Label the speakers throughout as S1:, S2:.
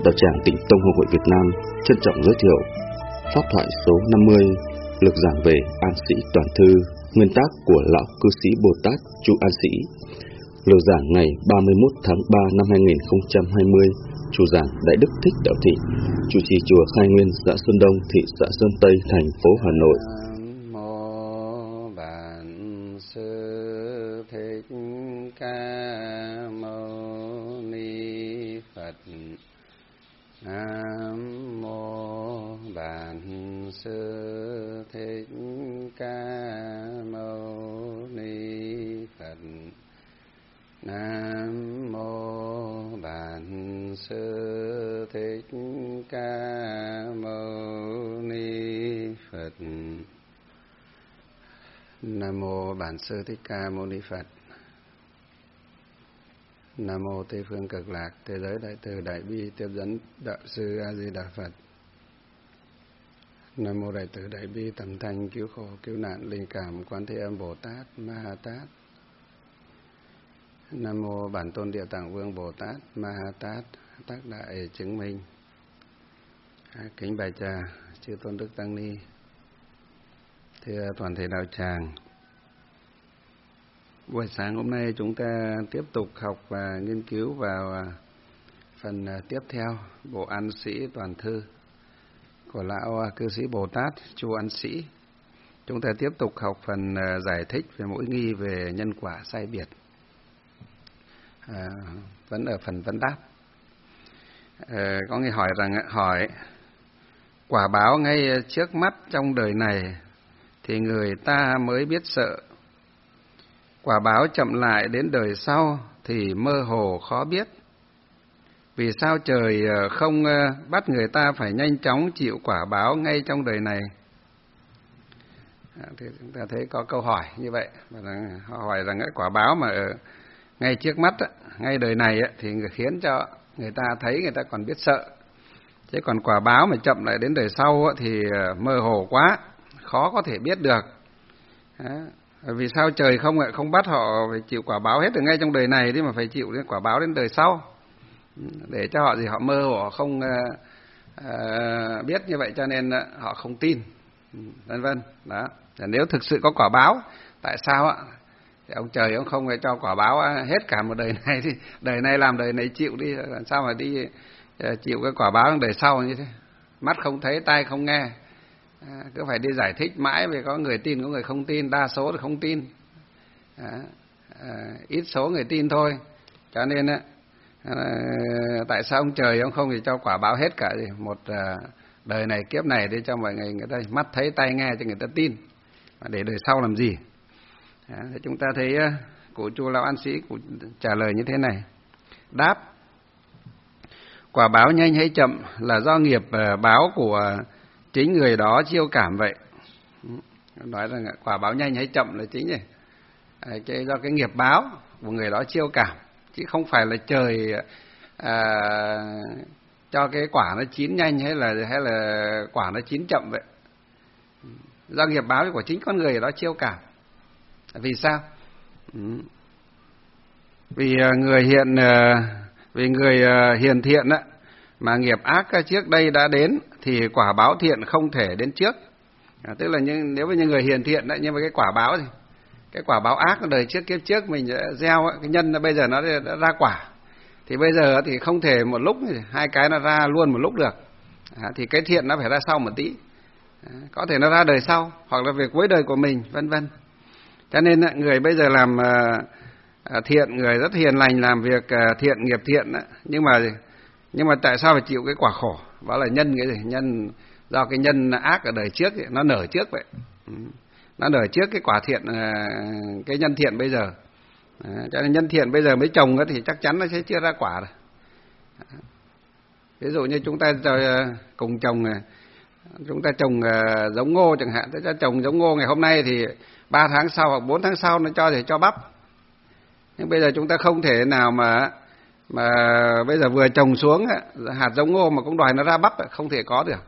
S1: Đạo Tràng Tịnh Tông Hội Việt Nam trân trọng giới thiệu pháp thoại số 50, lực giảng về An Sĩ Toàn Thư, nguyên tác của Lão Cư Sĩ Bồ Tát Chu An Sĩ. Lực giảng ngày 31 tháng 3 năm 2020, chủ giảng Đại Đức Thích Đạo Thị, chủ trì chùa Khai Nguyên, xã Sơn Đông, thị xã Sơn Tây, thành phố Hà Nội.
S2: Nam mô Bản Sư Thích Ca Mâu Ni Phật. Nam mô Bản Sư Thích Ca Mâu Ni Phật. Nam mô Bản Sư Thích Ca Mâu Ni Phật. Nam mô Tây phương Cực Lạc, thế giới đại từ đại bi tiếp dẫn đạo sư A Di Đà Phật. Nam mô Đại từ đại bi tầm thanh cứu khổ cứu nạn linh cảm Quán Thế Âm Bồ Tát Ma Ha Tát. Nam mô Bản Tôn Địa Tạng Vương Bồ Tát Ma Ha Tát, tác đại chứng minh. Kính bạch trà chư tôn đức tăng ni, thưa toàn thể đạo tràng. Buổi sáng hôm nay chúng ta tiếp tục học và nghiên cứu vào phần tiếp theo bộ An Sĩ Toàn Thư của Lão Cư Sĩ Bồ Tát Chu An Sĩ. Chúng ta tiếp tục học phần giải thích về mỗi nghi về nhân quả sai biệt. Vẫn ở phần vấn đáp. Có người hỏi quả báo ngay trước mắt trong đời này thì người ta mới biết sợ. Quả báo chậm lại đến đời sau thì mơ hồ khó biết. Vì sao trời không bắt người ta phải nhanh chóng chịu quả báo ngay trong đời này? Thì chúng ta thấy có câu hỏi như vậy. Họ hỏi rằng cái quả báo mà ở ngay trước mắt, ngay đời này thì khiến cho người ta thấy người ta còn biết sợ. Chứ còn quả báo mà chậm lại đến đời sau thì mơ hồ quá, khó có thể biết được. Vì sao trời không bắt họ phải chịu quả báo hết được ngay trong đời này, thì mà phải chịu đến quả báo đến đời sau, để cho họ họ mơ hồ, họ không biết như vậy cho nên họ không tin, vân vân. Đó. Nếu thực sự có quả báo, tại sao thì ông trời ông không phải cho quả báo hết cả một đời này, thì đời này làm đời này chịu đi, làm sao mà đi chịu cái quả báo đời sau như thế? Mắt không thấy, tai không nghe, cứ phải đi giải thích mãi về có người tin, có người không tin, đa số là không tin, ít số người tin thôi. Cho nên tại sao ông trời ông không thì cho quả báo hết cả một đời này kiếp này để cho mọi người ta mắt thấy tai nghe cho người ta tin, để đời sau làm gì? Chúng ta thấy cụ Chu Lão An Sĩ cụ trả lời như thế này. Đáp: quả báo nhanh hay chậm là do nghiệp báo của chính người đó chiêu cảm vậy. Nói rằng quả báo nhanh hay chậm là chính này, do cái nghiệp báo của người đó chiêu cảm, chứ không phải là trời cho cái quả nó chín nhanh hay là quả nó chín chậm vậy. Do nghiệp báo của chính con người đó chiêu cảm. Vì sao? Vì người hiền thiện mà nghiệp ác trước đây đã đến thì quả báo thiện không thể đến trước. Tức là nếu như người hiền thiện nhưng mà cái quả báo thì cái quả báo ác đời trước kiếp trước mình gieo cái nhân bây giờ nó đã ra quả, thì bây giờ thì không thể một lúc hai cái nó ra luôn một lúc được. Thì cái thiện nó phải ra sau một tí, có thể nó ra đời sau hoặc là về cuối đời của mình, vân vân. Cho nên người bây giờ làm thiện, người rất hiền lành, làm việc thiện, nghiệp thiện, nhưng mà tại sao phải chịu cái quả khổ? Đó là nhân cái gì? Nhân do cái nhân ác ở đời trước nó nở trước vậy. Nó nở trước cái quả thiện, cái nhân thiện bây giờ. Cho nên nhân thiện bây giờ mới trồng thì chắc chắn nó sẽ chưa ra quả rồi. Ví dụ như chúng ta cùng trồng, chúng ta trồng giống ngô chẳng hạn, chúng ta trồng giống ngô ngày hôm nay thì 3 tháng sau hoặc 4 tháng sau nó cho bắp. Nhưng bây giờ chúng ta không thể nào mà bây giờ vừa trồng xuống hạt giống ngô mà cũng đòi nó ra bắp, không thể có được.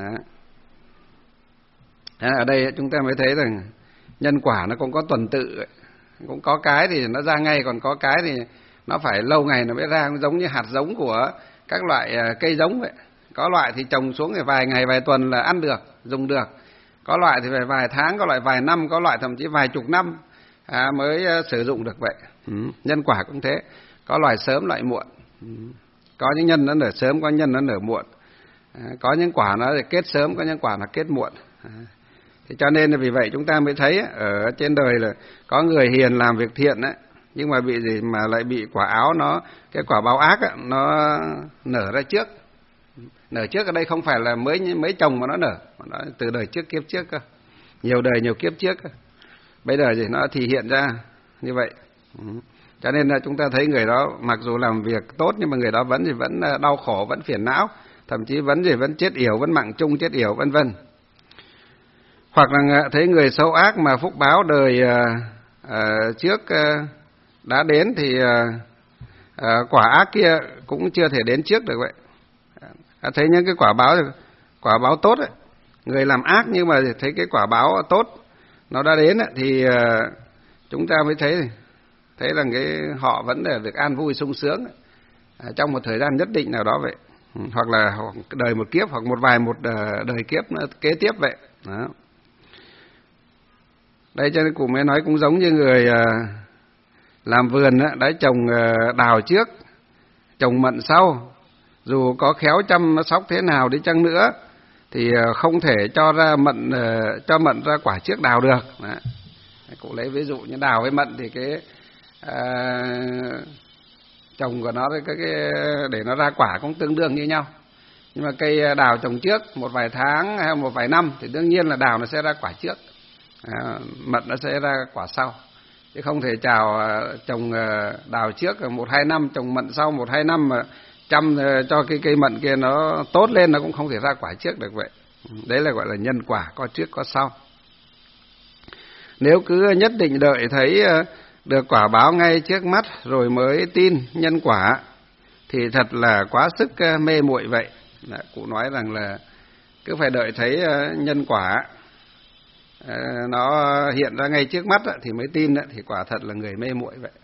S2: Ở đây chúng ta mới thấy rằng nhân quả nó cũng có tuần tự, cũng có cái thì nó ra ngay, còn có cái thì nó phải lâu ngày nó mới ra, giống như hạt giống của các loại cây giống vậy. Có loại thì trồng xuống thì vài ngày vài tuần là ăn được, dùng được. Có loại thì phải vài tháng, có loại vài năm, có loại thậm chí vài chục năm mới sử dụng được vậy. Nhân quả cũng thế, có loại sớm loại muộn. Có những nhân nó nở sớm, có nhân nó nở muộn. Có những quả nó kết sớm, có những quả nó kết muộn. Thì cho nên là vì vậy chúng ta mới thấy ở trên đời là có người hiền làm việc thiện ấy, nhưng mà bị gì mà lại bị quả áo nó, cái quả báo ác ấy, nó nở ra trước. Nở trước ở đây không phải là mới trồng mà nó nở, mà nó từ đời trước kiếp trước cơ, nhiều đời nhiều kiếp trước cơ. Bây giờ thì nó thì hiện ra như vậy. Cho nên là chúng ta thấy người đó mặc dù làm việc tốt nhưng mà người đó vẫn đau khổ, vẫn phiền não, thậm chí vẫn chết yểu, vẫn mạng chung chết yểu, vân vân. Hoặc là thấy người xấu ác mà phúc báo đời trước đã đến thì quả ác kia cũng chưa thể đến trước được vậy. Thấy những cái quả báo tốt ấy, người làm ác nhưng mà thấy cái quả báo tốt nó đã đến ấy, thì chúng ta mới thấy rằng họ vẫn được an vui sung sướng trong một thời gian nhất định nào đó vậy. Hoặc là đời một kiếp, hoặc một đời kiếp nữa kế tiếp vậy. Đó. Đây cho nên cụ mới nói cũng giống như người làm vườn đã trồng đào trước, trồng mận sau, dù có khéo chăm sóc thế nào đi chăng nữa thì không thể cho mận ra quả trước đào được. Đó. Cụ lấy ví dụ như đào với mận thì cái trồng của nó để nó ra quả cũng tương đương như nhau. Nhưng mà cây đào trồng trước một vài tháng hay một vài năm thì đương nhiên là đào nó sẽ ra quả trước, mận nó sẽ ra quả sau. Chứ không thể trồng đào trước 1-2 năm, trồng mận sau 1-2 năm mà chăm cho cái cây mận kia nó tốt lên nó cũng không thể ra quả trước được vậy. Đấy là gọi là nhân quả, có trước có sau. Nếu cứ nhất định đợi thấy được quả báo ngay trước mắt rồi mới tin nhân quả thì thật là quá sức mê muội vậy. Cụ nói rằng là cứ phải đợi thấy nhân quả nó hiện ra ngay trước mắt thì mới tin thì quả thật là người mê muội vậy.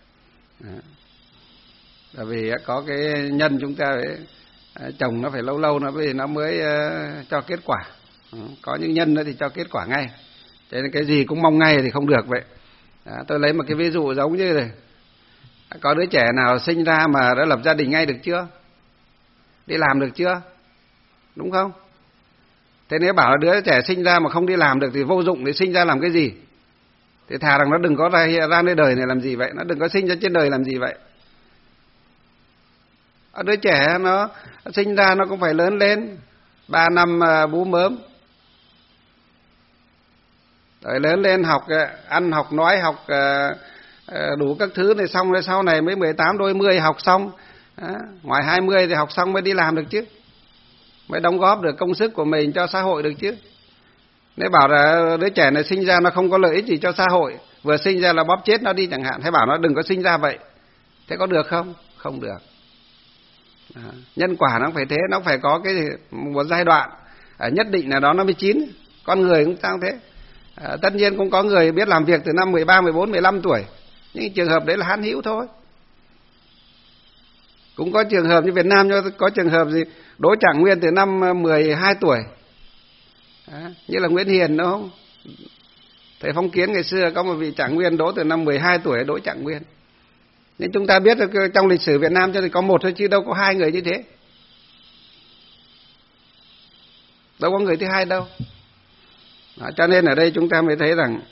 S2: Bởi vì có cái nhân chúng ta trồng nó phải lâu lâu nó mới cho kết quả. Có những nhân thì cho kết quả ngay. Cho nên cái gì cũng mong ngay thì không được vậy. Tôi lấy một cái ví dụ giống như này. Có đứa trẻ nào sinh ra mà đã lập gia đình ngay được chưa? Đi làm được chưa? Đúng không? Thế nếu bảo là đứa trẻ sinh ra mà không đi làm được thì vô dụng, thì sinh ra làm cái gì? Thì thà rằng nó đừng có ra nơi đời này làm gì vậy, nó đừng có sinh ra trên đời làm gì vậy. Đứa trẻ nó sinh ra nó cũng phải lớn lên 3 năm bú mớm, rồi lớn lên học ăn học nói học đủ các thứ này, xong rồi sau này mới 18 đôi 10 học xong, ngoài 20 thì học xong mới đi làm được chứ, mới đóng góp được công sức của mình cho xã hội được chứ. Nếu bảo là đứa trẻ này sinh ra nó không có lợi ích gì cho xã hội, vừa sinh ra là bóp chết nó đi chẳng hạn, hay bảo nó đừng có sinh ra vậy, thế có được không? Không được. Nhân quả nó phải thế, nó phải có một giai đoạn nhất định nào đó nó mới chín. Con người cũng sao thế. Tất nhiên cũng có người biết làm việc từ năm 13, 14, 15 tuổi, nhưng trường hợp đấy là han hữu thôi. Cũng có trường hợp như Việt Nam, có trường hợp gì đỗ trạng nguyên từ năm 12 tuổi, như là Nguyễn Hiền đúng không? Thầy Phong Kiến ngày xưa có một vị trạng nguyên đỗ từ năm 12 tuổi đỗ trạng nguyên. Nhưng chúng ta biết được trong lịch sử Việt Nam cho thì có một thôi chứ đâu có hai người như thế. Đâu có người thứ hai đâu. Cho nên ở đây chúng ta mới thấy rằng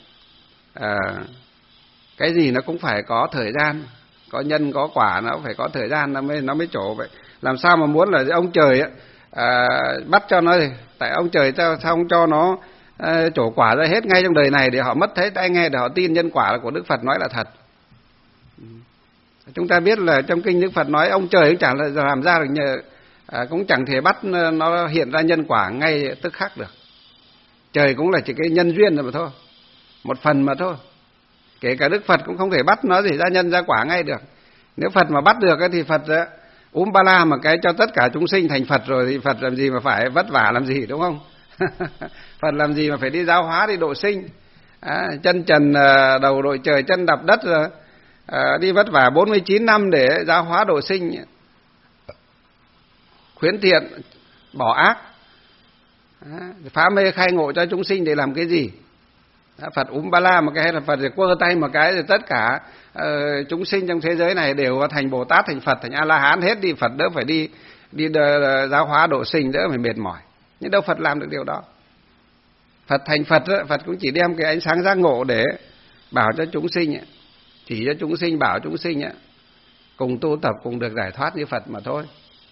S2: cái gì nó cũng phải có thời gian, có nhân có quả, nó phải có thời gian nó mới trổ vậy. Làm sao mà muốn là ông trời bắt cho nó, tại ông trời sao không cho nó trổ quả ra hết ngay trong đời này để họ mất thấy tai nghe, để họ tin nhân quả của Đức Phật nói là thật. Chúng ta biết là trong kinh Đức Phật nói ông trời cũng chẳng làm ra được, cũng chẳng thể bắt nó hiện ra nhân quả ngay tức khắc được. Trời cũng là chỉ cái nhân duyên rồi mà thôi, một phần mà thôi. Kể cả Đức Phật cũng không thể bắt nó ra nhân ra quả ngay được. Nếu Phật mà bắt được thì Phật ba la mà cái cho tất cả chúng sinh thành Phật rồi thì Phật làm gì mà phải vất vả làm gì, đúng không? Phật làm gì mà phải đi giáo hóa, đi độ sinh, chân trần đầu đội trời chân đạp đất rồi đi vất vả 49 năm để giáo hóa độ sinh. khuyến thiện, bỏ ác. Phá mê khai ngộ cho chúng sinh để làm cái gì? Phật ba la một cái hay là Phật quơ tay một cái thì tất cả chúng sinh trong thế giới này đều thành Bồ Tát, thành Phật, thành A La Hán hết đi. Phật đỡ phải đi giáo hóa độ sinh, đỡ phải mệt mỏi. Nhưng đâu Phật làm được điều đó. Phật thành Phật đó, Phật cũng chỉ đem cái ánh sáng giác ngộ để bảo cho chúng sinh, chỉ cho chúng sinh, bảo chúng sinh cùng tu tập, cùng được giải thoát như Phật mà thôi.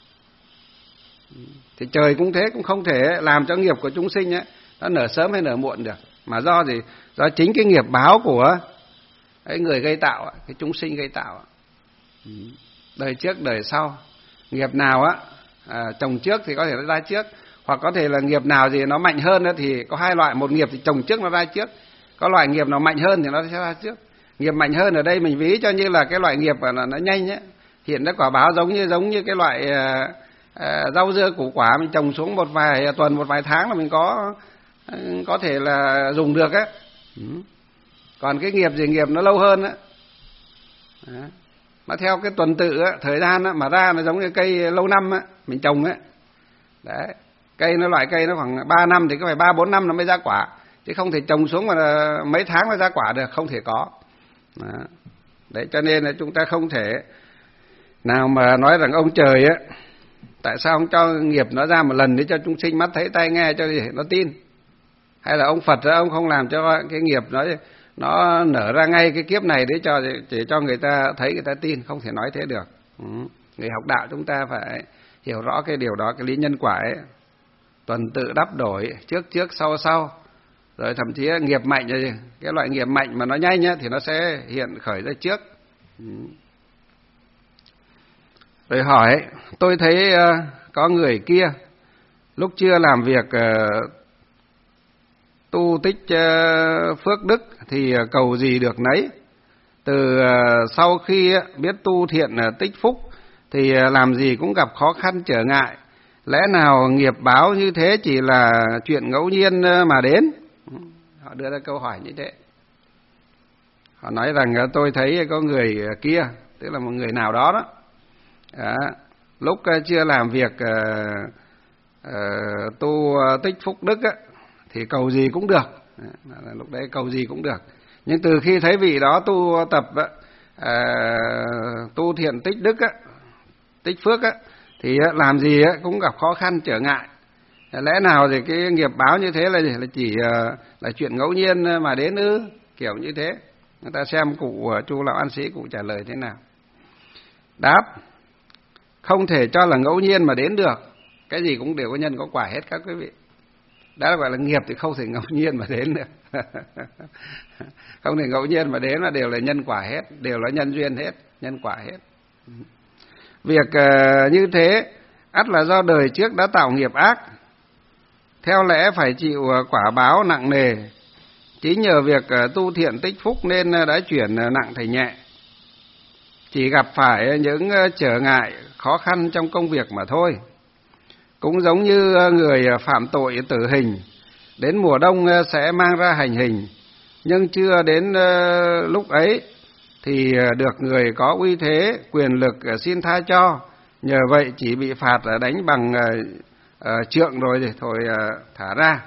S2: Thì trời cũng thế, cũng không thể làm cho nghiệp của chúng sinh nó nở sớm hay nở muộn được. Mà do gì? Do chính cái nghiệp báo của cái người gây tạo, cái chúng sinh gây tạo. Đời trước đời sau, nghiệp nào trồng trước thì có thể nó ra trước, hoặc có thể là nghiệp nào gì nó mạnh hơn thì có hai loại, một nghiệp thì trồng trước nó ra trước, có loại nghiệp nào mạnh hơn thì nó sẽ ra trước. Nghiệp mạnh hơn ở đây mình ví cho như là cái loại nghiệp mà nó nhanh hiện ra quả báo giống như cái loại rau dưa củ quả mình trồng xuống một vài tuần, một vài tháng là mình có thể là dùng được á. Còn cái nghiệp gì, nghiệp nó lâu hơn á, nó theo cái tuần tự á, thời gian á, mà ra nó giống như cây lâu năm á, mình trồng á. Đấy, cây nó loại cây nó khoảng 3 năm thì có phải 3-4 năm nó mới ra quả, chứ không thể trồng xuống mà mấy tháng nó ra quả được, không thể có. Đấy, cho nên là chúng ta không thể nào mà nói rằng ông trời á, tại sao ông cho nghiệp nó ra một lần để cho chúng sinh mắt thấy tai nghe cho nó tin, hay là ông Phật ông không làm cho cái nghiệp nó nở ra ngay cái kiếp này để chỉ cho người ta thấy, người ta tin, không thể nói thế được. Người học đạo chúng ta phải hiểu rõ cái điều đó, cái lý nhân quả ấy, tuần tự đắp đổi, trước sau, rồi thậm chí nghiệp mạnh, cái loại nghiệp mạnh mà nó nhanh thì nó sẽ hiện khởi ra trước. Rồi hỏi, tôi thấy có người kia lúc chưa làm việc tu tích phước đức thì cầu gì được nấy, từ sau khi biết tu thiện tích phúc thì làm gì cũng gặp khó khăn trở ngại. Lẽ nào nghiệp báo như thế chỉ là chuyện ngẫu nhiên mà đến? Họ đưa ra câu hỏi như thế. Họ nói rằng tôi thấy có người kia, tức là một người nào đó lúc chưa làm việc tu tích phúc đức thì cầu gì cũng được. Lúc đấy cầu gì cũng được. Nhưng từ khi thấy vị đó tu tập tu thiện tích đức tích phước thì làm gì cũng gặp khó khăn trở ngại. Lẽ nào thì cái nghiệp báo như thế là chỉ là chuyện ngẫu nhiên mà đến ư? Kiểu như thế. Người ta xem cụ Chu Lão An Sĩ cụ trả lời thế nào. Đáp: không thể cho là ngẫu nhiên mà đến được. Cái gì cũng đều có nhân có quả hết các quý vị. Đó gọi là nghiệp thì không thể ngẫu nhiên mà đến được. Không thể ngẫu nhiên mà đến, mà đều là nhân quả hết, đều là nhân duyên hết, nhân quả hết. Việc như thế ắt là do đời trước đã tạo nghiệp ác, theo lẽ phải chịu quả báo nặng nề. Chính nhờ việc tu thiện tích phúc nên đã chuyển nặng thành nhẹ, chỉ gặp phải những trở ngại khó khăn trong công việc mà thôi. Cũng giống như người phạm tội tử hình, đến mùa đông sẽ mang ra hành hình, nhưng chưa đến lúc ấy thì được người có uy thế quyền lực xin tha cho, nhờ vậy chỉ bị phạt đánh bằng trượng rồi thì thôi thả ra.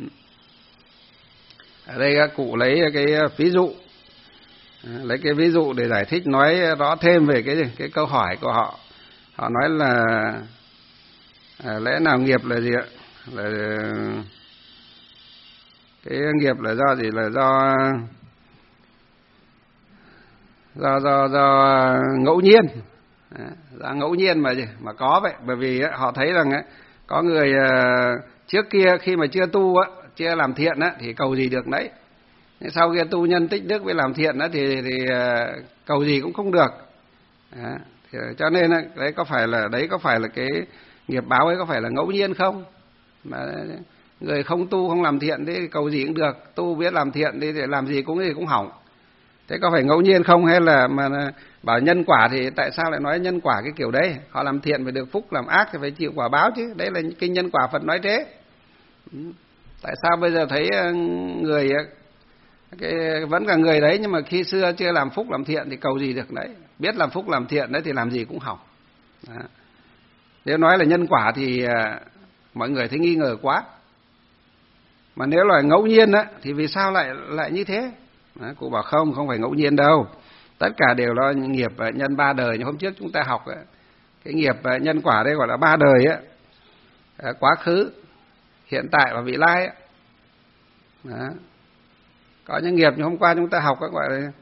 S2: Ở đây các cụ lấy cái ví dụ, lấy cái ví dụ để giải thích, nói rõ thêm về cái câu hỏi của họ. Họ nói là lẽ nào nghiệp là gì ạ? Là cái nghiệp là do gì? Là do ngẫu nhiên. Do ngẫu nhiên mà có vậy. Bởi vì họ thấy rằng có người trước kia khi mà chưa tu chưa làm thiện thì cầu gì được đấy. Sau khi tu nhân tích đức với làm thiện thì cầu gì cũng không được. Cho nên đấy có phải là cái nghiệp báo ấy có phải là ngẫu nhiên không? Mà người không tu không làm thiện thì cầu gì cũng được, tu biết làm thiện thì làm gì cũng hỏng. Thế có phải ngẫu nhiên không, hay là mà bảo nhân quả thì tại sao lại nói nhân quả cái kiểu đấy? Họ làm thiện phải được phúc, làm ác thì phải chịu quả báo chứ. Đấy là kinh nhân quả Phật nói thế. Tại sao bây giờ thấy người vẫn là người đấy, nhưng mà khi xưa chưa làm phúc làm thiện thì cầu gì được đấy? Biết làm phúc làm thiện đấy thì làm gì cũng hỏng. Đó. Nếu nói là nhân quả thì mọi người thấy nghi ngờ quá. Mà nếu là ngẫu nhiên á thì vì sao lại như thế? Cụ bảo không phải ngẫu nhiên đâu. Tất cả đều là nghiệp nhân 3 đời. Như hôm trước chúng ta học cái nghiệp nhân quả đây gọi là 3 đời á, quá khứ, hiện tại và vị lai á. Đó. Có những nghiệp như hôm qua chúng ta học các gọi là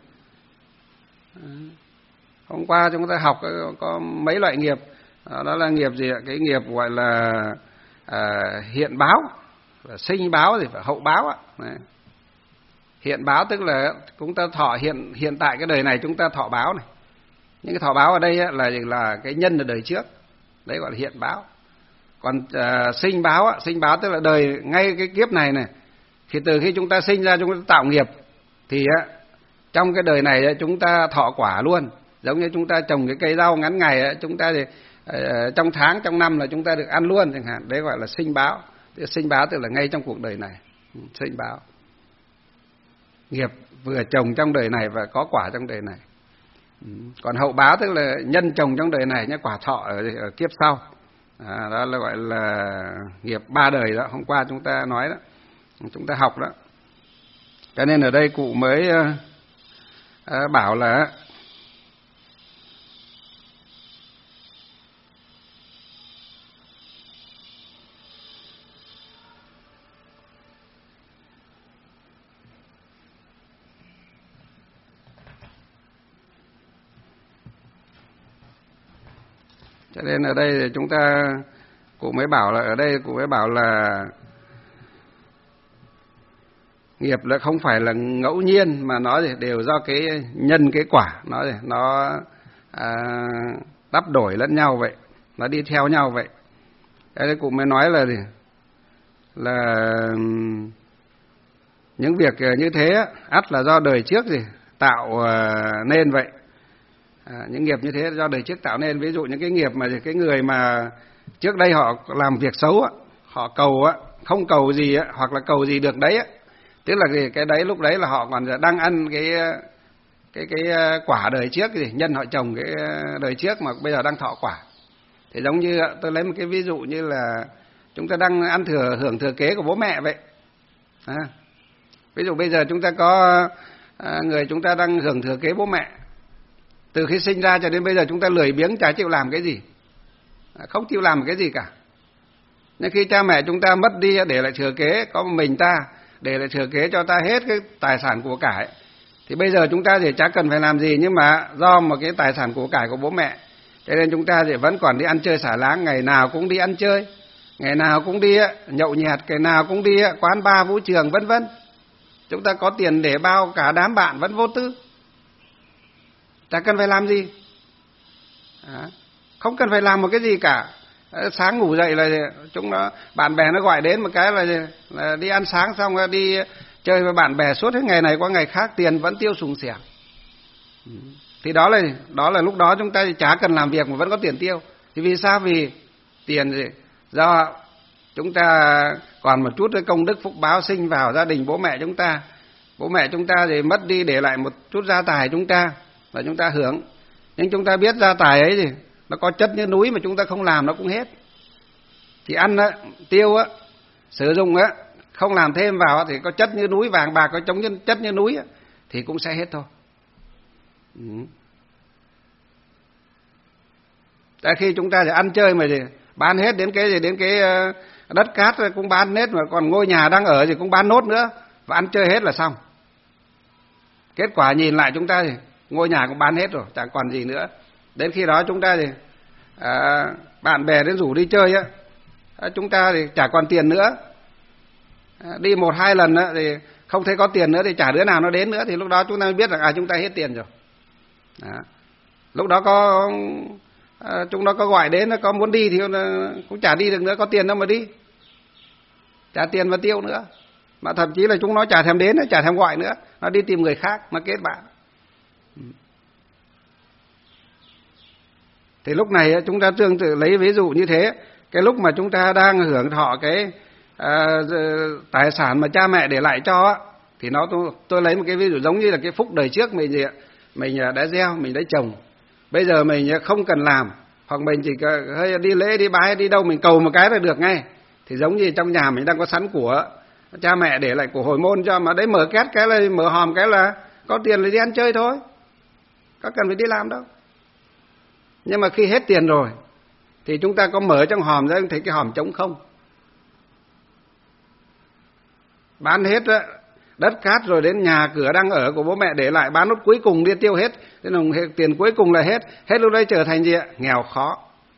S2: hôm qua chúng ta học có mấy loại nghiệp. Đó là nghiệp gì ạ? Cái nghiệp gọi là hiện báo, là sinh báo thì phải hậu báo ạ. Đấy. Hiện báo tức là chúng ta thọ hiện tại cái đời này chúng ta thọ báo này. Những cái thọ báo ở đây là cái nhân ở đời trước. Đấy gọi là hiện báo. Còn sinh báo tức là đời ngay cái kiếp này này. Thì từ khi chúng ta sinh ra chúng ta tạo nghiệp thì trong cái đời này chúng ta thọ quả luôn. Giống như chúng ta trồng cái cây rau ngắn ngày chúng ta thì trong tháng trong năm là chúng ta được ăn luôn chẳng hạn. Đấy gọi là sinh báo. Sinh báo tức là ngay trong cuộc đời này. Sinh báo. Nghiệp vừa trồng trong đời này và có quả trong đời này. Còn hậu báo tức là nhân trồng trong đời này nhé, quả thọ ở kiếp sau. Đó là gọi là nghiệp 3 đời đó. Hôm qua chúng ta nói đó, chúng ta học đó. Cho nên ở đây cụ mới bảo là cho nên ở đây thì cụ mới bảo là nghiệp là không phải là ngẫu nhiên mà nó đều do cái nhân cái quả nó đắp đổi lẫn nhau vậy, nó đi theo nhau vậy. Thế cụ mới nói là những việc như thế ắt là do đời trước tạo nên vậy. Những nghiệp như thế do đời trước tạo nên. Ví dụ những cái nghiệp mà cái người mà trước đây họ làm việc xấu, họ cầu không cầu gì hoặc là cầu gì được đấy, tức là cái đấy lúc đấy là họ còn đang ăn cái quả đời trước, nhân họ trồng cái đời trước mà bây giờ đang thọ quả. Thì giống như tôi lấy một cái ví dụ như là chúng ta đang ăn hưởng thừa kế của bố mẹ vậy. Ví dụ bây giờ chúng ta có người chúng ta đang hưởng thừa kế bố mẹ. Từ khi sinh ra cho đến bây giờ chúng ta lười biếng chả chịu làm cái gì, không chịu làm cái gì cả. Nhưng khi cha mẹ chúng ta mất đi để lại thừa kế có một mình ta, để lại thừa kế cho ta hết cái tài sản của cải, thì bây giờ chúng ta thì chả cần phải làm gì, nhưng mà do một cái tài sản của cải của bố mẹ cho nên chúng ta thì vẫn còn đi ăn chơi xả láng, ngày nào cũng đi ăn chơi, ngày nào cũng đi nhậu nhẹt, ngày nào cũng đi quán bar vũ trường vân vân. Chúng ta có tiền để bao cả đám bạn vẫn vô tư, chả cần phải làm gì, không cần phải làm một cái gì cả. Sáng ngủ dậy là bạn bè nó gọi đến một cái là đi ăn sáng xong rồi đi chơi với bạn bè suốt hết ngày này qua ngày khác, tiền vẫn tiêu sùng xẻng. Thì đó là lúc đó chúng ta chả cần làm việc mà vẫn có tiền tiêu. Thì vì sao? Vì tiền do chúng ta còn một chút cái công đức phúc báo sinh vào gia đình bố mẹ chúng ta. Bố mẹ chúng ta thì mất đi để lại một chút gia tài chúng ta và chúng ta hưởng. Nhưng chúng ta biết gia tài ấy thì nó có chất như núi mà chúng ta không làm nó cũng hết. Thì ăn tiêu sử dụng không làm thêm vào thì có chất như núi, vàng bạc có chống chất như núi thì cũng sẽ hết thôi. Tại khi chúng ta thì ăn chơi mà thì bán hết đến cái đất cát cũng bán hết, mà còn ngôi nhà đang ở thì cũng bán nốt nữa, và ăn chơi hết là xong. Kết quả nhìn lại chúng ta thì ngôi nhà cũng bán hết rồi, chẳng còn gì nữa. Đến khi đó chúng ta thì bạn bè đến rủ đi chơi chúng ta thì chả còn tiền nữa. Đi 1-2 lần thì không thấy có tiền nữa thì chả đứa nào nó đến nữa, thì lúc đó chúng ta biết rằng chúng ta hết tiền rồi. Lúc đó chúng nó có gọi đến, nó có muốn đi thì cũng chả đi được nữa, có tiền đâu mà đi, trả tiền và tiêu nữa. Mà thậm chí là chúng nó chả thèm đến, chả thèm gọi nữa, nó đi tìm người khác mà kết bạn. Thì lúc này chúng ta tương tự lấy ví dụ như thế. Cái lúc mà chúng ta đang hưởng thọ cái tài sản mà cha mẹ để lại cho thì tôi lấy một cái ví dụ giống như là cái phúc đời trước mình đã gieo, mình đã trồng. Bây giờ mình không cần làm, hoặc mình chỉ hơi đi lễ đi bái đi đâu mình cầu một cái là được ngay. Thì giống như trong nhà mình đang có sẵn của, cha mẹ để lại của hồi môn cho, mà đấy mở két cái là mở hòm cái là có tiền là đi ăn chơi thôi, có cần phải đi làm đâu. Nhưng mà khi hết tiền rồi thì chúng ta có mở trong hòm ra thấy cái hòm trống không, bán hết đó, đất cát rồi đến nhà cửa đang ở của bố mẹ để lại bán nốt cuối cùng đi tiêu hết, thế là tiền cuối cùng là hết lúc đấy trở thành gì ạ? Nghèo khó,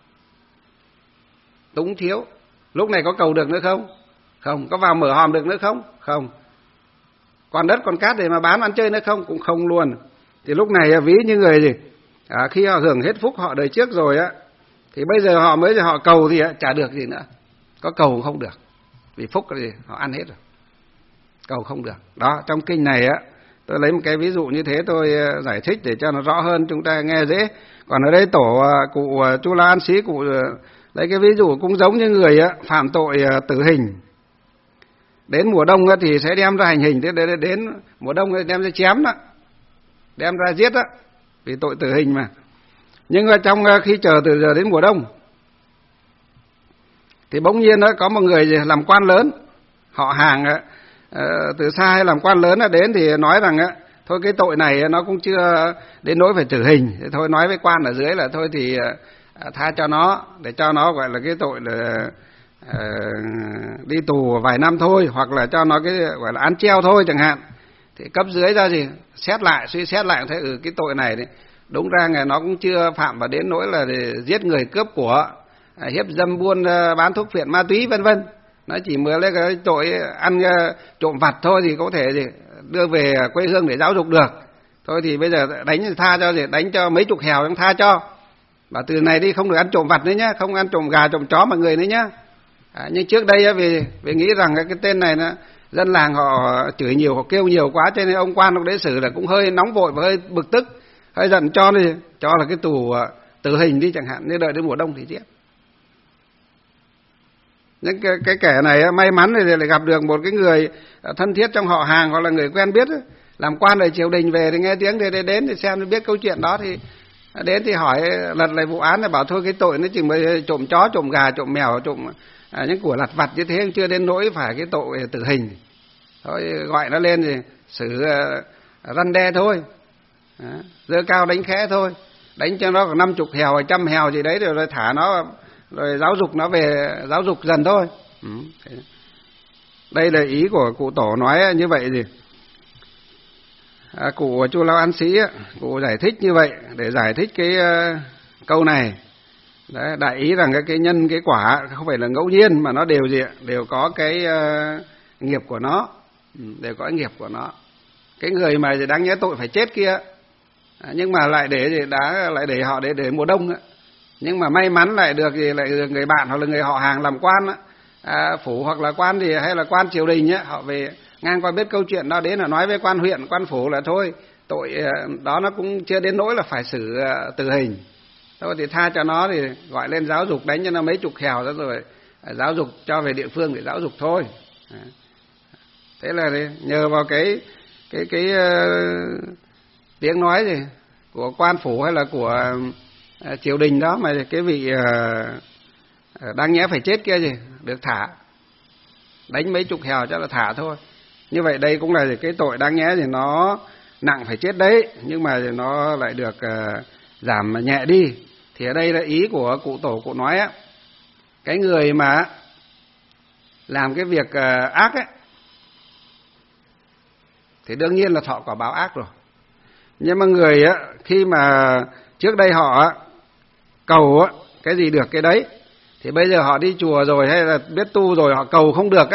S2: túng thiếu. Lúc này có cầu được nữa không? Không. Có vào mở hòm được nữa không? Không. Còn đất còn cát để mà bán ăn chơi nữa không? Cũng không luôn. Thì lúc này ví như người gì? Khi họ hưởng hết phúc họ đời trước rồi á, thì bây giờ họ mới họ cầu thì chả được gì nữa. Có cầu cũng không được, vì phúc là gì? Họ ăn hết rồi, cầu không được. Đó, trong kinh này á, tôi lấy một cái ví dụ như thế tôi giải thích để cho nó rõ hơn, chúng ta nghe dễ. Còn ở đây cụ Chu La An Sĩ cụ lấy cái ví dụ cũng giống như người phạm tội tử hình. Đến mùa đông thì sẽ đem ra hành hình, đến mùa đông thì đem ra chém đó, đem ra giết đó, vì tội tử hình mà. Nhưng mà trong khi chờ từ giờ đến mùa đông thì bỗng nhiên có một người làm quan lớn, họ hàng từ xa hay làm quan lớn đến thì nói rằng thôi cái tội này nó cũng chưa đến nỗi phải tử hình, thì thôi nói với quan ở dưới là thôi thì tha cho nó, để cho nó gọi là cái tội là đi tù vài năm thôi, hoặc là cho nó cái gọi là án treo thôi chẳng hạn. Thì cấp dưới ra gì xét lại, suy xét lại thấy cái tội này đấy, đúng ra ngày nó cũng chưa phạm vào đến nỗi là để giết người, cướp của, hiếp dâm, buôn bán thuốc phiện, ma túy vân vân. Nó chỉ mới lấy cái tội ăn trộm vặt thôi thì có thể gì đưa về quê hương để giáo dục được. Thôi thì bây giờ đánh tha cho gì, đánh cho mấy chục hèo cũng tha cho. Và từ này đi không được ăn trộm vặt nữa nhá, không ăn trộm gà, trộm chó mọi người nữa nhá. Nhưng trước đây vì nghĩ rằng cái tên này nó dân làng họ chửi nhiều, họ kêu nhiều quá, cho nên ông quan lúc đấy xử là cũng hơi nóng vội và hơi bực tức, hơi giận, cho là cái tù tử hình đi chẳng hạn, nên đợi đến mùa đông thì giết. Nhưng cái kẻ này may mắn thì lại gặp được một cái người thân thiết trong họ hàng hoặc là người quen biết, làm quan ở triều đình về thì nghe tiếng thì đến thì xem biết câu chuyện đó, thì đến thì hỏi lật lại vụ án, thì bảo thôi cái tội nó chỉ mới trộm chó, trộm gà, trộm mèo, trộm những của lặt vặt như thế, chưa đến nỗi phải cái tội tử hình. Thôi gọi nó lên thì xử răn đe thôi, giơ cao đánh khẽ thôi, đánh cho nó 50 hèo, 100 hèo gì đấy, rồi thả nó, rồi giáo dục nó về giáo dục dần thôi. Đây là ý của cụ Tổ nói như vậy gì. Cụ Chu La An Sĩ cụ giải thích như vậy để giải thích cái câu này. Đấy, đại ý rằng cái nhân cái quả không phải là ngẫu nhiên, mà nó đều gì, đều có cái nghiệp của nó, đều có cái nghiệp của nó. Cái người mà đáng nhẽ tội phải chết kia, nhưng mà lại để họ để mùa đông ấy. Nhưng mà may mắn lại được người bạn hoặc là người họ hàng làm quan phủ hoặc là quan gì, hay là quan triều đình ấy, họ về ngang qua biết câu chuyện đó đến là nói với quan huyện, quan phủ là thôi tội đó nó cũng chưa đến nỗi là phải xử tử hình, thôi thì tha cho nó, thì gọi lên giáo dục, đánh cho nó mấy chục hèo đó, rồi giáo dục cho về địa phương để giáo dục thôi. Thế là nhờ vào cái tiếng nói gì của quan phủ hay là của triều đình đó mà cái vị đáng nhẽ phải chết kia gì được thả, đánh mấy chục hèo cho là thả thôi. Như vậy đây cũng là cái tội đáng nhẽ thì nó nặng phải chết đấy, nhưng mà nó lại được giảm nhẹ đi. Thì ở đây là ý của cụ Tổ cụ nói á, cái người mà làm cái việc ác ấy thì đương nhiên là thọ quả báo ác rồi. Nhưng mà người á, khi mà trước đây họ cầu cái gì được cái đấy, thì bây giờ họ đi chùa rồi hay là biết tu rồi họ cầu không được á,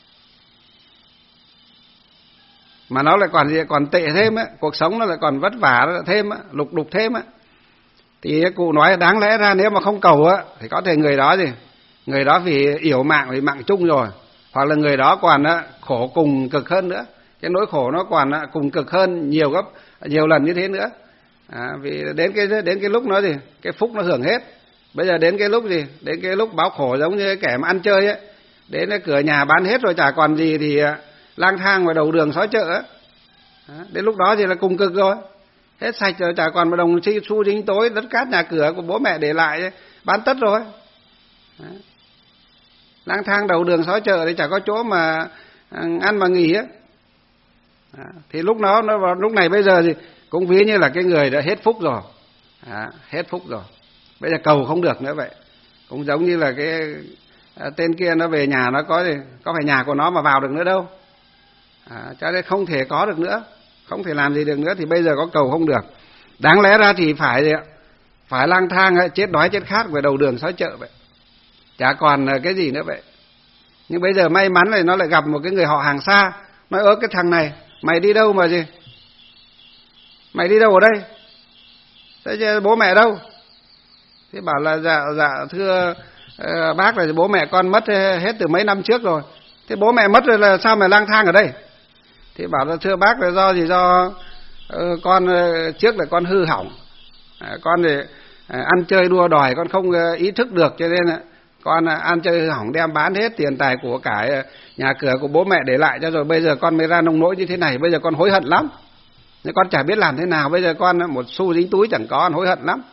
S2: mà nó lại còn tệ thêm á, cuộc sống nó lại còn vất vả thêm á, lục đục thêm á, thì cụ nói đáng lẽ ra nếu mà không cầu á thì có thể người đó vì yểu mạng, vì mạng chung rồi, hoặc là người đó còn khổ cùng cực hơn nữa, cái nỗi khổ nó còn cùng cực hơn nhiều lần như thế nữa. Vì đến cái lúc nó cái phúc nó hưởng hết. Bây giờ đến cái lúc đến cái lúc báo khổ giống như cái kẻ mà ăn chơi ấy, đến cửa nhà bán hết rồi chả còn gì thì lang thang vào đầu đường xó chợ ấy. Đến lúc đó thì là cùng cực rồi. hết sạch rồi, chả còn một đồng xu dính tối, đất cát nhà cửa của bố mẹ để lại bán tất rồi. Đấy. Lang thang đầu đường xó chợ thì chả có chỗ mà ăn mà nghỉ á. Thì lúc này bây giờ thì cũng ví như là cái người đã hết phúc rồi. Hết phúc rồi. Bây giờ cầu không được nữa vậy. Cũng giống như là cái tên kia nó về nhà nó có phải nhà của nó mà vào được nữa đâu. Cho nên không thể có được nữa, không thể làm gì được nữa, thì bây giờ có cầu không được. Đáng lẽ ra thì phải lang thang chết đói chết khát về đầu đường xó chợ vậy. Chả còn cái gì nữa vậy. Nhưng bây giờ may mắn là nó lại gặp một cái người họ hàng xa, nói cái thằng này mày đi đâu mà gì? Mày đi đâu ở đây? Thế chứ bố mẹ đâu? Thế bảo là dạ thưa bác, là bố mẹ con mất hết từ mấy năm trước rồi. Thế bố mẹ mất rồi là sao mà lang thang ở đây? Thì bảo là thưa bác là do gì, do con trước là con hư hỏng, con thì ăn chơi đua đòi, con không ý thức được, cho nên con ăn chơi hư hỏng đem bán hết tiền tài của cải nhà cửa của bố mẹ để lại cho, rồi bây giờ con mới ra nông nỗi như thế này. Bây giờ con hối hận lắm, nhưng con chả biết làm thế nào. Bây giờ con một xu dính túi chẳng có, con hối hận lắm.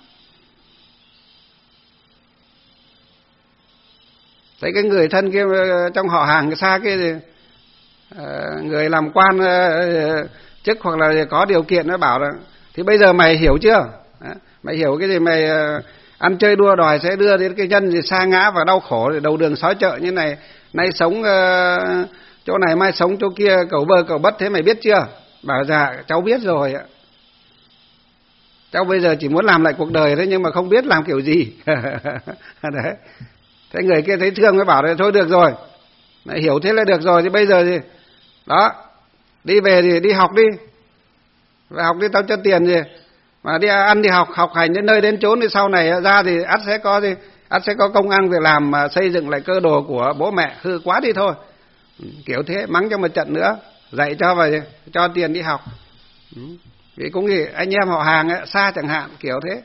S2: Thấy cái người thân kia trong họ hàng xa kia thì người làm quan chức hoặc là có điều kiện, nó bảo là thì bây giờ mày hiểu chưa? Mày hiểu cái gì? Mày ăn chơi đua đòi sẽ đưa đến cái nhân gì sa ngã và đau khổ, đầu đường xó chợ như này, nay sống chỗ này mai sống chỗ kia, cầu bơ cầu bất, thế mày biết chưa? Bảo dạ cháu biết rồi ạ. Cháu bây giờ chỉ muốn làm lại cuộc đời thế, nhưng mà không biết làm kiểu gì. Đấy. Thế người kia thấy thương mới bảo là thôi được rồi, mày hiểu thế là được rồi, thì bây giờ gì đó, đi về thì đi học đi, và học đi tao cho tiền gì, mà đi ăn đi học hành đến nơi đến chốn, thì sau này ra thì ắt sẽ có công ăn việc làm mà xây dựng lại cơ đồ của bố mẹ. Hư quá đi thôi, kiểu thế, mắng cho một trận nữa, dạy cho và cho tiền đi học. Vì cũng gì anh em họ hàng xa chẳng hạn, kiểu thế.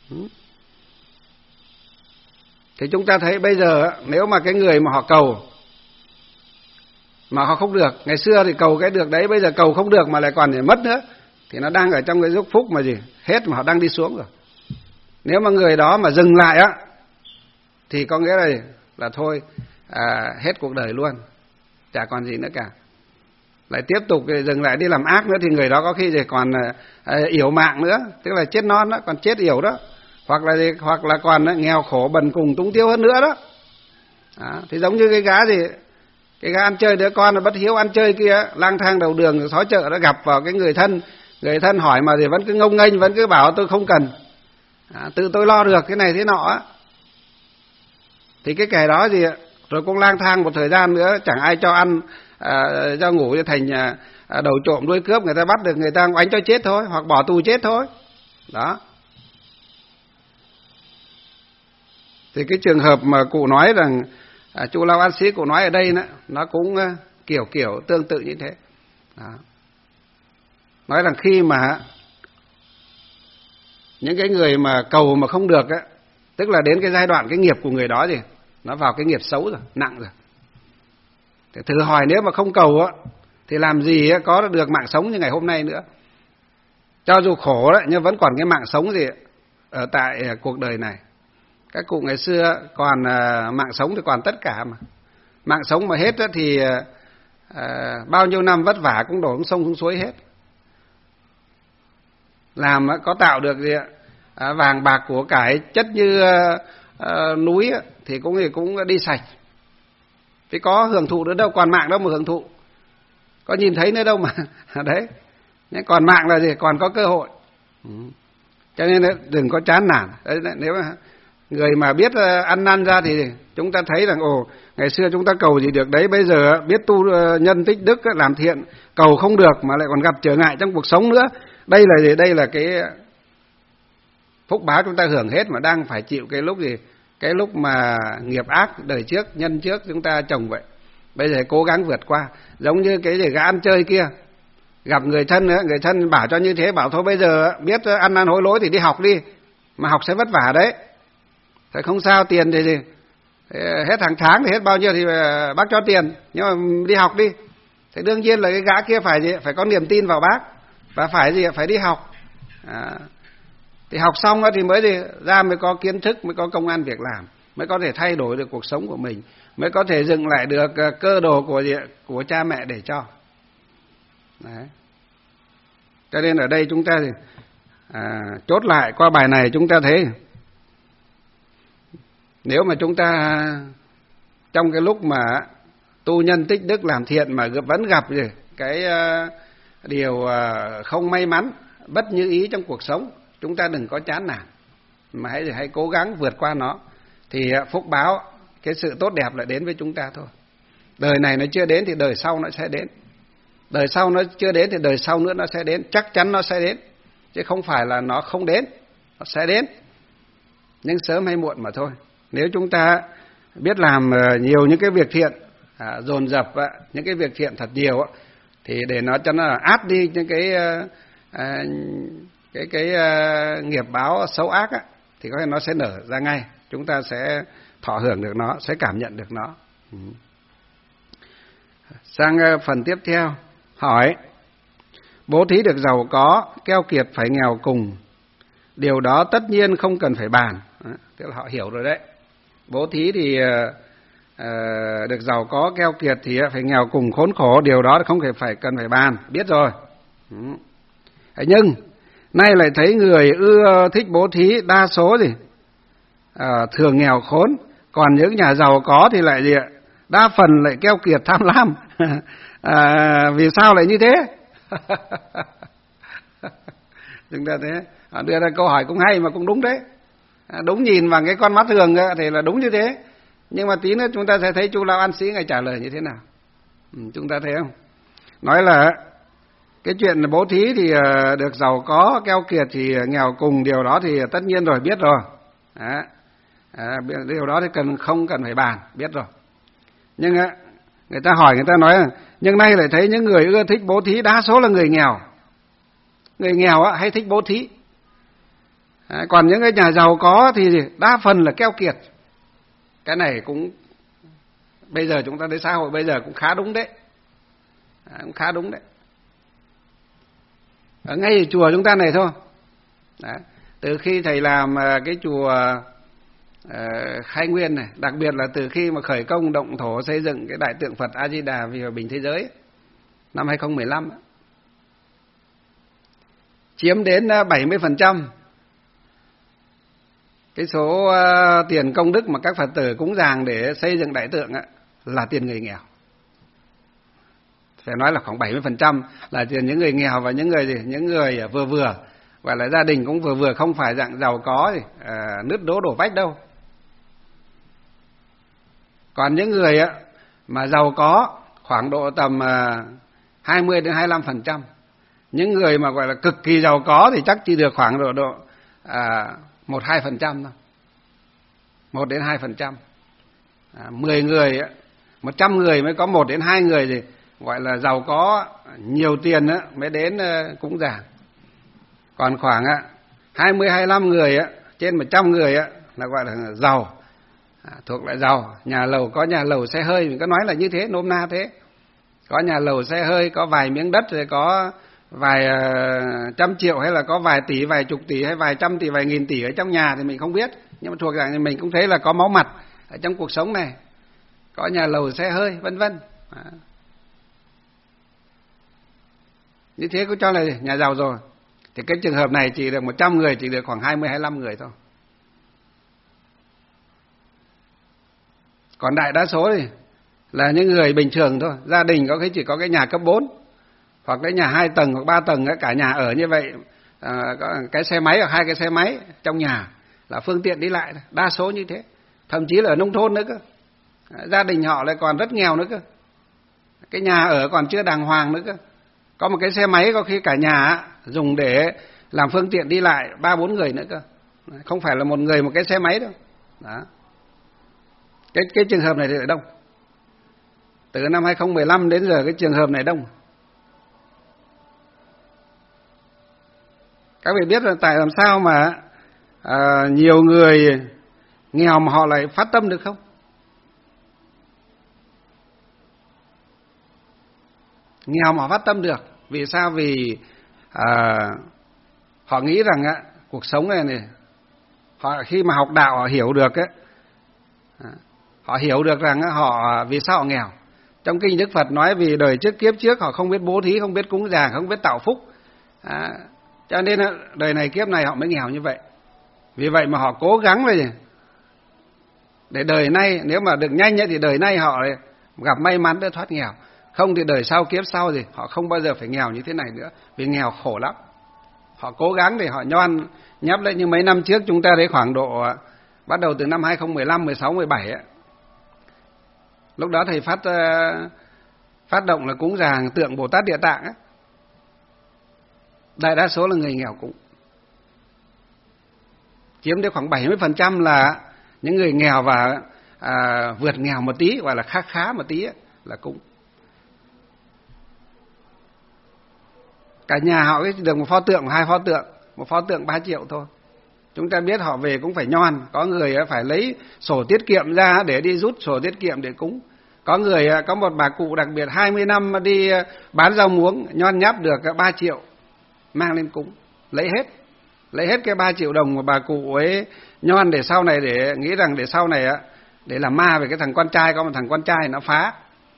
S2: Thì chúng ta thấy bây giờ nếu mà cái người mà họ cầu mà họ không được, ngày xưa thì cầu cái được đấy, bây giờ cầu không được mà lại còn để mất nữa, thì nó đang ở trong cái giấc phúc mà gì hết, mà họ đang đi xuống rồi. Nếu mà người đó mà dừng lại á, thì có nghĩa là thôi, hết cuộc đời luôn, chả còn gì nữa cả. Lại tiếp tục dừng lại đi làm ác nữa, thì người đó có khi thì còn yểu mạng nữa, tức là chết non đó, còn chết yểu đó, hoặc là còn nghèo khổ bần cùng túng thiếu hơn nữa đó. Thì giống như cái gã ăn chơi đứa con là bất hiếu ăn chơi kia, lang thang đầu đường xó chợ, đã gặp vào cái người thân hỏi mà thì vẫn cứ ngông nghênh, vẫn cứ bảo tôi không cần, tự tôi lo được cái này thế nọ á. Thì cái kẻ đó gì rồi cũng lang thang một thời gian nữa, chẳng ai cho ăn cho ngủ, cho thành đầu trộm đuôi cướp, người ta bắt được người ta oánh cho chết thôi, hoặc bỏ tù chết thôi đó. Thì cái trường hợp mà cụ nói rằng Chu Lao An Sĩ cụ nói ở đây nó cũng kiểu tương tự như thế đó. Nói rằng khi mà những cái người mà cầu mà không được á, tức là đến cái giai đoạn cái nghiệp của người đó gì nó vào cái nghiệp xấu rồi, nặng rồi. Thì thử hỏi nếu mà không cầu á, thì làm gì có được mạng sống như ngày hôm nay nữa. Cho dù khổ đấy, nhưng vẫn còn cái mạng sống gì ở tại cuộc đời này. Các cụ ngày xưa còn mạng sống thì còn tất cả mà. Mạng sống mà hết thì bao nhiêu năm vất vả cũng đổ xuống sông xuống suối hết. Làm có tạo được gì vàng bạc của cải chất như núi thì cũng đi sạch. Thì có hưởng thụ nữa đâu, còn mạng đâu mà hưởng thụ. Có nhìn thấy nữa đâu mà. Đấy. Còn mạng là gì? Còn có cơ hội. Cho nên đừng có chán nản. Đấy, nếu mà người mà biết ăn năn ra thì chúng ta thấy rằng ngày xưa chúng ta cầu gì được đấy, bây giờ biết tu nhân tích đức làm thiện, cầu không được mà lại còn gặp trở ngại trong cuộc sống nữa. Đây là gì? Đây là cái phúc báo chúng ta hưởng hết mà đang phải chịu cái lúc gì? Cái lúc mà nghiệp ác đời trước, nhân trước chúng ta trồng vậy. Bây giờ cố gắng vượt qua. Giống như cái gã ăn chơi kia, gặp người thân nữa, người thân bảo cho như thế, bảo thôi bây giờ biết ăn năn hối lỗi thì đi học đi, mà học sẽ vất vả đấy. Thế không sao, tiền thì gì? Hết hàng tháng thì hết bao nhiêu thì bác cho tiền, nhưng mà đi học đi. Thế đương nhiên là cái gã kia phải có niềm tin vào bác, và phải gì? Phải đi học. Thì học xong thì mới ra mới có kiến thức, mới có công ăn việc làm, mới có thể thay đổi được cuộc sống của mình, mới có thể dựng lại được cơ đồ của cha mẹ để cho. Đấy. Cho nên ở đây chúng ta chốt lại qua bài này, chúng ta thấy nếu mà chúng ta trong cái lúc mà tu nhân tích đức làm thiện mà vẫn gặp cái điều không may mắn, bất như ý trong cuộc sống, chúng ta đừng có chán nản, mà hãy cố gắng vượt qua nó, thì phúc báo, cái sự tốt đẹp lại đến với chúng ta thôi. Đời này nó chưa đến thì đời sau nó sẽ đến, đời sau nó chưa đến thì đời sau nữa nó sẽ đến, chắc chắn nó sẽ đến, chứ không phải là nó không đến, nó sẽ đến, nhưng sớm hay muộn mà thôi. Nếu chúng ta biết làm nhiều những cái việc thiện, dồn dập những cái việc thiện thật nhiều, thì để nó cho nó át đi những cái nghiệp báo xấu ác thì có thể nó sẽ nở ra ngay, chúng ta sẽ thọ hưởng được nó, sẽ cảm nhận được nó. Sang phần tiếp theo, hỏi: bố thí được giàu có, keo kiệt phải nghèo cùng, điều đó tất nhiên không cần phải bàn. Tức là họ hiểu rồi đấy. Bố thí thì được giàu có, keo kiệt thì phải nghèo cùng khốn khổ, điều đó không cần phải bàn, biết rồi. Nhưng nay lại thấy người ưa thích bố thí đa số thường nghèo khốn, còn những nhà giàu có thì lại đa phần lại keo kiệt tham lam. Vì sao lại như thế? Chúng ta thế, đưa ra câu hỏi cũng hay mà cũng đúng đấy. Đúng, nhìn vào cái con mắt thường thì là đúng như thế, nhưng mà tí nữa chúng ta sẽ thấy chú Lão An Sĩ ngài trả lời như thế nào. Chúng ta thấy không? Nói là cái chuyện bố thí thì được giàu có, keo kiệt thì nghèo cùng, điều đó thì tất nhiên rồi, biết rồi. Điều đó thì không cần phải bàn, biết rồi. Nhưng người ta hỏi, người ta nói là nhưng nay lại thấy những người ưa thích bố thí đa số là người nghèo. Người nghèo hay thích bố thí. Còn những cái nhà giàu có thì đa phần là keo kiệt. Cái này cũng bây giờ chúng ta thấy xã hội bây giờ cũng khá đúng đấy. Cũng khá đúng đấy. Ở ngay chùa chúng ta này thôi. Từ khi thầy làm cái chùa Khai Nguyên này, đặc biệt là từ khi mà khởi công động thổ xây dựng cái đại tượng Phật A Di Đà vì hòa bình thế giới năm 2015, chiếm đến 70% cái số tiền công đức mà các Phật tử cúng dường để xây dựng đại tượng là tiền người nghèo. Phải nói là khoảng 70% là tiền những người nghèo và những người vừa vừa, gọi là gia đình cũng vừa vừa, không phải dạng giàu có nứt đổ vách đâu. Còn những người mà giàu có khoảng độ tầm 20 đến 25%. Những người mà gọi là cực kỳ giàu có thì chắc chỉ được khoảng độ 1-2% thôi. 1 đến 2%. 10 người, 100 người mới có 1 đến 2 người thì gọi là giàu có nhiều tiền mới đến cúng dường. Còn khoảng 20-25 người trên 100 người là gọi là giàu, thuộc lại giàu, nhà lầu, có nhà lầu xe hơi, mình có nói là như thế, nôm na thế. Có nhà lầu xe hơi, có vài miếng đất, rồi có vài trăm triệu, hay là có vài tỷ, vài chục tỷ, hay vài trăm tỷ, vài nghìn tỷ ở trong nhà thì mình không biết, nhưng mà thuộc dạng thì mình cũng thấy là có máu mặt ở trong cuộc sống này, có nhà lầu xe hơi, vân vân. Như thế có cho là nhà giàu rồi. Thì cái trường hợp này chỉ được 100 người, chỉ được khoảng 20-25 người thôi. Còn đại đa số thì là những người bình thường thôi, gia đình có khi chỉ có cái nhà cấp 4, hoặc cái nhà 2 tầng hoặc 3 tầng, cả nhà ở như vậy, có cái xe máy hoặc 2 cái xe máy trong nhà là phương tiện đi lại, đa số như thế. Thậm chí là ở nông thôn nữa cơ, gia đình họ lại còn rất nghèo nữa cơ, cái nhà ở còn chưa đàng hoàng nữa cơ. Có một cái xe máy có khi cả nhà dùng để làm phương tiện đi lại 3-4 người nữa cơ, không phải là một người một cái xe máy đâu. Đó. Cái trường hợp này thì đông. Từ năm 2015 đến giờ cái trường hợp này đông. Các vị biết là tại làm sao mà nhiều người nghèo mà họ lại phát tâm được không? Nghèo mà họ phát tâm được. Vì sao? Vì họ nghĩ rằng cuộc sống này họ khi mà học đạo họ hiểu được họ hiểu được rằng họ vì sao họ nghèo. Trong kinh Đức Phật nói vì đời trước kiếp trước họ không biết bố thí, không biết cúng dường, không biết tạo phúc, cho nên đời này kiếp này họ mới nghèo như vậy. Vì vậy mà họ cố gắng để đời nay, nếu mà được nhanh thì đời nay họ gặp may mắn để thoát nghèo. Không thì đời sau kiếp sau thì họ không bao giờ phải nghèo như thế này nữa, vì nghèo khổ lắm. Họ cố gắng để họ nhon nhấp lên. Như mấy năm trước chúng ta thấy khoảng độ bắt đầu từ năm 2015, 16, 17 lúc đó thầy phát động là cúng dường tượng Bồ Tát Địa Tạng đại đa số là người nghèo cúng, chiếm đến khoảng 70% là những người nghèo và vượt nghèo một tí, gọi là khá một tí là cúng. Cả nhà họ được một pho tượng, 2 pho tượng, một pho tượng 3 triệu thôi. Chúng ta biết họ về cũng phải nhon, có người phải lấy sổ tiết kiệm ra để đi rút sổ tiết kiệm để cúng. Có người, có một bà cụ đặc biệt 20 năm đi bán rau muống, nhon nháp được 3 triệu mang lên cúng, lấy hết cái 3 triệu đồng mà bà cụ ấy nhon để sau này, để nghĩ rằng để sau này để làm ma về cái thằng con trai, có một thằng con trai nó phá.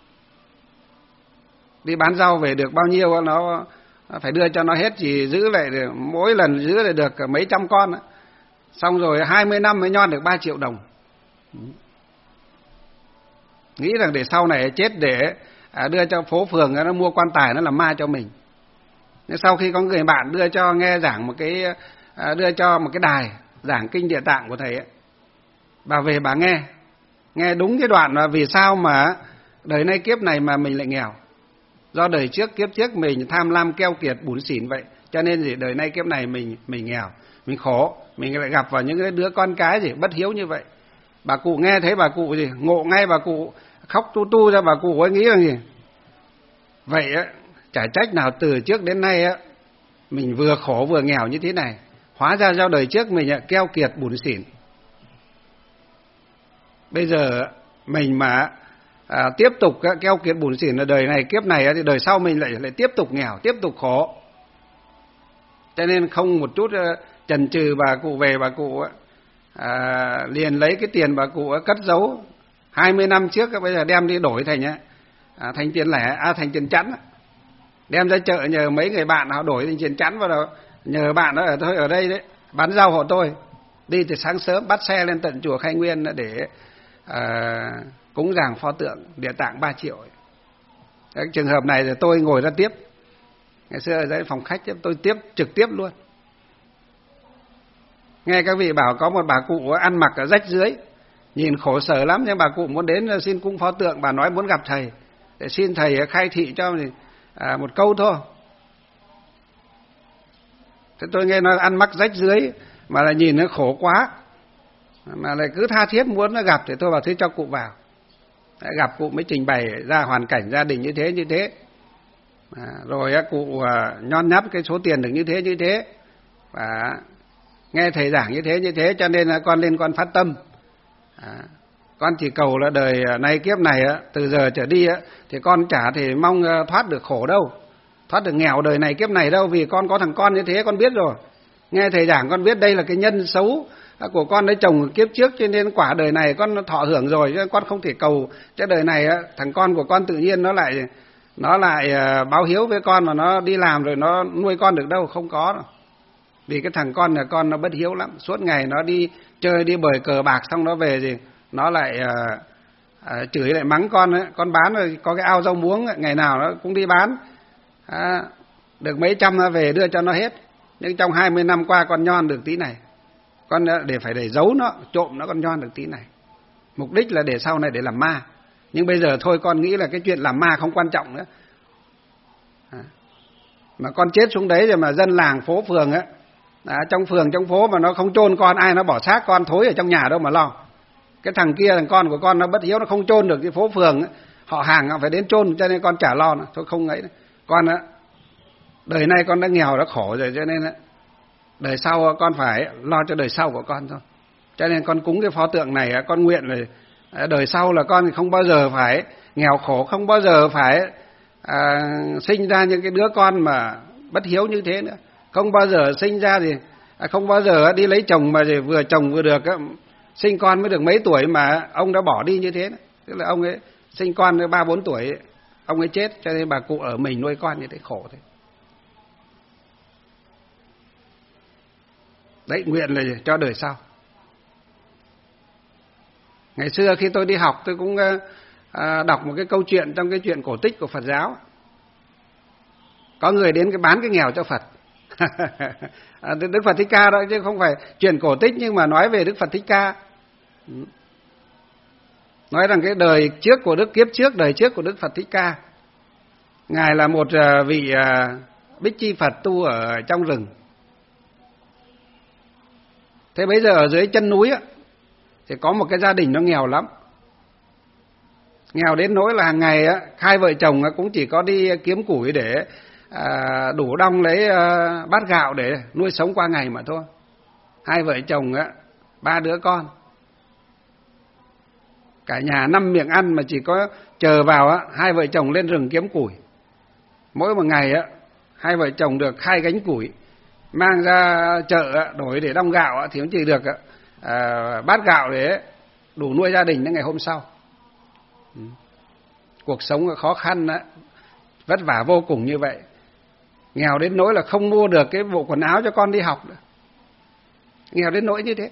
S2: Đi bán rau về được bao nhiêu nó phải đưa cho nó hết, chỉ giữ lại mỗi lần giữ lại được mấy trăm con. Xong rồi 20 năm mới nhon được 3 triệu đồng. Nghĩ rằng để sau này chết để đưa cho phố phường nó mua quan tài nó làm ma cho mình. Nhưng sau khi có người bạn đưa cho nghe giảng đưa cho một cái đài giảng kinh Địa Tạng của thầy bà về bà nghe đúng cái đoạn là vì sao mà đời nay kiếp này mà mình lại nghèo. Do đời trước kiếp trước mình tham lam keo kiệt bủn xỉn vậy, cho nên gì đời nay kiếp này mình nghèo, mình khổ, mình lại gặp vào những cái đứa con cái gì bất hiếu như vậy. Bà cụ nghe thấy bà cụ gì ngộ ngay, bà cụ khóc tu ra. Bà cụ ấy nghĩ rằng gì vậy chả trách nào từ trước đến nay mình vừa khổ vừa nghèo như thế này, hóa ra do đời trước mình keo kiệt bủn xỉn. Bây giờ mình mà tiếp tục keo kiệt bủn xỉn ở đời này kiếp này thì đời sau mình lại tiếp tục nghèo, tiếp tục khổ. Cho nên không một chút chần chừ, bà cụ về, bà cụ liền lấy cái tiền bà cụ cất giấu 20 năm trước, bây giờ đem đi đổi thành tiền lẻ, thành tiền chẵn, đem ra chợ nhờ mấy người bạn họ đổi thành tiền chẵn vào đó, nhờ bạn đó ở đây đấy bán rau hộ tôi, đi từ sáng sớm bắt xe lên tận chùa Khai Nguyên để cúng dường pho tượng Địa Tạng 3 triệu. Cái trường hợp này thì tôi ngồi ra tiếp. Ngày xưa ở đấy phòng khách tôi tiếp trực tiếp luôn. Nghe các vị bảo có một bà cụ ăn mặc ở rách rưới, nhìn khổ sở lắm, nhưng bà cụ muốn đến xin cúng pho tượng, bà nói muốn gặp thầy để xin thầy khai thị cho một câu thôi. Thế tôi nghe nói ăn mặc rách rưới mà là nhìn nó khổ quá, mà lại cứ tha thiết muốn nó gặp, thì tôi bảo thế cho cụ vào. Gặp cụ mới trình bày ra hoàn cảnh gia đình như thế. Rồi cụ nhon nháp cái số tiền được như thế và nghe thầy giảng như thế, cho nên con lên con phát tâm. Con chỉ cầu là đời nay kiếp này từ giờ trở đi thì con chả thể mong thoát được khổ đâu, thoát được nghèo đời này kiếp này đâu, vì con có thằng con như thế con biết rồi. Nghe thầy giảng con biết đây là cái nhân xấu của con đấy trồng kiếp trước, cho nên quả đời này con thọ hưởng rồi, chứ con không thể cầu cho đời này thằng con của con tự nhiên nó lại báo hiếu với con mà nó đi làm rồi nó nuôi con được đâu, không có đâu. Vì cái thằng con nhà con nó bất hiếu lắm, suốt ngày nó đi chơi đi bời cờ bạc, xong nó về gì nó lại chửi lại mắng con ấy. Con bán rồi có cái ao rau muống ngày nào nó cũng đi bán, được mấy trăm nó về đưa cho nó hết. Nhưng trong 20 năm qua con nhon được tí này, con để giấu nó, trộm nó, con nhon được tí này. Mục đích là để sau này để làm ma. Nhưng bây giờ thôi con nghĩ là cái chuyện làm ma không quan trọng nữa. Mà con chết xuống đấy rồi mà dân làng phố phường trong phường trong phố mà nó không chôn con, ai nó bỏ xác con thối ở trong nhà đâu mà lo. Cái thằng kia, thằng con của con nó bất hiếu, nó không chôn được cái phố phường họ hàng họ phải đến chôn, cho nên con chả lo nữa. Thôi không ấy nữa. Con đời nay con đã nghèo đã khổ rồi, cho nên đời sau con phải lo cho đời sau của con thôi. Cho nên con cúng cái pho tượng này, con nguyện là đời sau là con không bao giờ phải nghèo khổ, không bao giờ phải sinh ra những cái đứa con mà bất hiếu như thế nữa. Không bao giờ sinh ra thì không bao giờ đi lấy chồng mà vừa chồng vừa được sinh con mới được mấy tuổi mà ông đã bỏ đi như thế. Tức là ông ấy sinh con 3-4 tuổi ông ấy chết, cho nên bà cụ ở mình nuôi con như thế, khổ thế. Đấy, nguyện là cho đời sau. Ngày xưa khi tôi đi học tôi cũng đọc một cái câu chuyện trong cái chuyện cổ tích của Phật giáo. Có người đến bán cái nghèo cho Phật. Đức Phật Thích Ca đó, chứ không phải chuyện cổ tích, nhưng mà nói về Đức Phật Thích Ca. Nói rằng cái đời trước của kiếp trước, đời trước của Đức Phật Thích Ca, ngài là một vị Bích Chi Phật tu ở trong rừng. Thế bây giờ ở dưới chân núi thì có một cái gia đình nó nghèo lắm, nghèo đến nỗi là hàng ngày hai vợ chồng cũng chỉ có đi kiếm củi để đủ đong lấy bát gạo để nuôi sống qua ngày mà thôi. Hai vợ chồng 3 đứa con, cả nhà 5 miệng ăn mà chỉ có chờ vào hai vợ chồng lên rừng kiếm củi. Mỗi một ngày hai vợ chồng được 2 gánh củi, mang ra chợ đổi để đong gạo thì cũng chỉ được bát gạo để đủ nuôi gia đình đến ngày hôm sau. Cuộc sống khó khăn vất vả vô cùng như vậy, nghèo đến nỗi là không mua được cái bộ quần áo cho con đi học nữa. Nghèo đến nỗi như thế.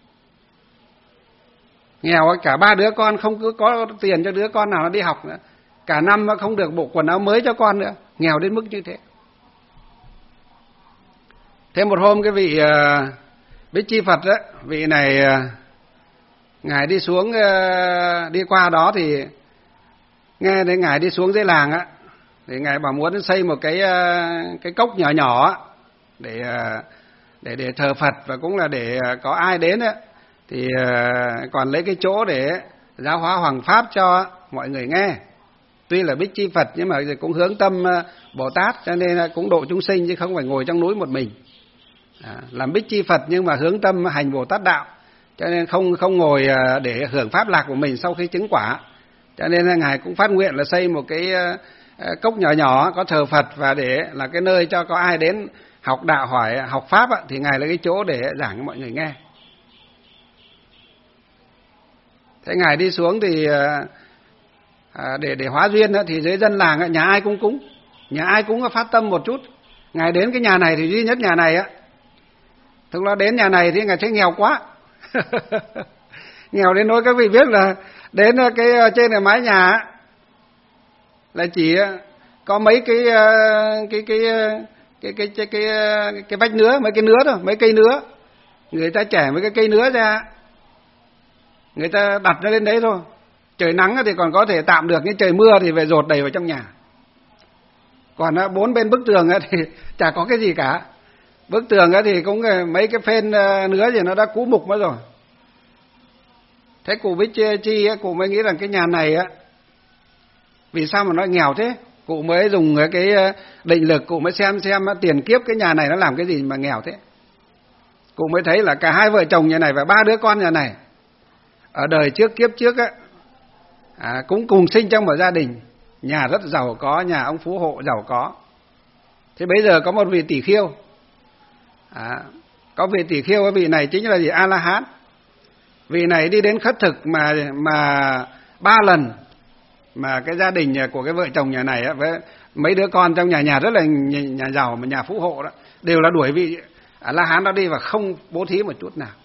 S2: Nghèo cả 3 đứa con, không cứ có tiền cho đứa con nào nó đi học nữa, cả năm không được bộ quần áo mới cho con nữa. Nghèo đến mức như thế. Thế một hôm cái vị Bích Chi Phật vị này ngài đi xuống đi qua đó thì nghe thấy ngài đi xuống dưới làng thì ngài bảo muốn xây một cái cốc nhỏ nhỏ để thờ Phật, và cũng là để có ai đến thì còn lấy cái chỗ để giáo hóa hoằng pháp cho mọi người nghe. Tuy là Bích Chi Phật nhưng mà cũng hướng tâm Bồ Tát, cho nên cũng độ chúng sinh chứ không phải ngồi trong núi một mình. Làm Bích Chi Phật nhưng mà hướng tâm hành Bồ Tát đạo, cho nên không ngồi để hưởng pháp lạc của mình sau khi chứng quả. Cho nên là ngài cũng phát nguyện là xây một cái cốc nhỏ nhỏ có thờ Phật, và để là cái nơi cho có ai đến học đạo hỏi học pháp thì ngài là cái chỗ để giảng cho mọi người nghe. Thế ngài đi xuống thì để hóa duyên thì dưới dân làng nhà ai cũng cúng, nhà ai cũng phát tâm một chút. Ngài đến cái nhà này thì duy nhất nhà này thực ra đến nhà này thì ngài thấy nghèo quá. Nghèo đến nỗi các vị biết là đến cái trên cái mái nhà là chỉ có mấy cái vách nứa, mấy cái nứa thôi, mấy cây nứa. Người ta chẻ mấy cái cây nứa ra, người ta đặt nó lên đấy thôi. Trời nắng thì còn có thể tạm được, nhưng trời mưa thì về dột đầy vào trong nhà. Còn 4 bên bức tường thì chả có cái gì cả. Bức tường thì cũng mấy cái phên nứa thì nó đã cũ mục mất rồi. Thế cụ Bích Chi cụ mới nghĩ rằng cái nhà này vì sao mà nó nghèo thế? Cụ mới dùng cái định lực, cụ mới xem tiền kiếp cái nhà này nó làm cái gì mà nghèo thế. Cụ mới thấy là cả hai vợ chồng nhà này và 3 đứa con nhà này ở đời trước kiếp trước cũng cùng sinh trong một gia đình, nhà rất giàu có, nhà ông phú hộ giàu có. Thế bây giờ có một vị tỷ khiêu, có vị tỷ khiêu, vị này chính là gì? A La Hán. Vị này đi đến khất thực mà 3 lần mà cái gia đình của cái vợ chồng nhà này với mấy đứa con trong nhà rất là nhà giàu mà nhà phú hộ đó, đều là đuổi vị A La Hán đó đi và không bố thí một chút nào.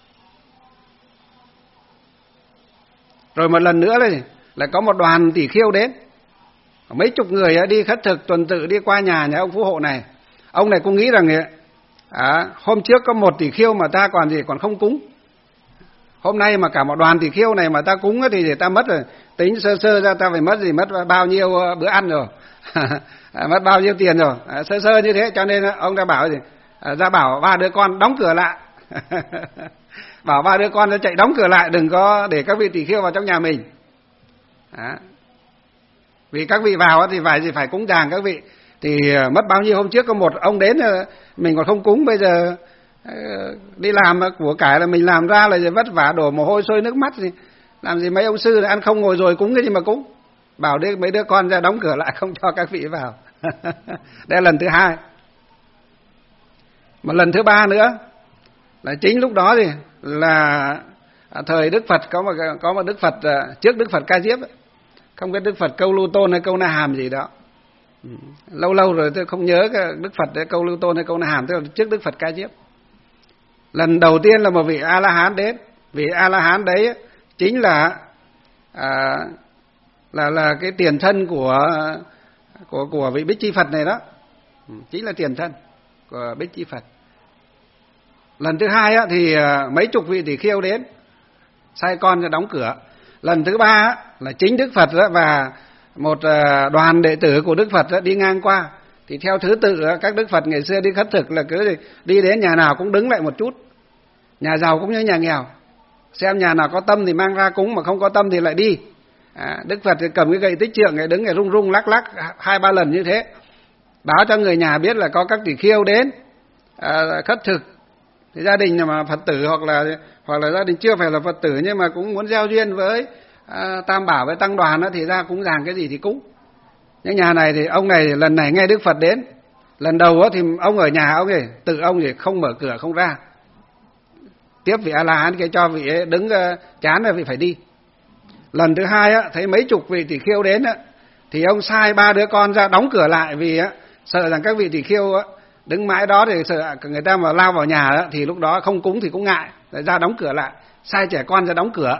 S2: Rồi một lần nữa là có một đoàn tỷ khiêu đến, mấy chục người đi khất thực tuần tự đi qua nhà ông phú hộ này. Ông này cũng nghĩ rằng hôm trước có một tỷ khiêu mà ta còn không cúng, hôm nay mà cả một đoàn tỷ khiêu này mà ta cúng thì để ta mất rồi, tính sơ ra ta phải mất bao nhiêu bữa ăn rồi. Mất bao nhiêu tiền rồi, sơ như thế. Cho nên ông ta bảo ra bảo 3 đứa con đóng cửa lại. Bảo 3 đứa con nó chạy đóng cửa lại, đừng có để các vị tỷ khiêu vào trong nhà mình. Vì các vị vào thì phải cúng dường các vị. Thì mất bao nhiêu, hôm trước có một ông đến mình còn không cúng, bây giờ đi làm của cải là mình làm ra là vất vả đổ mồ hôi sôi nước mắt thì làm gì mấy ông sư ăn không ngồi rồi cúng cái gì mà cúng. Bảo mấy đứa con ra đóng cửa lại không cho các vị vào. Đây là lần thứ 2. Một lần thứ ba nữa là chính lúc đó thì là thời Đức Phật có một Đức Phật trước Đức Phật Ca Diếp ấy. Không biết Đức Phật Câu Lưu Tôn hay Câu Na Hàm gì đó. Lâu lâu rồi tôi không nhớ Đức Phật đấy, Câu Lưu Tôn hay Câu Na Hàm, tức là trước Đức Phật Ca Diếp. Lần đầu tiên là một vị A La Hán đến, vị A La Hán đấy chính là cái tiền thân của vị Bích Chi Phật này đó, chính là tiền thân của Bích Chi Phật. Lần thứ hai thì mấy chục vị tỷ kheo đến sai con ra đóng cửa. Lần thứ ba là chính Đức Phật và một đoàn đệ tử của Đức Phật đi ngang qua, thì theo thứ tự các Đức Phật ngày xưa đi khất thực là cứ đi đến nhà nào cũng đứng lại một chút, nhà giàu cũng như nhà nghèo, xem nhà nào có tâm thì mang ra cúng, mà không có tâm thì lại đi. Đức Phật thì cầm cái gậy tích trượng, đứng rung rung lắc lắc 2-3 lần như thế, báo cho người nhà biết là có các tỷ kheo đến khất thực. Thì gia đình mà Phật tử hoặc là gia đình chưa phải là Phật tử nhưng mà cũng muốn gieo duyên với Tam Bảo với Tăng Đoàn thì ra cúng dường cái gì thì cúng. Nhưng nhà này thì ông này lần này nghe Đức Phật đến, lần đầu thì ông ở nhà ông này tự ông thì không mở cửa không ra, tiếp vị A La Hán kia cho vị ấy đứng chán rồi vị phải đi. Lần thứ hai thấy mấy chục vị tỷ kheo đến thì ông sai 3 đứa con ra đóng cửa lại, vì sợ rằng các vị tỷ kheo đứng mãi đó thì sợ người ta mà lao vào nhà thì lúc đó không cúng thì cũng ngại, ra đóng cửa lại, sai trẻ con ra đóng cửa.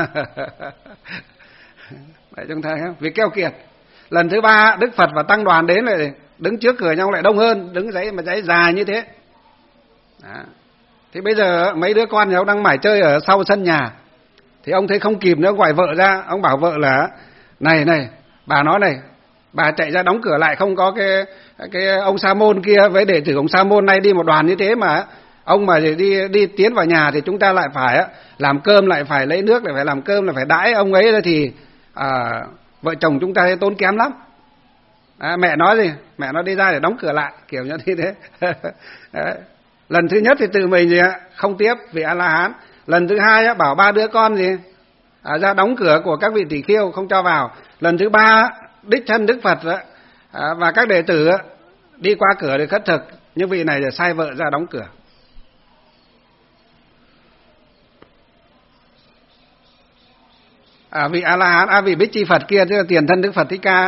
S2: Vậy chúng ta thấy không? Vì keo kiệt. Lần thứ ba Đức Phật và Tăng Đoàn đến lại đứng trước cửa nhau lại đông hơn, đứng giấy mà giấy dài như thế. Đó. Thì bây giờ mấy đứa con nhà ông đang mải chơi ở sau sân nhà, thì ông thấy không kịp nữa, gọi vợ ra, ông bảo vợ là này bà nói này, bà chạy ra đóng cửa lại, không có cái ông Sa Môn kia với đệ tử ông Sa Môn này đi một đoàn như thế mà ông mà đi tiến vào nhà thì chúng ta lại phải làm cơm, lại phải lấy nước, lại phải làm cơm, lại phải đãi ông ấy ra thì vợ chồng chúng ta thấy tốn kém lắm. Mẹ nói gì? Mẹ nó đi ra để đóng cửa lại, kiểu như thế. Lần thứ nhất thì tự mình gì không tiếp vị A La Hán. Lần thứ hai bảo 3 đứa con gì ra đóng cửa của các vị tỷ kheo không cho vào. Lần thứ ba đích thân Đức Phật và các đệ tử đi qua cửa để khất thực, nhưng vị này để sai vợ ra đóng cửa. Vị A La Hán, vị Bích Chi Phật kia tức là tiền thân Đức Phật Thích Ca.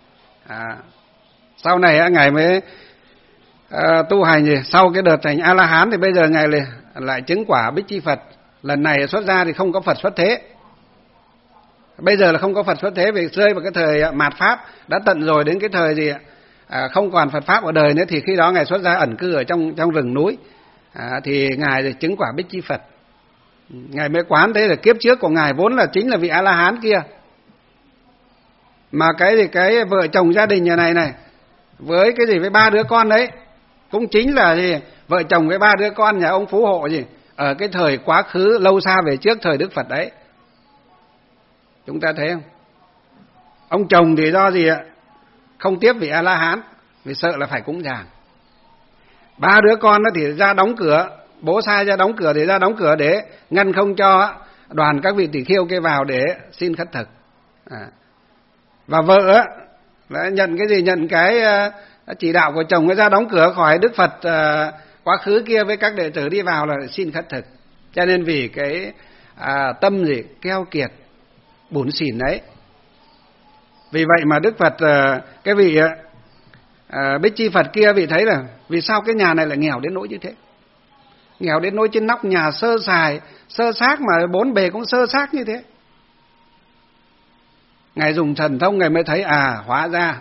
S2: Sau này ngài mới tu hành gì, sau cái đợt thành A La Hán thì bây giờ ngài lại chứng quả Bích Chi Phật. Lần này xuất ra thì không có Phật xuất thế. Bây giờ là không có Phật xuất thế, vì rơi vào cái thời mạt Pháp, đã tận rồi đến cái thời gì không còn Phật Pháp ở đời nữa, thì khi đó ngài xuất ra ẩn cư ở trong rừng núi, thì ngài thì chứng quả Bích Chi Phật. Ngài mới quán thế là kiếp trước của ngài vốn là chính là vị A La Hán kia, mà cái vợ chồng gia đình nhà này với cái gì với 3 đứa con đấy cũng chính là gì, vợ chồng với 3 đứa con nhà ông Phú Hộ gì ở cái thời quá khứ lâu xa về trước thời Đức Phật đấy. Chúng ta thấy không? Ông chồng thì do gì không tiếp vị A La Hán vì sợ là phải cúng dường. 3 đứa con thì ra đóng cửa, bố sai ra đóng cửa, để ra đóng cửa để ngăn không cho đoàn các vị tỷ kheo kia vào để xin khất thực. Và vợ đã nhận cái gì, nhận cái chỉ đạo của chồng, ra đóng cửa khỏi Đức Phật quá khứ kia với các đệ tử đi vào là xin khất thực. Cho nên vì cái tâm gì keo kiệt bủn xỉn đấy, vì vậy mà Đức Phật cái vị Bích Chi Phật kia vị thấy là vì sao cái nhà này lại nghèo đến nỗi như thế, nghèo đến nỗi trên nóc nhà sơ sài sơ xác, mà 4 bề cũng sơ xác như thế. Ngài dùng thần thông ngài mới thấy hóa ra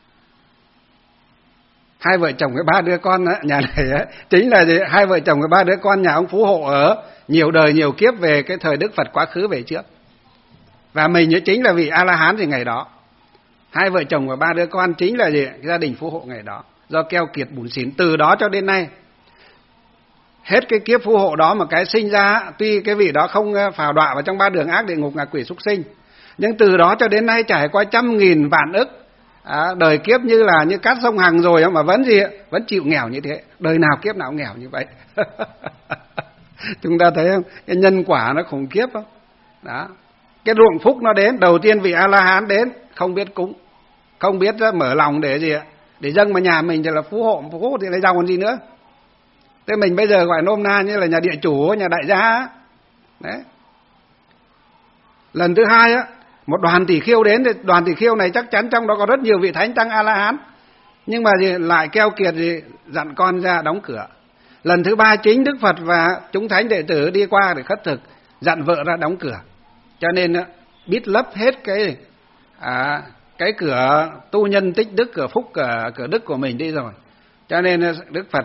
S2: 2 vợ chồng với 3 đứa con nhà này chính là gì? 2 vợ chồng với 3 đứa con nhà ông Phú Hộ ở nhiều đời nhiều kiếp về cái thời Đức Phật quá khứ về trước, và mình chính là vị A La Hán thì ngày đó. 2 vợ chồng và 3 đứa con chính là gì? Gia đình Phú Hộ ngày đó, do keo kiệt bủn xỉn từ đó cho đến nay. Hết cái kiếp Phú Hộ đó mà cái sinh ra, tuy cái vị đó không phào đọa vào trong 3 đường ác địa ngục ngạ quỷ súc sinh, nhưng từ đó cho đến nay trải qua trăm nghìn vạn ức đời kiếp như là như cát sông Hằng rồi mà vẫn gì, vẫn chịu nghèo như thế. Đời nào kiếp nào nghèo như vậy. Chúng ta thấy không? Cái nhân quả nó khủng khiếp không? Đó. Cái ruộng phúc nó đến, đầu tiên vị A La Hán đến không biết cúng, không biết mở lòng để gì ạ? Để dâng mà nhà mình thì là Phú Hộ thì lấy giàu còn gì nữa. Thế mình bây giờ gọi nôm na như là nhà địa chủ, nhà đại gia. Đấy. Lần thứ hai á, một đoàn tỷ khưu đến, thì đoàn tỷ khưu này chắc chắn trong đó có rất nhiều vị thánh tăng A-la-hán. Nhưng mà lại keo kiệt dặn con ra đóng cửa. Lần thứ ba chính Đức Phật và chúng thánh đệ tử đi qua để khất thực, dặn vợ ra đóng cửa. Cho nên biết lấp hết cái cửa tu nhân tích đức, cửa phúc, cửa đức của mình đi rồi. Cho nên Đức Phật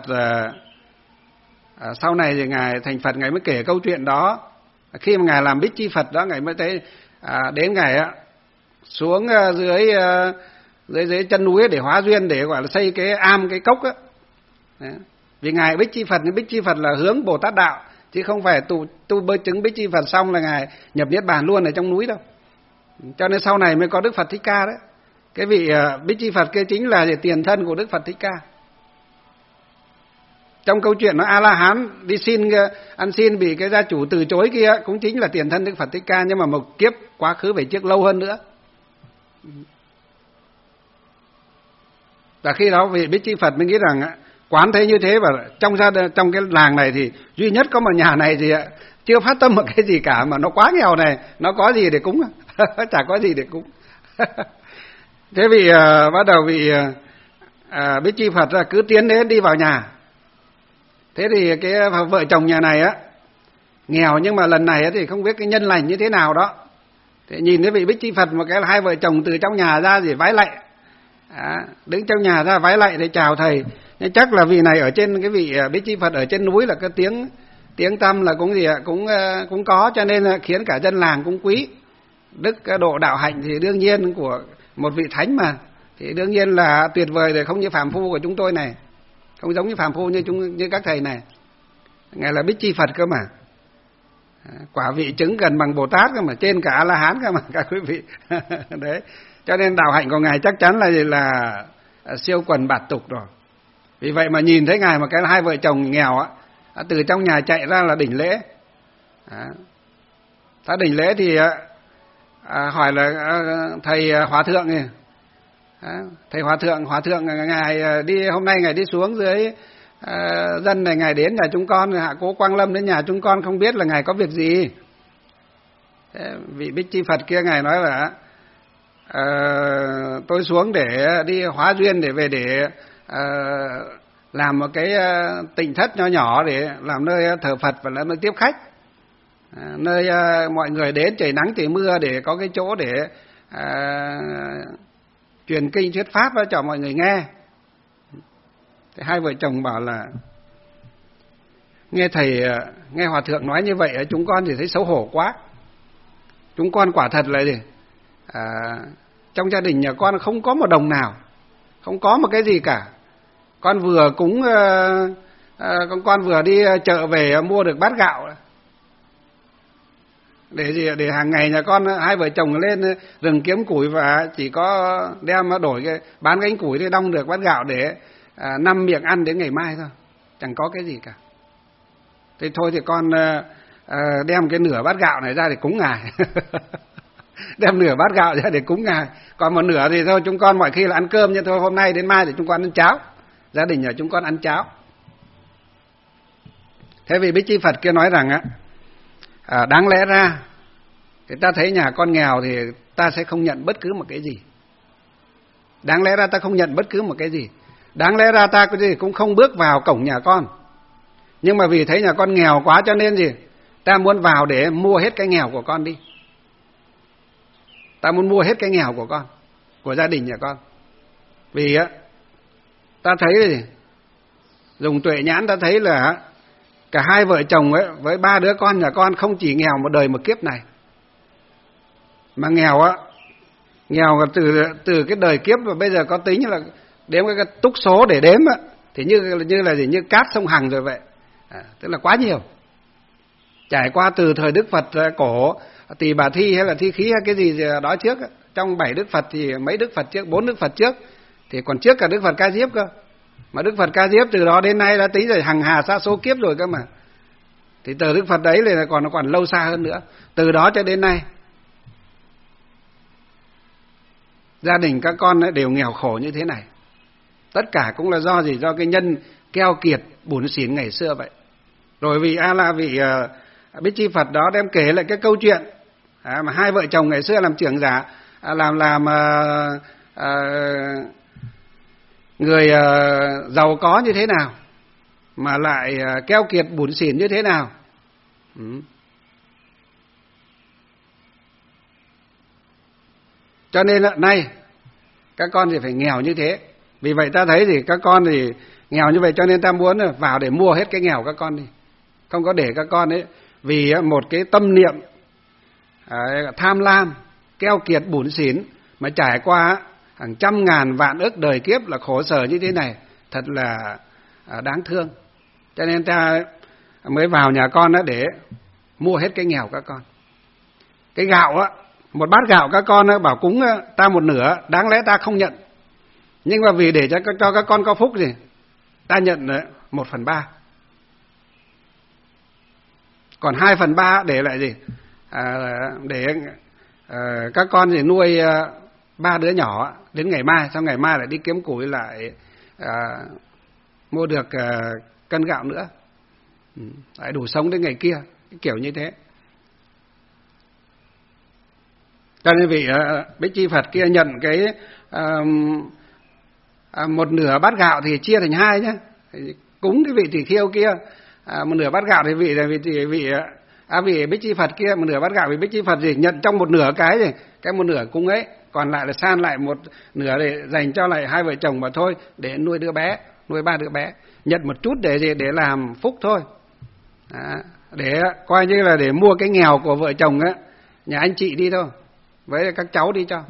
S2: sau này thì Ngài thành Phật, Ngài mới kể câu chuyện đó. Khi mà Ngài làm Bích Chi Phật đó, Ngài mới thấy đến Ngài xuống dưới chân núi để hóa duyên, để gọi là xây cái am, cái cốc á. Vì Ngài Bích Chi Phật là hướng Bồ Tát đạo, chứ không phải tu bơ chứng Bích Chi Phật xong là Ngài nhập niết bàn luôn ở trong núi đâu. Cho nên sau này mới có Đức Phật Thích Ca đấy. Cái vị Bích Chi Phật kia chính là tiền thân của Đức Phật Thích Ca. Trong câu chuyện nó A-la-hán đi ăn xin bị cái gia chủ từ chối kia cũng chính là tiền thân Đức Phật Thích Ca, nhưng mà một kiếp quá khứ về trước lâu hơn nữa. Và khi đó vị Bích Chi Phật mới nghĩ rằng quán thấy như thế, và trong cái làng này thì duy nhất có một nhà này thì chưa phát tâm một cái gì cả, mà nó quá nghèo này, nó có gì để cúng? Chả có gì để cúng. Thế vì bắt đầu vị Bích Chi Phật cứ tiến đến đi vào nhà. Thế thì cái vợ chồng nhà này nghèo, nhưng mà lần này thì không biết cái nhân lành như thế nào đó. Thế nhìn thấy vị Bích Chi Phật, một cái là hai vợ chồng từ trong nhà ra thì vái lạy. Đứng trong nhà ra vái lạy để chào thầy. Nhưng chắc là vị này ở trên cái vị Bích Chi Phật ở trên núi là cái tiếng tăm là cũng có, cho nên là khiến cả dân làng cũng quý. Đức độ đạo hạnh thì đương nhiên của một vị thánh mà, thì đương nhiên là tuyệt vời rồi, không như phàm phu của chúng tôi này, không giống như phàm phu như các thầy này. Ngài là Bích Chi Phật cơ mà, quả vị chứng gần bằng Bồ Tát cơ mà, trên cả A-la-hán cơ mà các quý vị. Đấy, cho nên đạo hạnh của Ngài chắc chắn là siêu quần bạt tục rồi. Vì vậy mà nhìn thấy Ngài một cái hai vợ chồng nghèo từ trong nhà chạy ra là đỉnh lễ. Ta đỉnh lễ thì hỏi là thầy hòa thượng này, thầy hòa thượng Ngài đi hôm nay Ngài đi xuống dưới dân này, Ngài đến nhà chúng con, hạ cố Quang Lâm đến nhà chúng con, không biết là Ngài có việc gì. Vị Bích Chi Phật kia Ngài nói là tôi xuống để đi hóa duyên, để về để làm một cái tịnh thất nho nhỏ để làm nơi thờ Phật và làm nơi tiếp khách, nơi mọi người đến trời nắng trời mưa, để có cái chỗ để truyền kinh thuyết pháp cho mọi người nghe. Thì hai vợ chồng bảo là nghe hòa thượng nói như vậy chúng con thì thấy xấu hổ quá. Chúng con quả thật là gì, trong gia đình nhà con không có một đồng nào, không có một cái gì cả. Con vừa cúng con vừa đi chợ về mua được bát gạo để hàng ngày nhà con hai vợ chồng lên rừng kiếm củi, và chỉ có đem bán gánh củi để đong được bát gạo để 5 miệng ăn đến ngày mai thôi, chẳng có cái gì cả. Thế thôi thì con đem cái nửa bát gạo này ra để cúng Ngài. Đem nửa bát gạo ra để cúng Ngài, còn một nửa thì thôi chúng con mọi khi là ăn cơm, nhưng thôi hôm nay đến mai thì chúng con ăn cháo, gia đình nhà chúng con ăn cháo. Thế vì Bích Chi Phật kia nói rằng đáng lẽ ra thì ta thấy nhà con nghèo thì ta sẽ không nhận bất cứ một cái gì. Đáng lẽ ra ta không nhận bất cứ một cái gì. Đáng lẽ ra ta cũng không bước vào cổng nhà con. Nhưng mà vì thấy nhà con nghèo quá cho nên gì? Ta muốn vào để mua hết cái nghèo của con đi. Ta muốn mua hết cái nghèo của con, của gia đình nhà con. Vì ta thấy gì? Dùng tuệ nhãn ta thấy là cả hai vợ chồng với 3 đứa con nhà con không chỉ nghèo một đời một kiếp này, mà nghèo từ cái đời kiếp và bây giờ có tính là đếm cái túc số để đếm thì như là gì, như cát sông Hằng rồi vậy. Tức là quá nhiều. Trải qua từ thời Đức Phật cổ Tỳ Bà Thi hay là Thi Khí hay cái gì đó trước, trong 7 Đức Phật thì mấy Đức Phật trước, 4 Đức Phật trước thì còn trước cả Đức Phật Ca Diếp cơ. Mà Đức Phật Ca Diếp từ đó đến nay đã tính rồi hằng hà sa số kiếp rồi cơ mà. Thì từ Đức Phật đấy là còn lâu xa hơn nữa. Từ đó cho đến nay gia đình các con đều nghèo khổ như thế này. Tất cả cũng là do gì? Do cái nhân keo kiệt bủn xỉn ngày xưa vậy. Rồi vị Bích Chi Phật đó đem kể lại cái câu chuyện mà hai vợ chồng ngày xưa làm trưởng giả, người giàu có như thế nào mà lại keo kiệt bủn xỉn như thế nào. Cho nên nay các con thì phải nghèo như thế. Vì vậy ta thấy thì các con thì nghèo như vậy, cho nên ta muốn vào để mua hết cái nghèo các con đi, không có để các con ấy vì một cái tâm niệm tham lam, keo kiệt bủn xỉn mà trải qua hàng trăm ngàn vạn ức đời kiếp là khổ sở như thế này, thật là đáng thương. Cho nên ta mới vào nhà con đó để mua hết cái nghèo các con. Cái gạo á, một bát gạo các con bảo cúng ta một nửa, đáng lẽ ta không nhận, nhưng mà vì để cho các con có phúc gì, ta nhận 1/3, còn 2/3 để lại gì, để các con thì nuôi 3 đứa nhỏ đến ngày mai, xong ngày mai lại đi kiếm củi lại mua được cân gạo nữa, lại đủ sống đến ngày kia, kiểu như thế. Cho nên vị Bích Chi Phật kia nhận cái một nửa bát gạo thì chia thành 2 nhé, cúng cái vị Tỳ Kheo kia một nửa bát gạo thì vị Bích Chi Phật kia một nửa bát gạo, vì Bích Chi Phật thì nhận trong một nửa cái một nửa cúng ấy, còn lại là san lại một nửa để dành cho lại hai vợ chồng mà thôi, để nuôi đứa bé, nuôi 3 đứa bé, nhận một chút để làm phúc thôi. Để coi như là để mua cái nghèo của vợ chồng á, nhà anh chị đi thôi, với các cháu đi cho.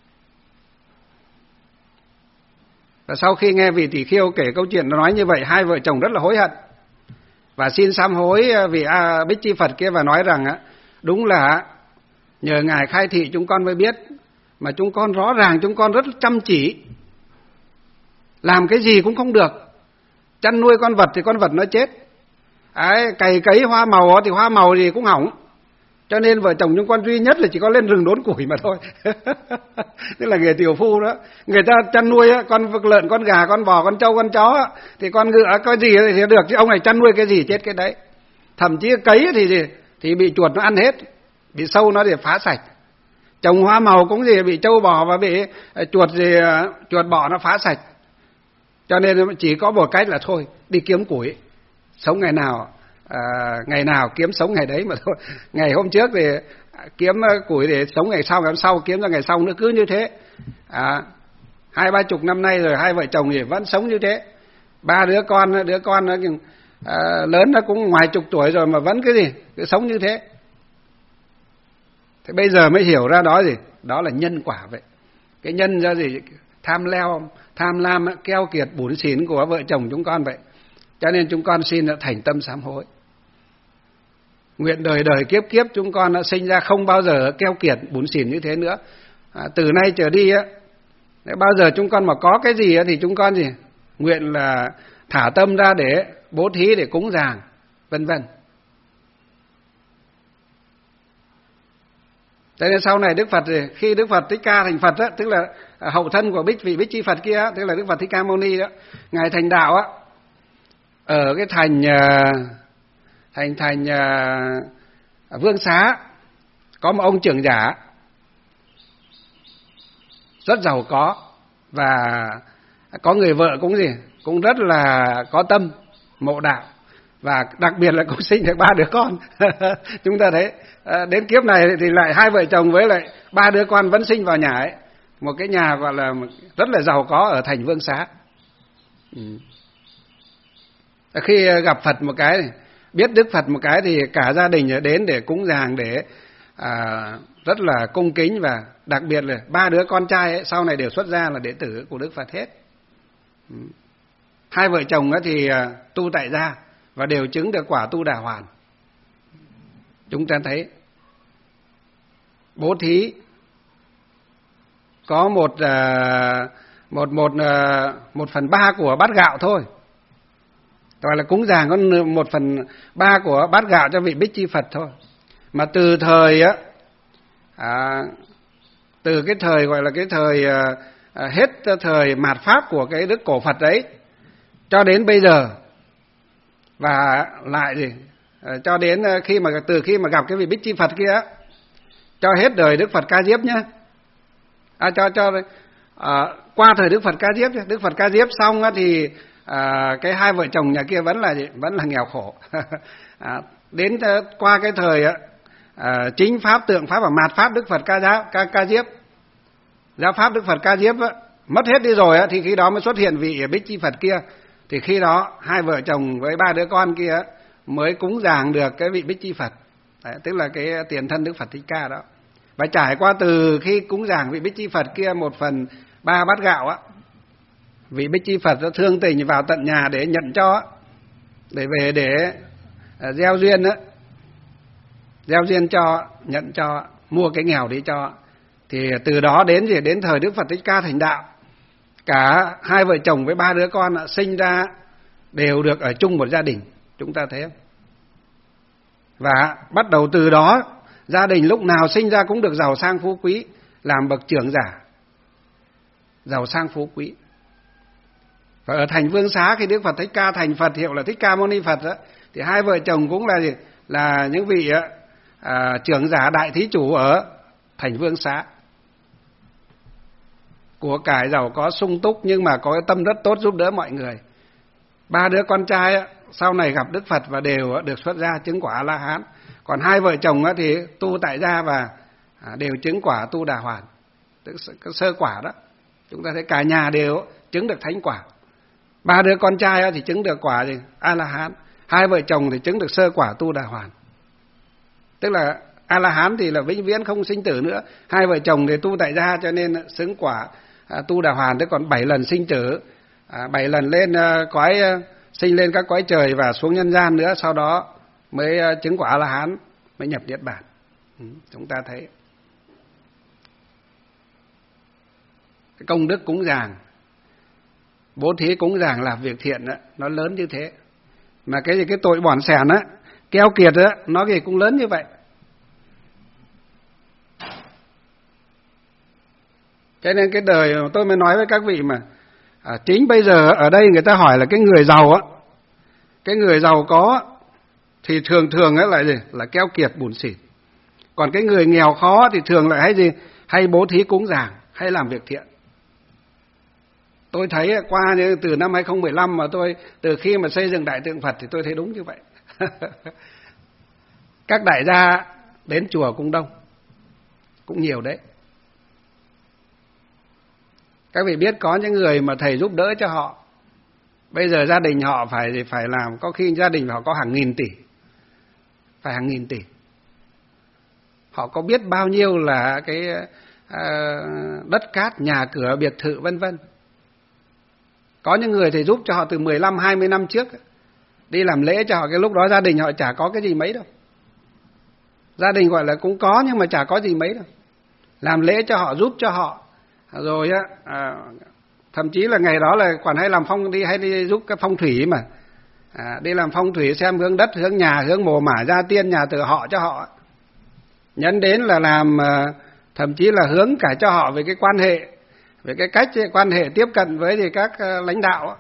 S2: Và sau khi nghe vị Tỳ Kheo kể câu chuyện nó nói như vậy, hai vợ chồng rất là hối hận và xin sám hối vị Bích Chi Phật kia và nói rằng đúng là nhờ Ngài khai thị chúng con mới biết, mà chúng con rõ ràng chúng con rất chăm chỉ, làm cái gì cũng không được, chăn nuôi con vật thì con vật nó chết, cày cấy hoa màu thì hoa màu thì cũng hỏng, cho nên vợ chồng chúng con duy nhất là chỉ có lên rừng đốn củi mà thôi. Tức là nghề tiểu phu đó. Người ta chăn nuôi con lợn, con gà, con bò, con trâu, con chó thì con ngựa có gì thì được, chứ ông này chăn nuôi cái gì chết cái đấy. Thậm chí cấy thì bị chuột nó ăn hết, bị sâu nó để phá sạch. Trồng hoa màu cũng bị trâu bò và bị chuột bò nó phá sạch. Cho nên chỉ có một cách là thôi, đi kiếm củi, sống ngày nào kiếm sống ngày đấy mà thôi. Ngày hôm trước thì kiếm củi để sống ngày sau kiếm ra ngày sau nữa, cứ như thế. 20-30 năm nay rồi hai vợ chồng thì vẫn sống như thế. 3 đứa con nó lớn nó cũng ngoài chục tuổi rồi mà vẫn cứ sống như thế. Thế bây giờ mới hiểu ra đó là nhân quả vậy. Cái nhân ra tham lam keo kiệt bủn xỉn của vợ chồng chúng con vậy. Cho nên chúng con xin thành tâm sám hối. Nguyện đời đời kiếp kiếp chúng con đã sinh ra không bao giờ keo kiệt bủn xỉn như thế nữa. Từ nay trở đi bao giờ chúng con mà có cái gì thì chúng con nguyện là thả tâm ra để bố thí, để cúng dường, vân vân. Cho nên sau này Đức Phật, khi Đức Phật Thích Ca thành Phật tức là hậu thân của vị Bích Chi Phật kia, tức là Đức Phật Thích Ca Mâu Ni đó, Ngài thành đạo ở cái thành Vương Xá có một ông trưởng giả rất giàu có, và có người vợ cũng rất là có tâm mộ đạo, và đặc biệt là cũng sinh được 3 đứa con. Chúng ta thấy đến kiếp này thì lại hai vợ chồng với lại 3 đứa con vẫn sinh vào nhà ấy, một cái nhà gọi là rất là giàu có ở thành Vương Xá. Khi gặp Phật một cái, biết Đức Phật một cái thì cả gia đình đến để cúng dường, để rất là cung kính, và đặc biệt là 3 đứa con trai ấy, sau này đều xuất gia là đệ tử của Đức Phật hết. Hai vợ chồng thì tu tại gia và đều chứng được quả tu đà hoàn. Chúng ta thấy bố thí có 1/3 của bát gạo thôi, gọi là cúng dường có 1/3 của bát gạo cho vị Bích Chi Phật thôi. Mà từ cái thời gọi là cái thời hết thời mạt pháp của cái Đức Cổ Phật đấy, cho đến bây giờ. Và lại gì cho đến từ khi mà gặp cái vị Bích Chi Phật kia, cho hết đời Đức Phật Ca Diếp nhá. Qua thời Đức Phật Ca Diếp, Đức Phật Ca Diếp xong thì cái hai vợ chồng nhà kia vẫn là nghèo khổ. Đến qua cái thời chính pháp, tượng pháp và mạt pháp Đức Phật Ca Diếp, giáo pháp Đức Phật Ca Diếp mất hết đi rồi thì khi đó mới xuất hiện vị Bích Chi Phật kia. Thì khi đó hai vợ chồng với 3 đứa con kia mới cúng dường được cái vị Bích Chi Phật. Đấy, tức là cái tiền thân Đức Phật Thích Ca đó. Và trải qua từ khi cúng dường vị Bích Chi Phật kia 1/3 bát gạo vị Bích Chi Phật đã thương tình vào tận nhà để nhận cho, để về để gieo duyên gieo duyên cho, nhận cho, mua cái nghèo đi cho. Thì từ đó đến thời Đức Phật Thích Ca thành đạo, cả hai vợ chồng với 3 đứa con sinh ra đều được ở chung một gia đình, chúng ta thấy không? Và bắt đầu từ đó gia đình lúc nào sinh ra cũng được giàu sang phú quý, làm bậc trưởng giả, giàu sang phú quý. Và ở thành Vương Xá, khi Đức Phật Thích Ca thành Phật, hiệu là Thích Ca Mâu Ni Phật thì hai vợ chồng cũng là những vị trưởng giả đại thí chủ ở thành Vương Xá. Của cải giàu có sung túc, nhưng mà có cái tâm rất tốt, giúp đỡ mọi người. 3 đứa con trai sau này gặp Đức Phật và đều được xuất gia chứng quả A-la-hán. Còn hai vợ chồng thì tu tại gia và đều chứng quả Tu Đà Hoàn, tức sơ quả đó. Chúng ta thấy cả nhà đều chứng được thánh quả. 3 đứa con trai thì chứng được quả A-la-hán, hai vợ chồng thì chứng được sơ quả Tu Đà Hoàn. Tức là A-la-hán thì là vĩnh viễn không sinh tử nữa. Hai vợ chồng thì tu tại gia cho nên xứng quả Tu Đà Hoàn. Thế còn 7 lần sinh tử, 7 lần lên sinh lên các cõi trời và xuống nhân gian nữa, sau đó mới chứng quả A-la-hán, mới nhập niết bàn. Chúng ta thấy cái công đức cúng dường, bố thí cúng dường làm việc thiện nó lớn như thế. Mà cái tội bỏn sẻn keo kiệt nó thì cũng lớn như vậy. Cho nên cái đời tôi mới nói với các vị mà chính bây giờ ở đây người ta hỏi là cái người giàu cái người giàu có thì thường là keo kiệt bủn xỉn. Còn cái người nghèo khó thì thường lại hay bố thí cúng dường, hay làm việc thiện. Tôi thấy qua từ năm 2015 mà từ khi mà xây dựng Đại Tượng Phật thì tôi thấy đúng như vậy. Các đại gia đến chùa cũng đông, cũng nhiều đấy. Các vị biết có những người mà thầy giúp đỡ cho họ. Bây giờ gia đình họ phải làm, có khi gia đình họ có hàng nghìn tỷ. Phải hàng nghìn tỷ. Họ có biết bao nhiêu là cái đất cát, nhà cửa, biệt thự vân vân. Có những người thầy giúp cho họ từ 15-20 năm trước, đi làm lễ cho họ, cái lúc đó gia đình họ chả có cái gì mấy đâu. Gia đình gọi là cũng có nhưng mà chả có gì mấy đâu. Làm lễ cho họ, giúp cho họ. Rồi thậm chí là ngày đó là còn hay đi giúp cái phong thủy mà. Đi làm phong thủy xem hướng đất, hướng nhà, hướng mồ mả gia tiên nhà từ họ cho họ. Nhấn đến là làm thậm chí là hướng cả cho họ về cái quan hệ, về cái cách quan hệ tiếp cận với các lãnh đạo.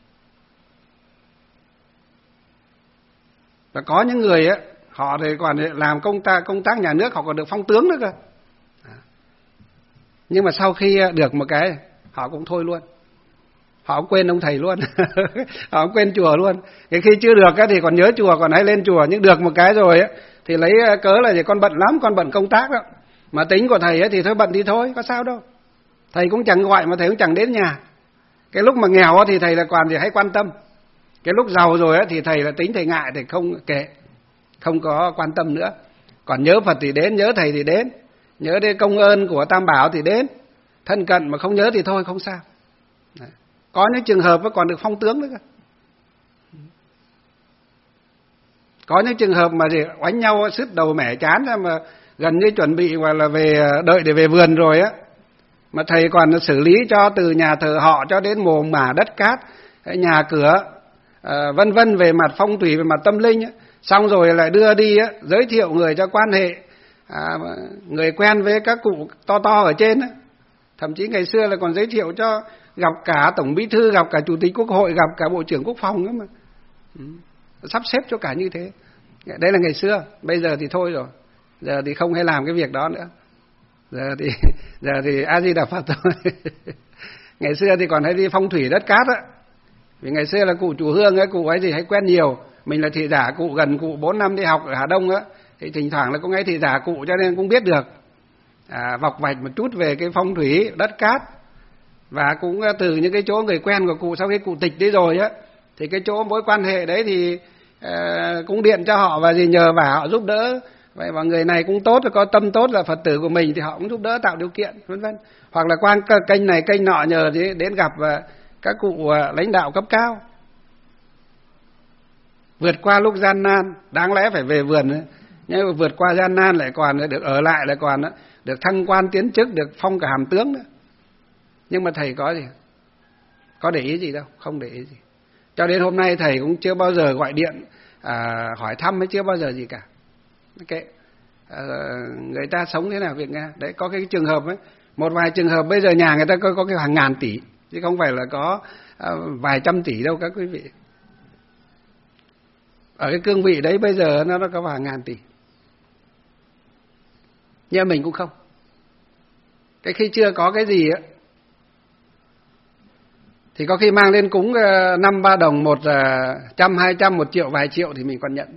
S2: Và có những người họ thì còn làm công tác nhà nước, họ còn được phong tướng nữa cơ. Nhưng mà sau khi được một cái họ cũng thôi luôn. Họ cũng quên ông thầy luôn. Họ cũng quên chùa luôn. Cái khi chưa được thì còn nhớ chùa, còn hay lên chùa. Nhưng được một cái rồi thì lấy cớ là con bận lắm, con bận công tác đó. Mà tính của thầy thì thôi bận đi thôi, có sao đâu. Thầy cũng chẳng gọi mà thầy cũng chẳng đến nhà. Cái lúc mà nghèo thì thầy là còn thì hãy quan tâm. Cái lúc giàu rồi thì thầy là tính thầy ngại thì không kệ, không có quan tâm nữa. Còn nhớ Phật thì đến, nhớ thầy thì đến, nhớ đến công ơn của Tam Bảo thì đến. Thân cận mà không nhớ thì thôi không sao. Đấy. Có những trường hợp còn được phong tướng nữa cơ. Có những trường hợp mà oánh nhau sứt đầu mẻ chán ra mà gần như chuẩn bị gọi là đợi để về vườn rồi mà thầy còn xử lý cho từ nhà thờ họ cho đến mồ mả đất cát, nhà cửa vân vân, về mặt phong thủy, về mặt tâm linh xong rồi lại đưa đi giới thiệu người cho quan hệ, người quen với các cụ to ở trên. Thậm chí ngày xưa là còn giới thiệu cho gặp cả tổng bí thư, gặp cả chủ tịch quốc hội, gặp cả bộ trưởng quốc phòng nữa mà. Sắp xếp cho cả như thế. Đấy là ngày xưa, bây giờ thì thôi rồi. Giờ thì không hay làm cái việc đó nữa. Giờ thì A Di Đà Phật thôi. Ngày xưa thì còn hay đi phong thủy đất cát á. Vì ngày xưa là cụ chủ hương ấy, cụ ấy thì hay quen nhiều. Mình là thị giả, cụ gần cụ 4 năm đi học ở Hà Đông á, thì thỉnh thoảng là cũng ngay thị giả cụ cho nên cũng biết được vọc vạch một chút về cái phong thủy đất cát. Và cũng từ những cái chỗ người quen của cụ sau khi cụ tịch đi rồi á, thì cái chỗ mối quan hệ đấy thì cũng điện cho họ và gì nhờ vả họ giúp đỡ. Vậy mà người này cũng tốt, có tâm tốt là Phật tử của mình thì họ cũng giúp đỡ tạo điều kiện, vân vân. Hoặc là qua kênh này kênh nọ nhờ thì đến gặp các cụ lãnh đạo cấp cao. Vượt qua lúc gian nan, đáng lẽ phải về vườn ấy. Nhưng mà vượt qua gian nan lại còn được ở lại, lại còn được thăng quan tiến chức, được phong cả hàm tướng nữa. Nhưng mà thầy có gì? Có để ý gì đâu, không để ý gì. Cho đến hôm nay thầy cũng chưa bao giờ gọi điện hỏi thăm, hay chưa bao giờ gì cả. Okay. Người ta sống thế nào việc Nga. Đấy, có cái trường hợp ấy, một vài trường hợp bây giờ nhà người ta có cái hàng ngàn tỷ, chứ không phải là có vài trăm tỷ đâu các quý vị. Ở cái cương vị đấy bây giờ nó có vài ngàn tỷ. Nhưng mình cũng không. Cái khi chưa có cái gì á, thì có khi mang lên cúng 5-3 đồng, 100, 200, 1 triệu, vài triệu thì mình còn nhận.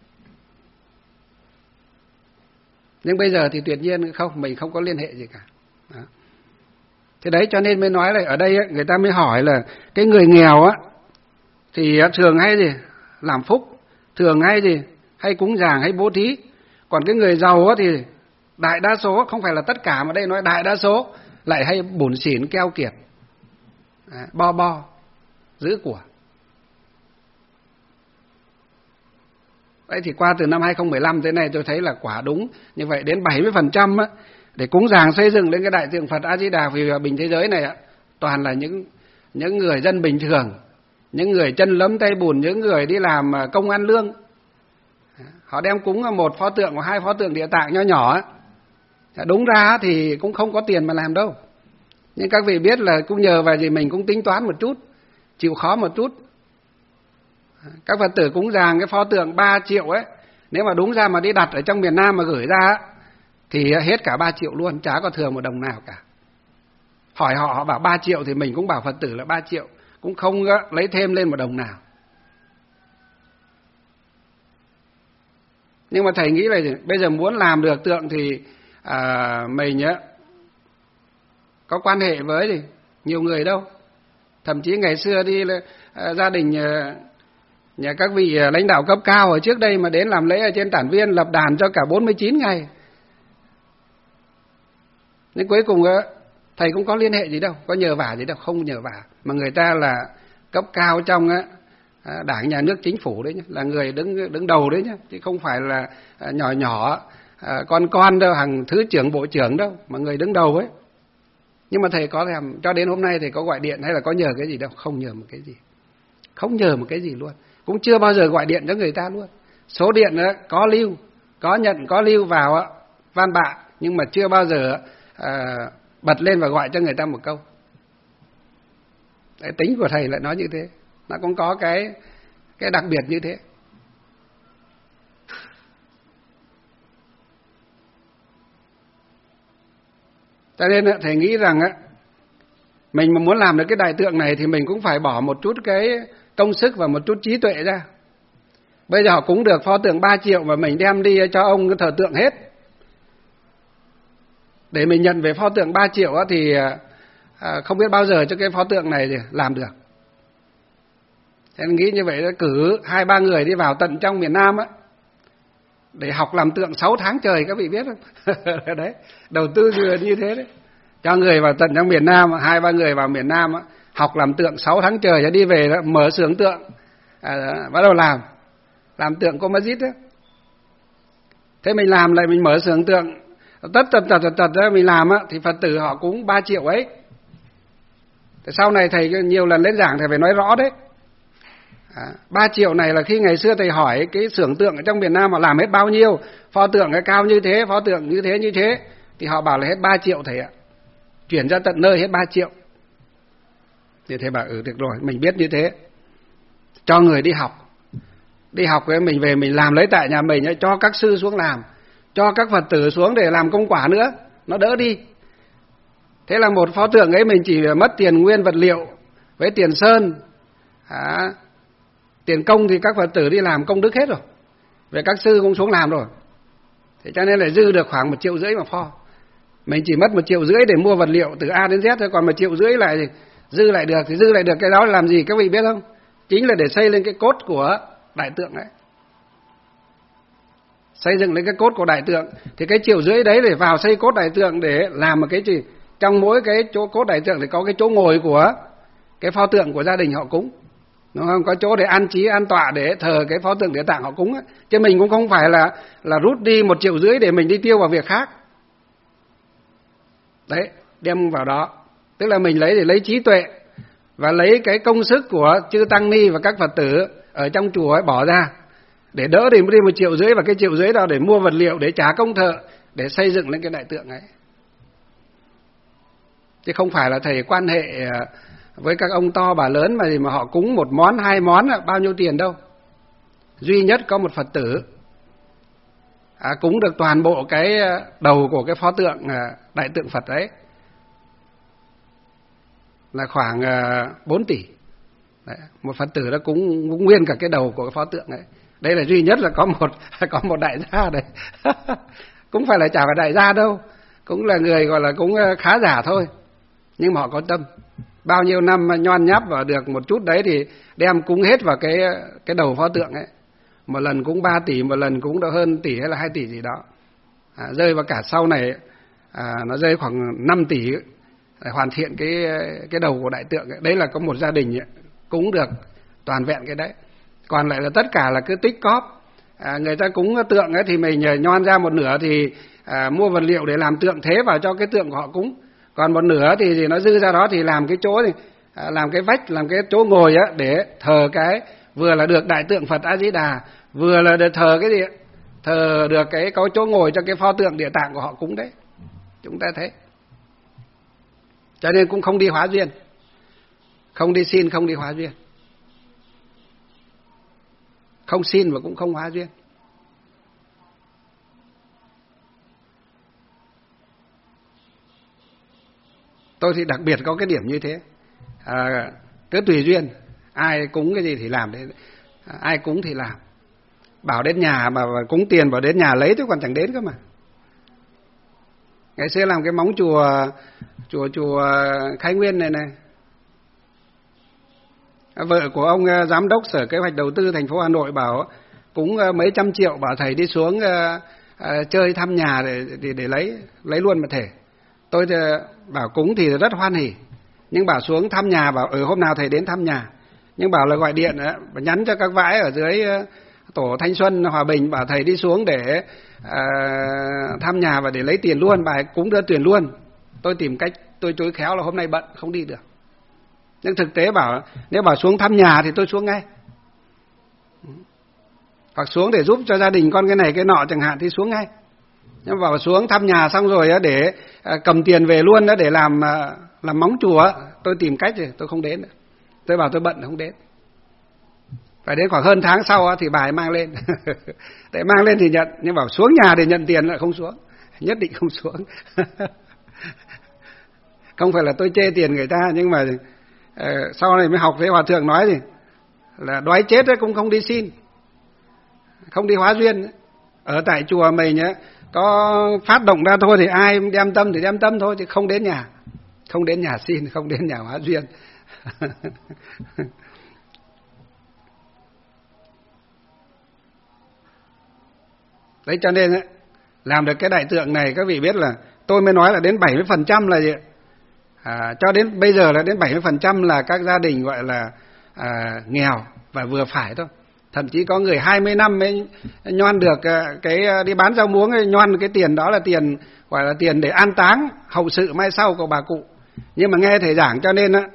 S2: Nhưng bây giờ thì tuyệt nhiên không, mình không có liên hệ gì cả. Đó. Thế đấy cho nên mới nói là ở đây ấy, người ta mới hỏi là cái người nghèo á thì thường hay gì làm phúc, thường hay gì hay cúng dường hay bố thí. Còn cái người giàu á thì đại đa số, không phải là tất cả mà đây nói đại đa số, lại hay bủn xỉn keo kiệt, bo giữ của. Vậy thì qua từ năm 2015 tới nay tôi thấy là quả đúng như vậy, đến 70% á, để cúng dường xây dựng lên cái đại tượng Phật A Di Đà vì hòa bình thế giới này á, toàn là những người dân bình thường, những người chân lấm tay bùn, những người đi làm công ăn lương. Họ đem cúng một pho tượng hoặc 2 pho tượng Địa Tạng nho nhỏ á. Đúng ra thì cũng không có tiền mà làm đâu. Nhưng các vị biết là cũng nhờ vào gì mình cũng tính toán một chút, chịu khó một chút. Các Phật tử cúng dường cái pho tượng 3 triệu ấy, nếu mà đúng ra mà đi đặt ở trong miền Nam mà gửi ra thì hết cả 3 triệu luôn, chả có thừa một đồng nào cả. Hỏi họ bảo 3 triệu thì mình cũng bảo Phật tử là 3 triệu, cũng không lấy thêm lên một đồng nào. Nhưng mà thầy nghĩ là bây giờ muốn làm được tượng thì mình có quan hệ với nhiều người đâu. Thậm chí ngày xưa đi gia đình nhà các vị lãnh đạo cấp cao ở trước đây mà đến làm lễ ở trên Tản Viên, lập đàn cho cả 49 ngày. Nhưng cuối cùng thầy cũng có liên hệ gì đâu, có nhờ vả gì đâu, không nhờ vả. Mà người ta là cấp cao trong Đảng, Nhà nước, Chính phủ đấy nhá, là người đứng đầu đấy nhá, chứ không phải là nhỏ con đâu, hàng thứ trưởng, bộ trưởng đâu, mà người đứng đầu ấy. Nhưng mà thầy có làm, cho đến hôm nay thầy có gọi điện hay là có nhờ cái gì đâu, không nhờ một cái gì. Không nhờ một cái gì luôn. Cũng chưa bao giờ gọi điện cho người ta luôn. Số điện có lưu, có nhận, có lưu vào van bạ, nhưng mà chưa bao giờ bật lên và gọi cho người ta một câu. Đấy, tính của thầy lại nói như thế. Nó cũng có cái đặc biệt như thế. Cho nên thầy nghĩ rằng mình mà muốn làm được cái đại tượng này thì mình cũng phải bỏ một chút cái công sức và một chút trí tuệ ra. Bây giờ họ cúng được pho tượng 3 triệu mà mình đem đi cho ông thờ tượng hết. Để mình nhận về pho tượng 3 triệu thì không biết bao giờ cho cái pho tượng này làm được. Thế nên nghĩ như vậy, cử 2-3 người đi vào tận trong miền Nam để học làm tượng 6 tháng trời, các vị biết không? Đấy, đầu tư như thế đấy. Cho người vào tận trong miền Nam, 2-3 người vào miền Nam học làm tượng 6 tháng trời, cho đi về mở xưởng tượng, bắt đầu làm tượng composite đấy. Thế mình làm lại, mình mở xưởng tượng tất ra mình làm thì Phật tử họ cũng 3 triệu ấy. Thế sau này thầy nhiều lần lên giảng thầy phải nói rõ đấy. 3 triệu này là khi ngày xưa thầy hỏi cái xưởng tượng ở trong miền Nam họ làm hết bao nhiêu, pho tượng cái cao như thế, pho tượng như thế, thì họ bảo là hết 3 triệu thầy ạ. Chuyển ra tận nơi hết 3 triệu. Thì thầy bảo được rồi, mình biết như thế, cho người đi học với mình về mình làm lấy tại nhà mình, cho các sư xuống làm, cho các Phật tử xuống để làm công quả nữa, nó đỡ đi. Thế là một pho tượng ấy mình chỉ mất tiền nguyên vật liệu với tiền sơn, tiền công thì các Phật tử đi làm công đức hết rồi, về các sư cũng xuống làm rồi. Thế cho nên lại dư được khoảng 1,5 triệu một pho. Mình chỉ mất 1,5 triệu để mua vật liệu từ A đến Z thôi, còn 1,5 triệu lại thì dư lại được. Thì dư lại được cái đó là làm gì các vị biết không? Chính là để xây lên cái cốt của đại tượng ấy. Xây dựng lên cái cốt của đại tượng. Thì cái 1,5 triệu đấy để vào xây cốt đại tượng để làm một cái gì? Trong mỗi cái chỗ cốt đại tượng thì có cái chỗ ngồi của cái pho tượng của gia đình họ cúng. Đúng không? Có chỗ để an trí, an tọa để thờ cái pho tượng Địa Tạng họ cúng ấy. Chứ mình cũng không phải là rút đi 1,5 triệu để mình đi tiêu vào việc khác. Đấy, đem vào đó. Tức là mình lấy để lấy trí tuệ và lấy cái công sức của chư tăng ni và các Phật tử ở trong chùa ấy bỏ ra để đỡ đi 1,5 triệu và cái 1,5 triệu đó để mua vật liệu, để trả công thợ, để xây dựng lên cái đại tượng ấy. Chứ không phải là thầy quan hệ với các ông to bà lớn mà họ cúng 1 món 2 món là bao nhiêu tiền đâu. Duy nhất có một Phật tử cúng được toàn bộ cái đầu của cái pho tượng đại tượng Phật ấy là khoảng 4 tỷ. Đấy, một Phật tử đã cúng nguyên cả cái đầu của cái pho tượng ấy. Đây là duy nhất là có một đại gia đây. Cũng phải là chả phải đại gia đâu, cũng là người gọi là cũng khá giả thôi, nhưng mà họ có tâm. Bao nhiêu năm nhon nháp vào được một chút đấy thì đem cúng hết vào cái đầu pho tượng ấy. Một lần cúng 3 tỷ, một lần cúng đã hơn tỷ hay là 2 tỷ gì đó. Rơi vào cả sau này nó rơi khoảng 5 tỷ để hoàn thiện cái đầu của đại tượng ấy. Đấy là có một gia đình ấy, cúng được toàn vẹn cái đấy. Còn lại là tất cả là cứ tích cóp. Người ta cúng tượng ấy thì mình nhon ra một nửa thì mua vật liệu để làm tượng thế vào cho cái tượng của họ cúng. Còn một nửa thì nó dư ra đó thì làm cái chỗ thì làm cái vách, làm cái chỗ ngồi á để thờ cái vừa là được đại tượng Phật A Di Đà, vừa là được thờ cái gì, thờ được cái có chỗ ngồi cho cái pho tượng Địa Tạng của họ cúng đấy. Chúng ta thấy. Cho nên cũng không đi hóa duyên, không đi xin, không đi hóa duyên, không xin và cũng không hóa duyên. Tôi thì đặc biệt có cái điểm như thế, cứ tùy duyên, ai cúng cái gì thì làm đấy, ai cúng thì làm. Bảo đến nhà mà cúng tiền bảo đến nhà lấy tôi còn chẳng đến cơ mà. Ngày xưa làm cái móng chùa Khai Nguyên này, vợ của ông giám đốc Sở Kế hoạch Đầu tư thành phố Hà Nội bảo cúng mấy trăm triệu, bảo thầy đi xuống chơi thăm nhà để lấy luôn mà thể. Tôi bảo cúng thì rất hoan hỉ, nhưng bảo xuống thăm nhà, bảo hôm nào thầy đến thăm nhà, nhưng bảo là gọi điện nhắn cho các vãi ở dưới tổ Thanh Xuân Hòa Bình, bảo thầy đi xuống để thăm nhà và để lấy tiền luôn, bà cúng đưa tiền luôn. Tôi tìm cách tôi chối khéo là hôm nay bận không đi được, nhưng thực tế bảo nếu bảo xuống thăm nhà thì tôi xuống ngay, hoặc xuống để giúp cho gia đình con cái này cái nọ chẳng hạn thì xuống ngay. Nhưng bảo xuống thăm nhà xong rồi để cầm tiền về luôn để làm móng chùa, tôi tìm cách rồi tôi không đến nữa. Tôi bảo tôi bận không đến. Phải đến khoảng hơn tháng sau thì bà ấy mang lên. Để mang lên thì nhận, nhưng bảo xuống nhà để nhận tiền lại không xuống, nhất định không xuống. Không phải là tôi chê tiền người ta, nhưng mà sau này mới học thấy Hòa Thượng nói gì là đói chết ấy cũng không đi xin, không đi hóa duyên. Ở tại chùa mình ấy, có phát động ra thôi thì ai đem tâm thì đem tâm thôi, chứ không đến nhà, không đến nhà xin, không đến nhà hóa duyên. Đấy, cho nên ấy, làm được cái đại tượng này các vị biết là tôi mới nói là đến 70% là gì? Cho đến bây giờ là đến 70% là các gia đình gọi là nghèo và vừa phải thôi. Thậm chí có người 20 năm mới nhoan được cái đi bán rau muống ấy, nhoan cái tiền đó là tiền gọi là tiền để an táng hậu sự mai sau của bà cụ. Nhưng mà nghe thầy giảng cho nên á,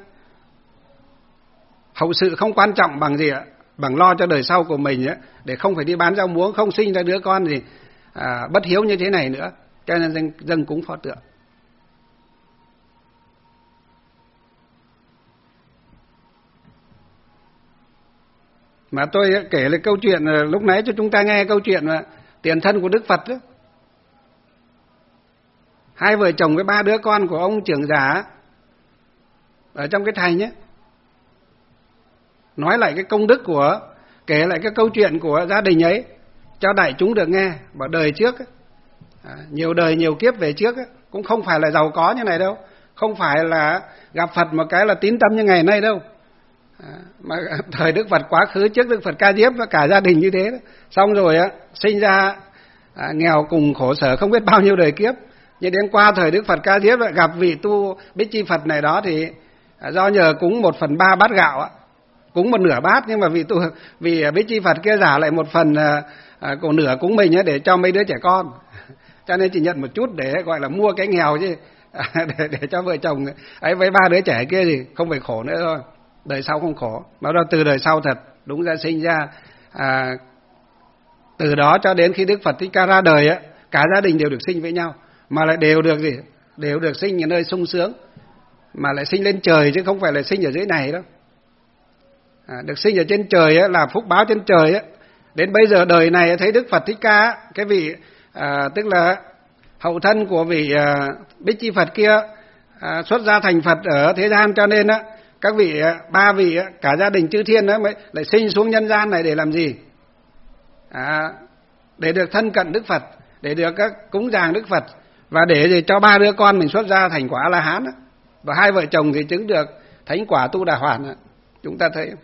S2: hậu sự không quan trọng bằng gì ạ? Bằng lo cho đời sau của mình ấy, để không phải đi bán rau muống, không sinh ra đứa con gì bất hiếu như thế này nữa. Cho nên dâng cúng pho tượng. Mà tôi kể lại câu chuyện lúc nãy cho chúng ta nghe, câu chuyện mà tiền thân của Đức Phật đó. Hai vợ chồng với 3 đứa con của ông trưởng giả ở trong cái thành nhé, nói lại cái công đức của, kể lại cái câu chuyện của gia đình ấy cho đại chúng được nghe. Bảo đời trước nhiều đời nhiều kiếp về trước cũng không phải là giàu có như này đâu, không phải là gặp Phật một cái là tín tâm như ngày nay đâu, mà thời Đức Phật quá khứ, trước Đức Phật Ca Diếp cả gia đình như thế đó. Xong rồi sinh ra nghèo cùng khổ sở không biết bao nhiêu đời kiếp, nhưng đến qua thời Đức Phật Ca Diếp gặp vị tu Bích Chi Phật này đó thì do nhờ cúng 1/3 bát gạo, cúng 1/2 bát, nhưng mà vì Bích Chi Phật kia giả lại 1/4 của nửa cúng mình để cho mấy đứa trẻ con, cho nên chỉ nhận một chút để gọi là mua cái nghèo chứ, để cho vợ chồng ấy với 3 đứa trẻ kia thì không phải khổ nữa thôi, đời sau không khổ. Mà đó từ đời sau thật đúng ra sinh ra từ đó cho đến khi Đức Phật Thích Ca ra đời cả gia đình đều được sinh với nhau, mà lại đều được gì, đều được sinh ở nơi sung sướng, mà lại sinh lên trời chứ không phải là sinh ở dưới này đâu. Được sinh ở trên trời là phúc báo trên trời. Đến bây giờ đời này thấy Đức Phật Thích Ca, cái vị tức là hậu thân của vị Bích Chi Phật kia xuất gia thành Phật ở thế gian, cho nên các vị 3 vị cả gia đình chư thiên mới lại sinh xuống nhân gian này để làm gì? Để được thân cận Đức Phật, để được các cúng dường Đức Phật, và để cho 3 đứa con mình xuất gia thành quả A-la-hán, và 2 vợ chồng thì chứng được thánh quả Tu Đà Hoàn. Chúng ta thấy.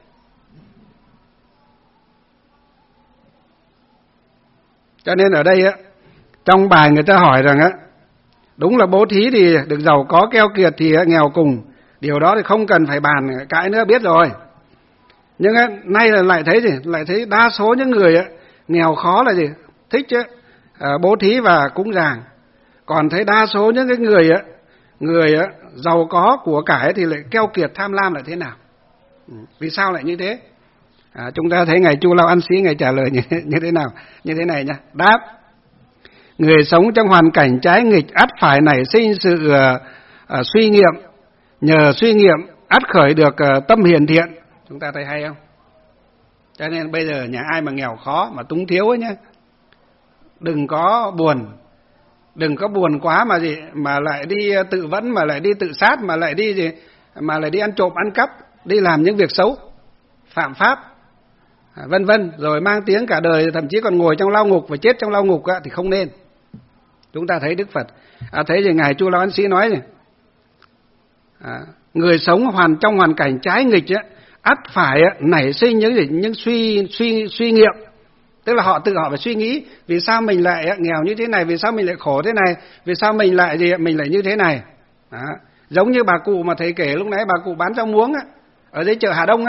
S2: Cho nên ở đây trong bài người ta hỏi rằng đúng là bố thí thì được giàu có keo kiệt thì nghèo cùng, điều đó thì không cần phải bàn cãi nữa, biết rồi. Nhưng nay là lại thấy gì? Lại thấy đa số những người nghèo khó là gì? Thích bố thí và cúng dường. Còn thấy đa số những cái người giàu có của cải thì lại keo kiệt tham lam là thế nào? Vì sao lại như thế? Chúng ta thấy ngài Chu Lao An Sĩ ngài trả lời như thế nào? Như thế này nha. Đáp: người sống trong hoàn cảnh trái nghịch ắt phải nảy sinh sự suy nghiệm, nhờ suy nghiệm ắt khởi được tâm hiền thiện. Chúng ta thấy hay không? Cho nên bây giờ nhà ai mà nghèo khó mà túng thiếu ấy nhá, đừng có buồn quá mà gì mà lại đi tự vẫn, mà lại đi tự sát, mà lại đi gì, mà lại đi ăn trộm ăn cắp, đi làm những việc xấu, phạm pháp, vân vân, rồi mang tiếng cả đời, thậm chí còn ngồi trong lao ngục và chết trong lao ngục thì không nên. Chúng ta thấy Đức Phật thấy gì ngài Chu Lao Ân Sĩ nói gì, người sống trong hoàn cảnh trái nghịch ắt phải nảy sinh những gì, những suy nghiệm, tức là họ phải suy nghĩ vì sao mình lại nghèo như thế này, vì sao mình lại khổ thế này, vì sao mình lại như thế này. Giống như bà cụ mà thầy kể lúc nãy, bà cụ bán rau muống ở dưới chợ Hà Đông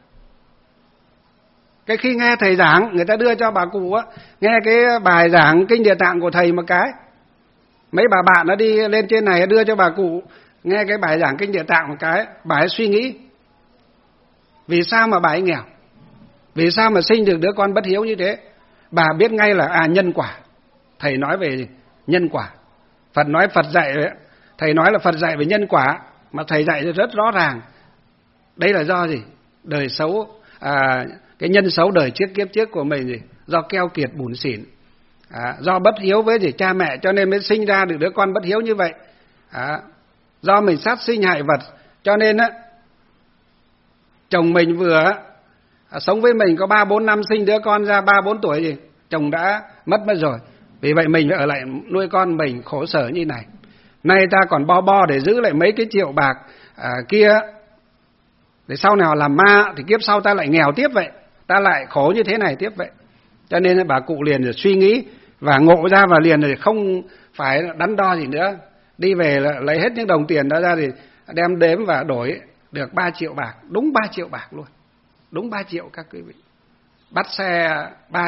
S2: cái khi nghe thầy giảng, người ta đưa cho bà cụ nghe cái bài giảng Kinh Địa Tạng của thầy một cái, mấy bà bạn nó đi lên trên này đưa cho bà cụ nghe cái bài giảng Kinh Địa Tạng một cái, bà ấy suy nghĩ vì sao mà bà ấy nghèo, vì sao mà sinh được đứa con bất hiếu như thế. Bà biết ngay là nhân quả. Thầy nói về gì? Nhân quả. Phật dạy, thầy nói là Phật dạy về nhân quả, mà thầy dạy rất rõ ràng. Đây là do gì? Đời xấu, cái nhân xấu đời trước kiếp trước của mình gì? Do keo kiệt bủn xỉn, do bất hiếu với gì cha mẹ, cho nên mới sinh ra được đứa con bất hiếu như vậy. Do mình sát sinh hại vật, cho nên chồng mình vừa sống với mình có 3-4 năm, sinh đứa con ra 3-4 tuổi gì chồng đã mất rồi. Vì vậy mình phải ở lại nuôi con mình khổ sở như này. Nay ta còn bo để giữ lại mấy cái triệu bạc kia, để sau nào làm ma thì kiếp sau ta lại nghèo tiếp vậy, ta lại khổ như thế này tiếp vậy. Cho nên bà cụ liền suy nghĩ và ngộ ra, và liền rồi không phải đắn đo gì nữa, đi về là lấy hết những đồng tiền đó ra thì đem đếm và đổi được 3 triệu bạc, đúng 3 triệu bạc luôn, đúng 3 triệu các quý vị. Bắt xe 3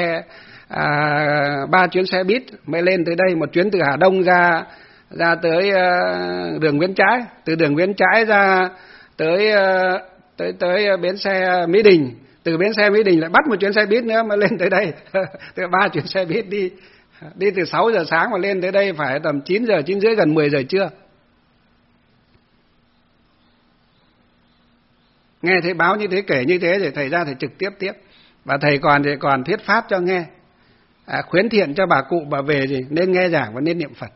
S2: chuyến xe buýt mới lên tới đây, một chuyến từ Hà Đông ra tới đường Nguyễn Trãi, từ đường Nguyễn Trãi ra tới bến xe Mỹ Đình, từ bến xe Mỹ Đình lại bắt một chuyến xe buýt nữa mới lên tới đây. Từ 3 chuyến xe buýt đi từ 6 giờ sáng mà lên tới đây phải tầm 9 giờ, 9 rưỡi, gần 10 giờ trưa. Nghe thấy báo như thế, kể như thế thì thầy ra thầy trực tiếp tiếp. Và thầy còn thuyết pháp cho nghe, khuyến thiện cho bà cụ bà về gì nên nghe giảng và nên niệm Phật.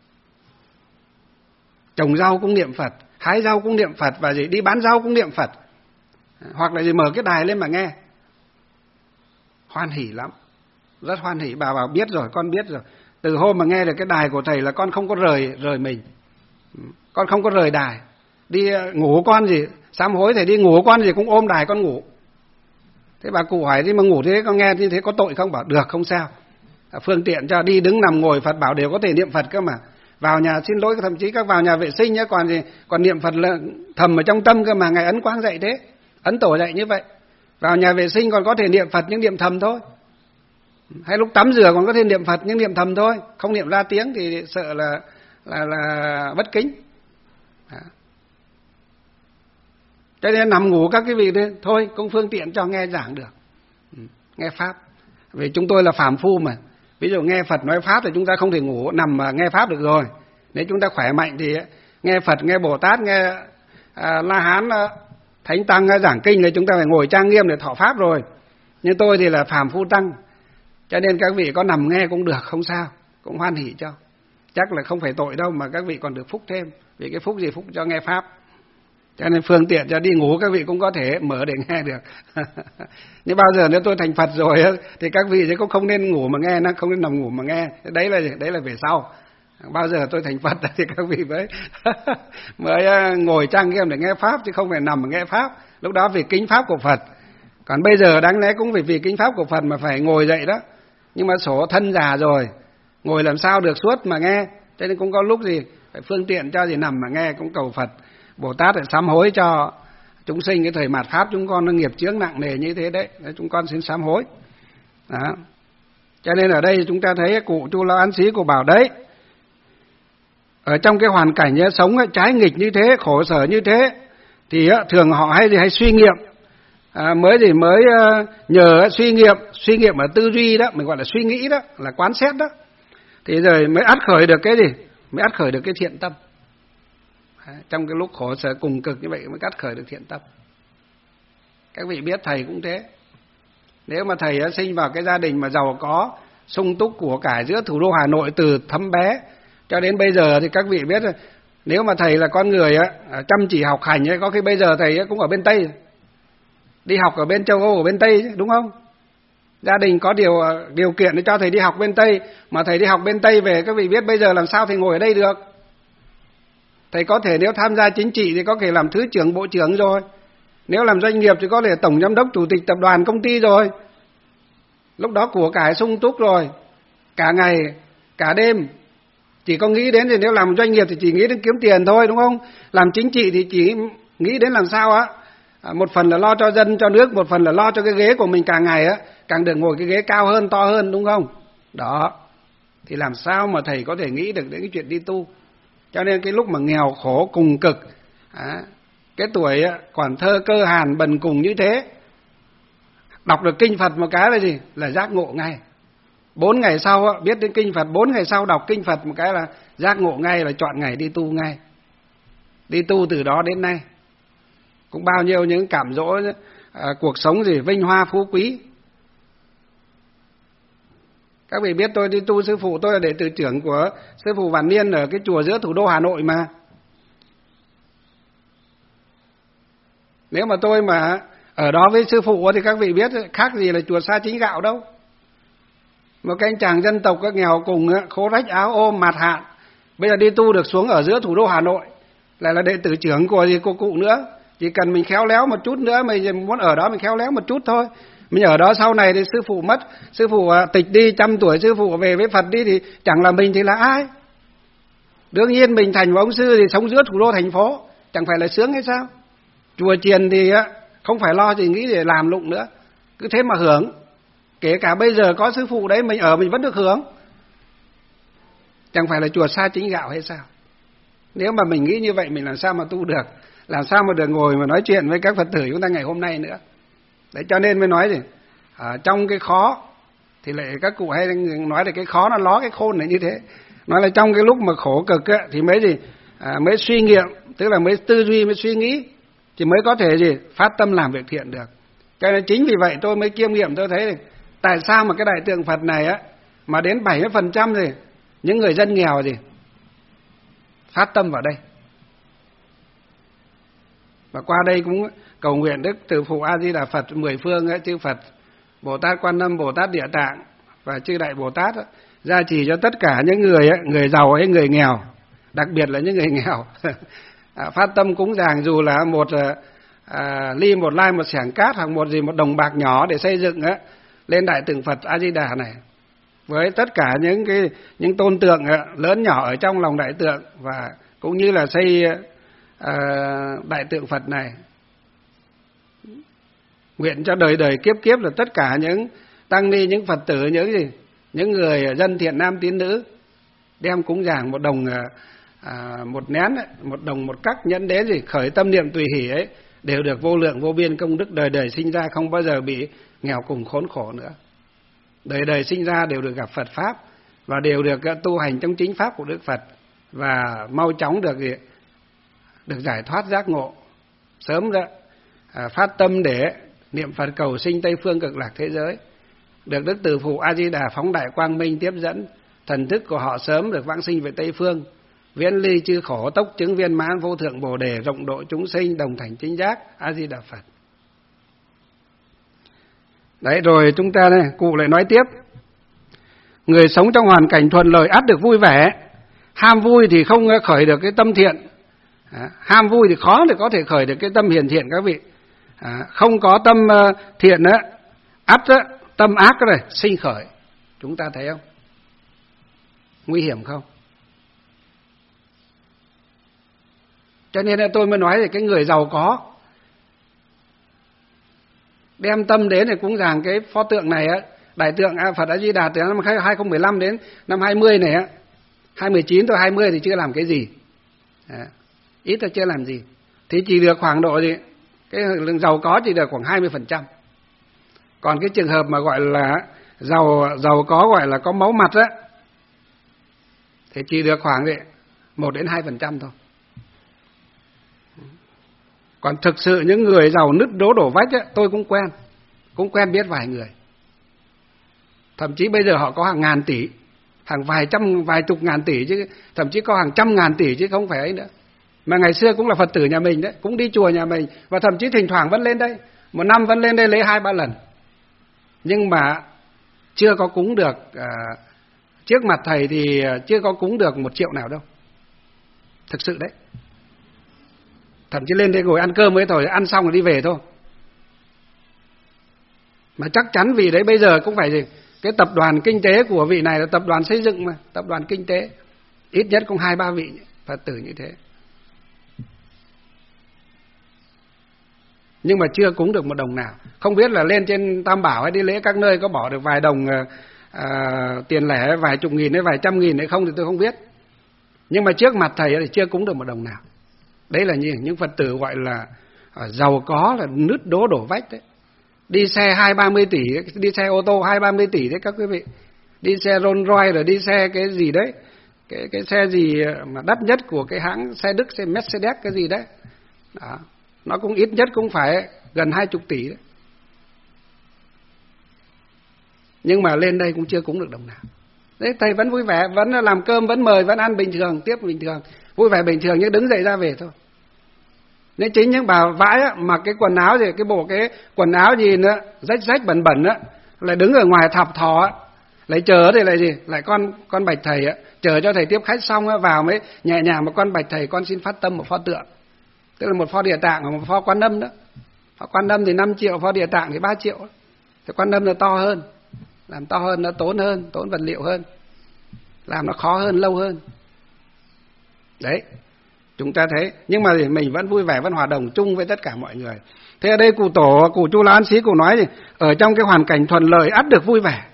S2: Trồng rau cũng niệm Phật, hái rau cũng niệm Phật, và gì đi bán rau cũng niệm Phật. Hoặc là gì mở cái đài lên mà nghe. Hoan hỉ lắm, rất hoan hỉ. Bà bảo biết rồi, con biết rồi. Từ hôm mà nghe được cái đài của thầy là con không có rời mình. Con không có rời đài. Đi ngủ con gì, sám hối thầy đi ngủ con gì cũng ôm đài con ngủ. Thế bà cụ hỏi đi mà ngủ thế con nghe như thế có tội không? Bảo được, không sao. Phương tiện cho đi đứng nằm ngồi Phật bảo đều có thể niệm Phật cơ mà. Vào nhà xin lỗi, thậm chí các vào nhà vệ sinh nhé, còn niệm Phật là thầm ở trong tâm cơ mà. Ngài Ấn Quang dạy thế, Ấn Tổ dạy như vậy. Vào nhà vệ sinh còn có thể niệm Phật nhưng niệm thầm thôi. Hay lúc tắm rửa còn có thể niệm Phật nhưng niệm thầm thôi, không niệm ra tiếng thì sợ là bất kính. Cho nên nằm ngủ các cái vị đấy thôi cũng phương tiện cho nghe giảng được, nghe pháp. Vì chúng tôi là phàm phu mà, ví dụ nghe Phật nói pháp thì chúng ta không thể ngủ nằm mà nghe pháp được rồi. Nếu chúng ta khỏe mạnh thì nghe Phật, nghe Bồ Tát, nghe La Hán, Thánh Tăng giảng kinh thì chúng ta phải ngồi trang nghiêm để thọ pháp rồi. Nhưng tôi thì là phàm phu tăng, cho nên các vị có nằm nghe cũng được, không sao, cũng hoan hỉ cho. Chắc là không phải tội đâu mà các vị còn được phúc thêm. Vì cái phúc gì? Phúc cho nghe pháp. Cho nên phương tiện cho đi ngủ các vị cũng có thể mở để nghe được. Nhưng bao giờ nếu tôi thành Phật rồi thì các vị cũng không nên ngủ mà nghe, không nên nằm ngủ mà nghe. Đấy là về sau. Bao giờ tôi thành Phật thì các vị mới ngồi trang nghiêm để nghe pháp, chứ không phải nằm mà nghe pháp. Lúc đó vì kính pháp của Phật. Còn bây giờ đáng lẽ cũng phải vì kính pháp của Phật mà phải ngồi dậy đó. Nhưng mà số thân già rồi, ngồi làm sao được suốt mà nghe. Cho nên cũng có lúc gì phải phương tiện cho gì nằm mà nghe, cũng cầu Phật Bồ Tát để sám hối cho chúng sinh cái thời mạt pháp chúng con nó nghiệp chướng nặng nề như thế đấy. Chúng con xin sám hối. Đó. Cho nên ở đây chúng ta thấy cụ Chu Lão Án Sĩ cụ bảo đấy, ở trong cái hoàn cảnh sống trái nghịch như thế, khổ sở như thế, thì thường họ hay suy nghiệm, mới nhờ suy nghiệm ở tư duy đó, mình gọi là suy nghĩ đó, là quán xét đó, thì rồi mới ắt khởi được cái gì? Mới ắt khởi được cái thiện tâm. Trong cái lúc khổ sở cùng cực như vậy mới ắt khởi được thiện tâm. Các vị biết thầy cũng thế. Nếu mà thầy sinh vào cái gia đình mà giàu có, sung túc của cải giữa thủ đô Hà Nội từ thấm bé cho đến bây giờ thì các vị biết, nếu mà thầy là con người chăm chỉ học hành, có khi bây giờ thầy cũng ở bên Tây, đi học ở bên châu Âu, ở bên Tây, đúng không? Gia đình có điều kiện để cho thầy đi học bên Tây, mà thầy đi học bên Tây về, các vị biết bây giờ làm sao thầy ngồi ở đây được. Thầy có thể nếu tham gia chính trị thì có thể làm thứ trưởng, bộ trưởng rồi. Nếu làm doanh nghiệp thì có thể tổng giám đốc, chủ tịch tập đoàn, công ty rồi. Lúc đó của cải sung túc rồi, cả ngày, cả đêm. Chỉ có nghĩ đến thì nếu làm doanh nghiệp thì chỉ nghĩ đến kiếm tiền thôi, đúng không? Làm chính trị thì chỉ nghĩ đến làm sao một phần là lo cho dân, cho nước, một phần là lo cho cái ghế của mình càng ngày càng được ngồi cái ghế cao hơn, to hơn, đúng không? Đó. Thì làm sao mà thầy có thể nghĩ được đến cái chuyện đi tu? Cho nên cái lúc mà nghèo khổ cùng cực, cái tuổi còn thơ cơ hàn bần cùng như thế, đọc được kinh Phật một cái là gì? Là giác ngộ ngay. 4 ngày sau biết đến kinh Phật, 4 ngày sau đọc kinh Phật một cái là giác ngộ ngay, là chọn ngày đi tu ngay. Đi tu từ đó đến nay. Cũng bao nhiêu những cảm dỗ cuộc sống gì vinh hoa phú quý. Các vị biết tôi đi tu, sư phụ tôi là đệ tử trưởng của sư phụ Vạn Niên ở cái chùa giữa thủ đô Hà Nội mà. Nếu mà tôi mà ở đó với sư phụ thì các vị biết khác gì là chùa Sa Chính Gạo đâu. Một cái anh chàng dân tộc nghèo cùng, khố rách áo ôm mạt hạn, bây giờ đi tu được xuống ở giữa thủ đô Hà Nội, lại là đệ tử trưởng của cô cụ nữa. Chỉ cần mình khéo léo một chút nữa, mình muốn ở đó mình khéo léo một chút thôi. Mình ở đó sau này thì sư phụ mất, sư phụ tịch đi, 100 tuổi sư phụ về với Phật đi thì chẳng là mình thì là ai? Đương nhiên mình thành một ông sư thì sống giữa thủ đô thành phố, chẳng phải là sướng hay sao? Chùa chiền thì không phải lo gì nghĩ để làm lụng nữa, cứ thế mà hưởng. Kể cả bây giờ có sư phụ đấy mình ở mình vẫn được hưởng. Chẳng phải là chùa Sa Chính Gạo hay sao? Nếu mà mình nghĩ như vậy mình làm sao mà tu được? Làm sao mà được ngồi mà nói chuyện với các Phật tử chúng ta ngày hôm nay nữa? Đấy, cho nên mới nói gì? Trong cái khó thì lại các cụ hay nói là cái khó nó ló cái khôn này như thế. Nói là trong cái lúc mà khổ cực thì mới gì? Mới suy nghiệm, tức là mới tư duy, mới suy nghĩ. thì mới có thể gì phát tâm làm việc thiện được. Cho nên chính vì vậy tôi mới kiêm nghiệm, tôi thấy tại sao mà cái đại tượng Phật này á mà đến 70% gì những người dân nghèo gì phát tâm vào đây. Và qua đây cũng cầu nguyện Đức Từ Phụ A Di Đà Phật 10 phương ấy, chư Phật, Bồ Tát Quan Âm, Bồ Tát Địa Tạng và chư Đại Bồ Tát ấy, gia trì cho tất cả những người ấy, người giàu ấy, người nghèo, đặc biệt là những người nghèo phát tâm cúng dường dù là một ly, một lai, một xẻng cát hoặc một đồng bạc nhỏ để xây dựng ấy, lên đại tượng Phật A Di Đà này, với tất cả những tôn tượng lớn nhỏ ở trong lòng đại tượng, và cũng như là xây đại tượng Phật này. Nguyện cho đời đời kiếp kiếp là tất cả những tăng ni, những Phật tử, những người dân thiện nam tín nữ đem cúng dường một đồng, một nén, một đồng, một cắc nhẫn đến khởi tâm niệm tùy hỷ ấy, đều được vô lượng vô biên công đức, đời đời sinh ra không bao giờ bị nghèo cùng khốn khổ nữa. Đời đời sinh ra đều được gặp Phật Pháp và đều được tu hành trong chính Pháp của Đức Phật, và mau chóng được giải thoát giác ngộ, sớm ra phát tâm để niệm Phật cầu sinh Tây Phương Cực Lạc thế giới, được Đức Từ Phụ A Di Đà phóng đại quang minh tiếp dẫn, thần thức của họ sớm được vãng sinh về Tây Phương, viễn ly chư khổ, tốc chứng viên mãn vô thượng Bồ Đề, rộng độ chúng sinh, đồng thành chính giác. A Di Đà Phật. Đấy, rồi chúng ta đây, cụ lại nói tiếp. Người sống trong hoàn cảnh thuận lợi ắt được vui vẻ, ham vui thì không khởi được cái tâm thiện. Ham vui thì khó để có thể khởi được cái tâm hiền thiện các vị. Không có tâm thiện á, ắt tâm ác rồi sinh khởi. Chúng ta thấy không? Nguy hiểm không? Cho nên là tôi mới nói là cái người giàu có đem tâm đến để cúng dường cái pho tượng này á, đại tượng Phật A Di Đà từ năm 2015 đến năm 20 này á, 2019 tới 20 thì chưa làm cái gì. Ít là chưa làm gì. Thì chỉ được khoảng độ gì? Cái lượng giàu có chỉ được khoảng 20%. Còn cái trường hợp mà gọi là giàu có gọi là có máu mặt á, thì chỉ được khoảng 1 đến 2% thôi. Còn thực sự những người giàu nứt đổ vách á, tôi cũng quen biết vài người. Thậm chí bây giờ họ có hàng ngàn tỷ, hàng vài chục ngàn tỷ chứ, thậm chí có hàng trăm ngàn tỷ chứ không phải ấy nữa. Mà ngày xưa cũng là Phật tử nhà mình đấy, cũng đi chùa nhà mình, và thậm chí thỉnh thoảng vẫn lên đây, một năm vẫn lên đây lấy 2-3 lần. Nhưng mà chưa có cúng được, trước mặt thầy thì chưa có cúng được 1 triệu nào đâu. Thực sự đấy. Thậm chí lên đây ngồi ăn cơm ấy thôi, ăn xong rồi đi về thôi. Mà chắc chắn vì đấy bây giờ cũng phải gì? Cái tập đoàn kinh tế của vị này là tập đoàn xây dựng mà, tập đoàn kinh tế. Ít nhất cũng 2-3 vị Phật tử như thế. Nhưng mà chưa cúng được 1 đồng nào. Không biết là lên trên Tam Bảo hay đi lễ các nơi có bỏ được vài đồng tiền lẻ, vài chục nghìn hay vài trăm nghìn hay không thì tôi không biết. Nhưng mà trước mặt thầy thì chưa cúng được 1 đồng nào. Đấy là những Phật tử gọi là giàu có, là nứt đổ vách đấy. Đi xe 20-30 tỷ, đi xe ô tô 20-30 tỷ đấy các quý vị. Đi xe Rolls Royce rồi đi xe cái gì đấy. Cái xe gì mà đắt nhất của cái hãng xe Đức, xe Mercedes cái gì đấy. Đó. Nó cũng ít nhất cũng phải gần 20 tỷ đấy. Nhưng mà lên đây cũng chưa cúng được đồng nào. Đấy, thầy vẫn vui vẻ, vẫn làm cơm, vẫn mời, vẫn ăn bình thường, tiếp bình thường. Vui vẻ bình thường nhưng đứng dậy ra về thôi. Nên chính những bà vãi á, mặc cái quần áo gì, cái bộ cái quần áo gì nữa, rách bẩn á, lại đứng ở ngoài thập thò á, lại chờ thì lại gì, lại con bạch thầy á, chờ cho thầy tiếp khách xong á, vào mới nhẹ nhàng mà con bạch thầy con xin phát tâm một pho tượng. Tức là một pho Địa Tạng và một pho Quan Âm đó. Pho Quan Âm thì 5 triệu, pho Địa Tạng thì 3 triệu. Thì Quan Âm là to hơn, làm to hơn, nó tốn hơn, tốn vật liệu hơn, làm nó khó hơn, lâu hơn. Đấy, chúng ta thấy. Nhưng mà thì mình vẫn vui vẻ, vẫn hòa đồng chung với tất cả mọi người. Thế ở đây cụ Chu La An Sĩ cụ nói gì? Ở trong cái hoàn cảnh thuận lợi ắt được vui vẻ.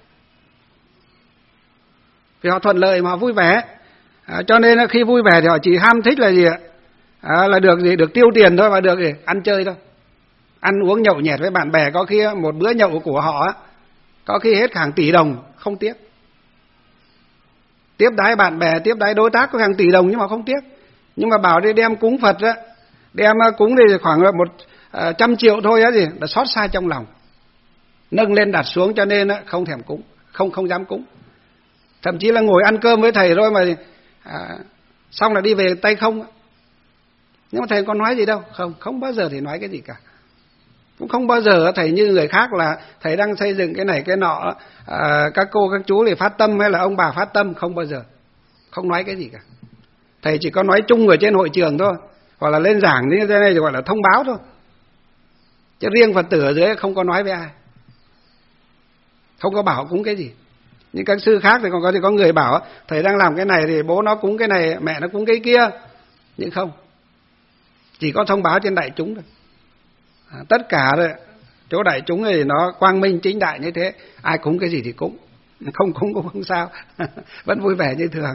S2: Vì họ thuận lợi mà họ vui vẻ. Cho nên khi vui vẻ thì họ chỉ ham thích là gì ạ? Là được gì? Được tiêu tiền thôi và được gì? Ăn chơi thôi. Ăn uống nhậu nhẹt với bạn bè, có khi một bữa nhậu của họ có khi hết hàng tỷ đồng, không tiếc. Tiếp đái bạn bè, tiếp đái đối tác có hàng tỷ đồng nhưng mà không tiếc. Nhưng mà bảo đi đem cúng Phật á, đem cúng thì khoảng 100 triệu thôi á gì, là xót xa trong lòng, nâng lên đặt xuống, cho nên không thèm cúng, không dám cúng. Thậm chí là ngồi ăn cơm với thầy rồi mà xong là đi về tay không. Nhưng mà thầy có nói gì đâu, không bao giờ thầy nói cái gì cả. Cũng không bao giờ thầy như người khác là thầy đang xây dựng cái này cái nọ, các cô các chú thì phát tâm hay là ông bà phát tâm, không bao giờ, không nói cái gì cả. Thầy chỉ có nói chung ở trên hội trường thôi, hoặc là lên giảng như thế này thì gọi là thông báo thôi, chứ riêng Phật tử ở dưới không có nói với ai, không có bảo cúng cái gì. Nhưng các sư khác thì có người bảo thầy đang làm cái này thì bố nó cúng cái này, mẹ nó cúng cái kia, nhưng không, chỉ có thông báo trên đại chúng thôi. Tất cả rồi, chỗ đại chúng thì nó quang minh chính đại như thế, ai cúng cái gì thì cúng, không cúng cũng không sao, vẫn vui vẻ như thường.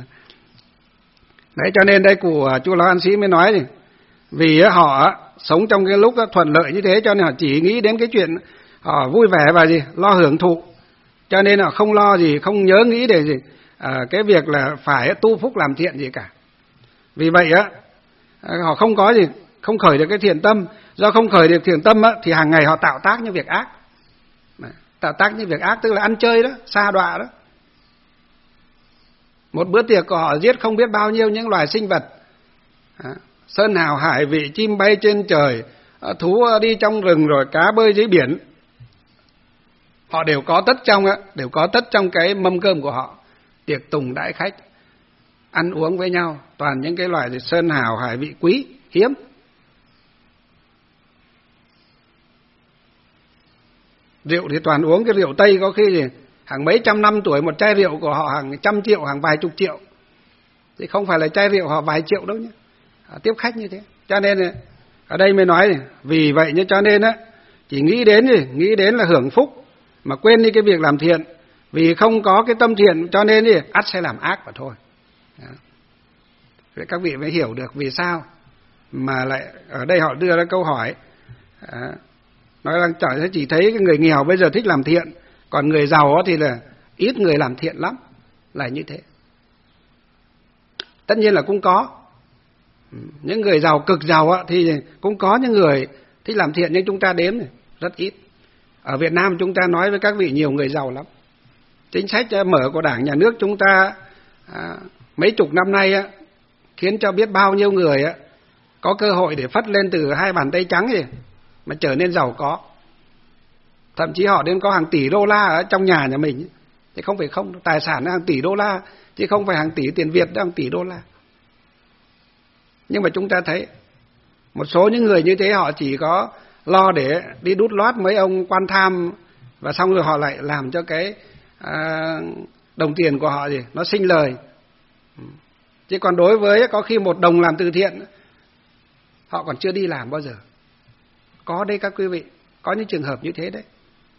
S2: Đấy, cho nên đây của chú Lão An Sĩ mới nói gì, vì họ sống trong cái lúc thuận lợi như thế, cho nên họ chỉ nghĩ đến cái chuyện họ vui vẻ và gì lo hưởng thụ, cho nên họ không lo gì, không nhớ nghĩ để gì cái việc là phải tu phúc làm thiện gì cả. Vì vậy họ không có gì, không khởi được cái thiện tâm. Do không khởi được thiện tâm thì hàng ngày họ tạo tác những việc ác. Tạo tác những việc ác tức là ăn chơi đó, sa đọa đó. Một bữa tiệc của họ giết không biết bao nhiêu những loài sinh vật, sơn hào hải vị, chim bay trên trời, thú đi trong rừng, rồi cá bơi dưới biển. Họ đều có tất trong cái mâm cơm của họ. Tiệc tùng đãi khách, ăn uống với nhau, toàn những cái loài sơn hào hải vị quý hiếm. Rượu thì toàn uống cái rượu Tây, có khi thì hàng mấy trăm năm tuổi một chai rượu của họ hàng trăm triệu, hàng vài chục triệu, thì không phải là chai rượu họ vài triệu đâu nhé. Tiếp khách như thế. Cho nên ở đây mới nói vì vậy nhé, cho nên chỉ nghĩ đến là hưởng phúc mà quên đi cái việc làm thiện. Vì không có cái tâm thiện cho nên ắt sẽ làm ác mà thôi. Vậy các vị mới hiểu được vì sao mà lại ở đây họ đưa ra câu hỏi, nói rằng chỉ thấy cái người nghèo bây giờ thích làm thiện, còn người giàu thì là ít người làm thiện lắm, là như thế. Tất nhiên là cũng có những người giàu, cực giàu thì cũng có những người thích làm thiện, nhưng chúng ta đếm rất ít. Ở Việt Nam chúng ta nói với các vị nhiều người giàu lắm. Chính sách mở của Đảng, Nhà nước chúng ta mấy chục năm nay khiến cho biết bao nhiêu người có cơ hội để phất lên từ hai bàn tay trắng gì mà trở nên giàu có. Thậm chí họ đến có hàng tỷ đô la ở trong nhà mình, thì không phải không, tài sản hàng tỷ đô la, chứ không phải hàng tỷ tiền Việt, hàng tỷ đô la. Nhưng mà chúng ta thấy một số những người như thế họ chỉ có lo để đi đút lót mấy ông quan tham, và xong rồi họ lại làm cho cái đồng tiền của họ nó sinh lời. Chứ còn đối với có khi một đồng làm từ thiện họ còn chưa đi làm bao giờ. Có đây các quý vị, có những trường hợp như thế đấy.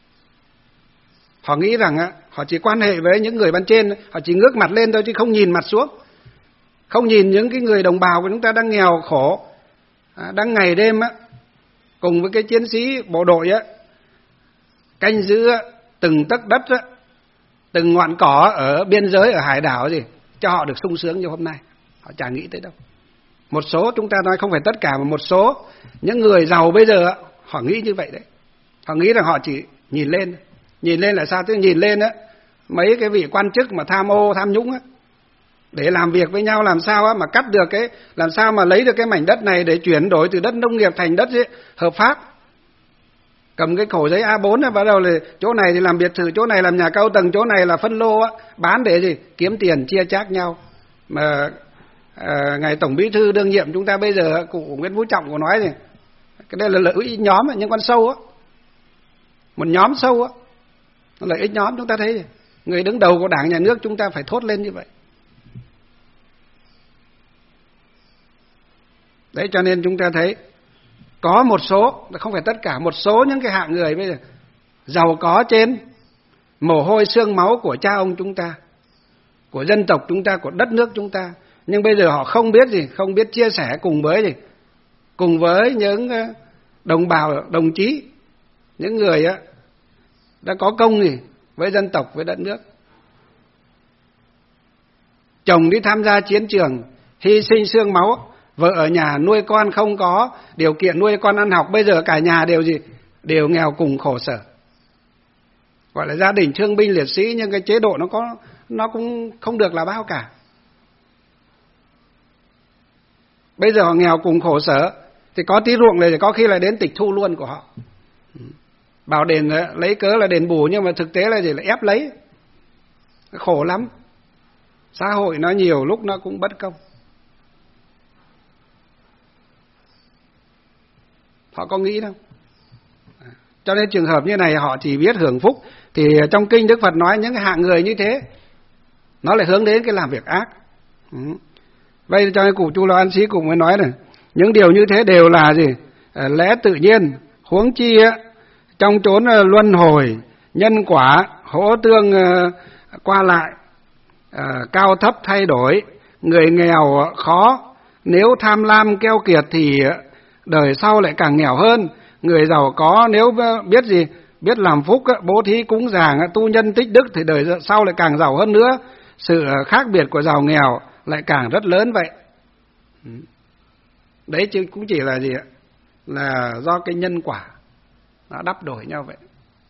S2: Họ nghĩ rằng họ chỉ quan hệ với những người bên trên, họ chỉ ngước mặt lên thôi chứ không nhìn mặt xuống, không nhìn những cái người đồng bào của chúng ta đang nghèo khổ, đang ngày đêm cùng với cái chiến sĩ bộ đội canh giữ từng tấc đất, từng ngọn cỏ ở biên giới, ở hải đảo cho họ được sung sướng như hôm nay. Họ chả nghĩ tới đâu. Một số, chúng ta nói không phải tất cả, mà một số những người giàu bây giờ họ nghĩ như vậy đấy. Họ nghĩ rằng họ chỉ nhìn lên là sao? Tức nhìn lên mấy cái vị quan chức mà tham ô tham nhũng để làm việc với nhau, làm sao mà cắt được cái, làm sao mà lấy được cái mảnh đất này để chuyển đổi từ đất nông nghiệp thành đất hợp pháp. Cầm cái khổ giấy A4 bắt đầu là chỗ này thì làm biệt thự, chỗ này làm nhà cao tầng, chỗ này là phân lô bán để kiếm tiền chia chác nhau. Mà ngài Tổng Bí thư đương nhiệm chúng ta bây giờ, cụ Nguyễn Phú Trọng của nói cái đây là lợi ích nhóm, những con sâu một nhóm sâu lợi ích nhóm. Chúng ta thấy người đứng đầu của Đảng, Nhà nước chúng ta phải thốt lên như vậy. Đấy, cho nên chúng ta thấy có một số, không phải tất cả, một số những cái hạng người bây giờ giàu có trên mồ hôi xương máu của cha ông chúng ta, của dân tộc chúng ta, của đất nước chúng ta, nhưng bây giờ họ không biết không biết chia sẻ cùng với những đồng bào, đồng chí, những người đã có công với dân tộc, với đất nước. Chồng đi tham gia chiến trường, hy sinh xương máu Vợ ở nhà nuôi con không có điều kiện nuôi con ăn học, bây giờ cả nhà đều gì? Đều nghèo cùng khổ sở. Gọi là gia đình thương binh liệt sĩ, nhưng cái chế độ nó cũng không được là bao cả. Bây giờ họ nghèo cùng khổ sở thì có tí ruộng này thì có khi là đến tịch thu luôn của họ. Bảo đền lấy cớ là đền bù, nhưng mà thực tế là gì? Là ép lấy. Khổ lắm. Xã hội nó nhiều lúc nó cũng bất công. Họ có nghĩ đâu. Cho nên trường hợp như này họ chỉ biết hưởng phúc. Thì trong kinh Đức Phật nói những cái hạng người như thế nó lại hướng đến cái làm việc ác. Vậy cho nên cụ Chu Lao An Sĩ cũng mới nói này, những điều như thế đều là gì? Lẽ tự nhiên, huống chi trong chốn luân hồi, nhân quả, hỗ tương qua lại, cao thấp thay đổi, người nghèo khó, nếu tham lam keo kiệt thì đời sau lại càng nghèo hơn. Người giàu có nếu biết gì? Biết làm phúc, bố thí cúng dường, tu nhân tích đức thì đời sau lại càng giàu hơn nữa. Sự khác biệt của giàu nghèo lại càng rất lớn vậy. Đấy chứ cũng chỉ là gì ạ? Là do cái nhân quả nó đắp đổi nhau vậy.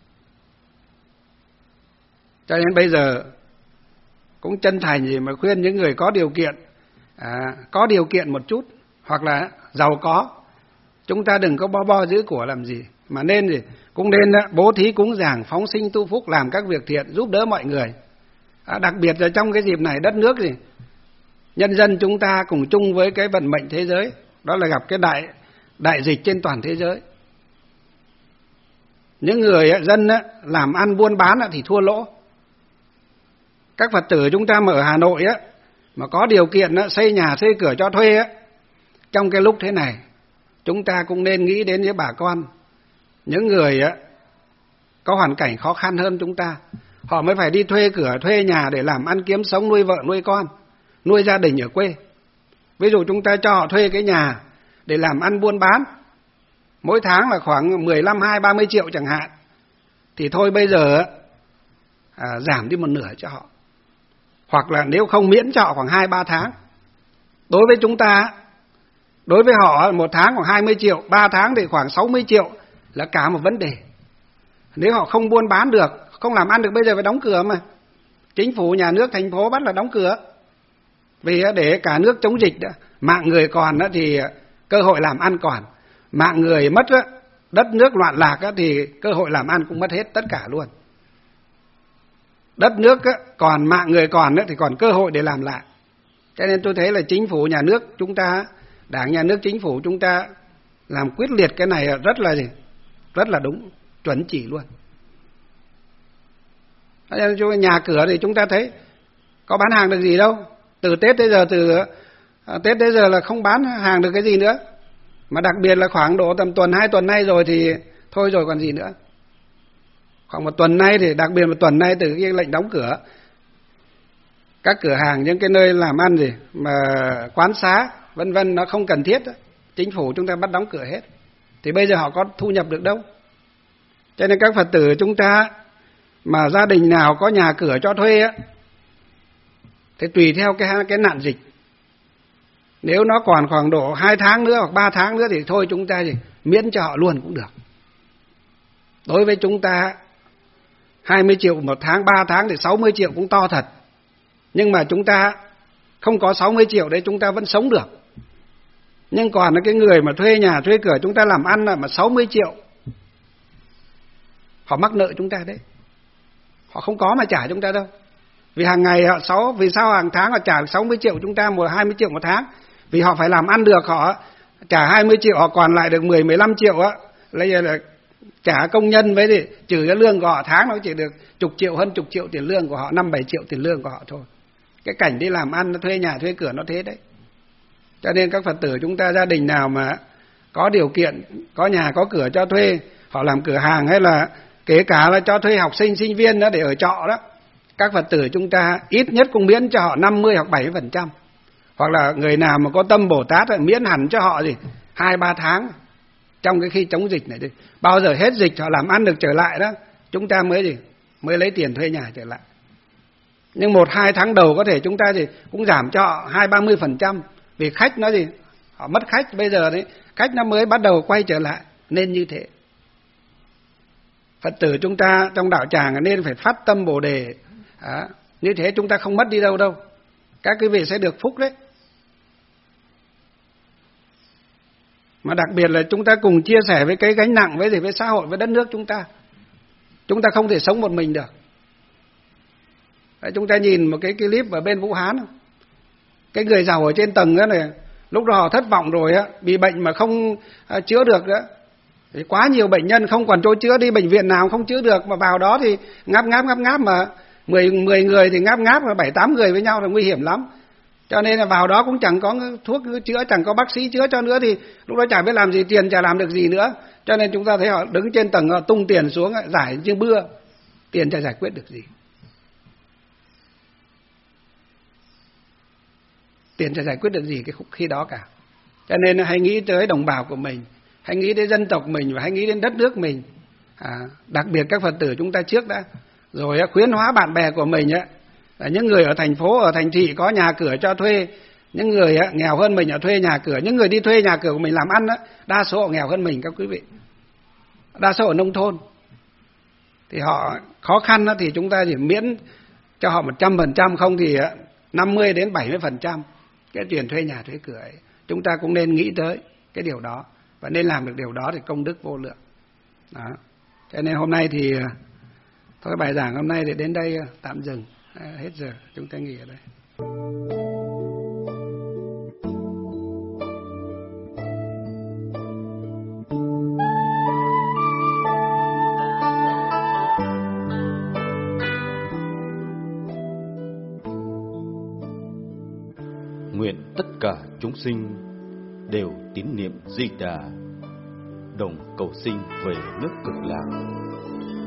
S2: Cho nên bây giờ cũng chân thành gì mà khuyên những người có điều kiện một chút, hoặc là giàu có, chúng ta đừng có bo giữ của làm gì, mà nên gì cũng nên bố thí cúng dường, phóng sinh tu phúc, làm các việc thiện giúp đỡ mọi người. Đặc biệt là trong cái dịp này đất nước gì, nhân dân chúng ta cùng chung với cái vận mệnh thế giới, đó là gặp cái đại dịch trên toàn thế giới. Những người dân làm ăn buôn bán thì thua lỗ. Các Phật tử chúng ta mà ở Hà Nội mà có điều kiện xây nhà xây cửa cho thuê trong cái lúc thế này, chúng ta cũng nên nghĩ đến với bà con, những người có hoàn cảnh khó khăn hơn chúng ta. Họ mới phải đi thuê cửa, thuê nhà để làm ăn kiếm sống, nuôi vợ, nuôi con, nuôi gia đình ở quê. Ví dụ chúng ta cho họ thuê cái nhà để làm ăn buôn bán, mỗi tháng là khoảng 15, 20, 30 triệu chẳng hạn. Thì thôi bây giờ giảm đi một nửa cho họ. Hoặc là nếu không miễn cho họ khoảng 2-3 tháng. Đối với chúng ta, đối với họ một tháng khoảng 20 triệu, 3 tháng thì khoảng 60 triệu là cả một vấn đề. Nếu họ không buôn bán được, không làm ăn được, bây giờ phải đóng cửa mà. Chính phủ, nhà nước, thành phố bắt là đóng cửa. Vì để cả nước chống dịch, mạng người còn thì cơ hội làm ăn còn. Mạng người mất, đất nước loạn lạc thì cơ hội làm ăn cũng mất hết tất cả luôn. Đất nước còn, mạng người còn thì còn cơ hội để làm lại. Cho nên tôi thấy là chính phủ, nhà nước chúng ta, Đảng, nhà nước, chính phủ chúng ta làm quyết liệt cái này rất là đúng, chuẩn chỉ luôn. Nhà cửa thì chúng ta thấy có bán hàng được gì đâu. Từ Tết tới giờ là không bán hàng được cái gì nữa. Mà đặc biệt là khoảng độ tầm tuần 2 tuần nay rồi thì thôi rồi còn gì nữa. Khoảng một tuần nay thì đặc biệt một tuần nay từ cái lệnh đóng cửa, các cửa hàng, những cái nơi làm ăn gì mà quán xá vân vân nó không cần thiết, chính phủ chúng ta bắt đóng cửa hết. Thì bây giờ họ có thu nhập được đâu. Cho nên các Phật tử chúng ta mà gia đình nào có nhà cửa cho thuê thì tùy theo cái nạn dịch. Nếu nó còn khoảng độ 2 tháng nữa hoặc 3 tháng nữa thì thôi chúng ta miễn cho họ luôn cũng được. Đối với chúng ta 20 triệu một tháng, 3 tháng thì 60 triệu cũng to thật. Nhưng mà chúng ta không có 60 triệu đấy chúng ta vẫn sống được. Nhưng còn cái người mà thuê nhà, thuê cửa chúng ta làm ăn mà 60 triệu, họ mắc nợ chúng ta đấy. Họ không có mà trả chúng ta đâu. Vì hàng ngày vì sao hàng tháng họ trả 60 triệu chúng ta 20 triệu một tháng? Vì họ phải làm ăn được, họ trả 20 triệu, họ còn lại được 10-15 triệu là trả công nhân với thì trừ cái lương của họ tháng nó chỉ được chục triệu, hơn chục triệu tiền lương của họ, 5-7 triệu tiền lương của họ thôi. Cái cảnh đi làm ăn, thuê nhà, thuê cửa nó thế đấy. Cho nên các Phật tử chúng ta, gia đình nào mà có điều kiện, có nhà, có cửa cho thuê, họ làm cửa hàng hay là kể cả là cho thuê học sinh, sinh viên đó để ở trọ đó, các Phật tử chúng ta ít nhất cũng miễn cho họ 50 hoặc 70%. Hoặc là người nào mà có tâm Bồ Tát miễn hẳn cho họ 2-3 tháng trong cái khi chống dịch này đi. Bao giờ hết dịch họ làm ăn được trở lại đó, chúng ta mới lấy tiền thuê nhà trở lại. Nhưng 1-2 tháng đầu có thể chúng ta cũng giảm cho họ 20-30%. Vì khách nó họ mất khách, bây giờ đấy khách nó mới bắt đầu quay trở lại. Nên như thế. Phật tử chúng ta trong đạo tràng nên phải phát tâm Bồ đề. Như thế chúng ta không mất đi đâu đâu. Các quý vị sẽ được phúc đấy. Mà đặc biệt là chúng ta cùng chia sẻ với cái gánh nặng với xã hội, với đất nước chúng ta. Chúng ta không thể sống một mình được. Đấy, chúng ta nhìn một cái clip ở bên Vũ Hán, cái người giàu ở trên tầng đó này, lúc đó họ thất vọng rồi á, bị bệnh mà không chữa được nữa. Thì quá nhiều bệnh nhân không còn chỗ chữa, đi bệnh viện nào không chữa được, mà vào đó thì ngáp mà 10 người thì ngáp mà 7-8 người với nhau là nguy hiểm lắm. Cho nên là vào đó cũng chẳng có thuốc chữa, chẳng có bác sĩ chữa cho nữa, thì lúc đó chả biết làm gì, tiền chả làm được gì nữa. Cho nên chúng ta thấy họ đứng trên tầng, họ tung tiền xuống giải như bưa, tiền chả giải quyết được gì. Tiền chả giải quyết được gì cái khi đó cả. Cho nên hãy nghĩ tới đồng bào của mình, hãy nghĩ đến dân tộc mình và hãy nghĩ đến đất nước mình. Đặc biệt các Phật tử chúng ta trước đã, rồi khuyến hóa bạn bè của mình á, là những người ở thành phố, ở thành thị có nhà cửa cho thuê, những người nghèo hơn mình ở thuê nhà cửa, những người đi thuê nhà cửa của mình làm ăn á, đa số họ nghèo hơn mình các quý vị, đa số ở nông thôn, thì họ khó khăn á, thì chúng ta chỉ miễn cho họ 100%, không thì 50-70% cái tiền thuê nhà thuê cửa ấy. Chúng ta cũng nên nghĩ tới cái điều đó và nên làm được điều đó thì công đức vô lượng. Đó. Cho nên hôm nay thì thôi, bài giảng hôm nay thì đến đây tạm dừng, hết giờ chúng ta nghỉ ở đây.
S1: Nguyện tất cả chúng sinh đều tín niệm Di Đà, đồng cầu sinh về nước Cực Lạc.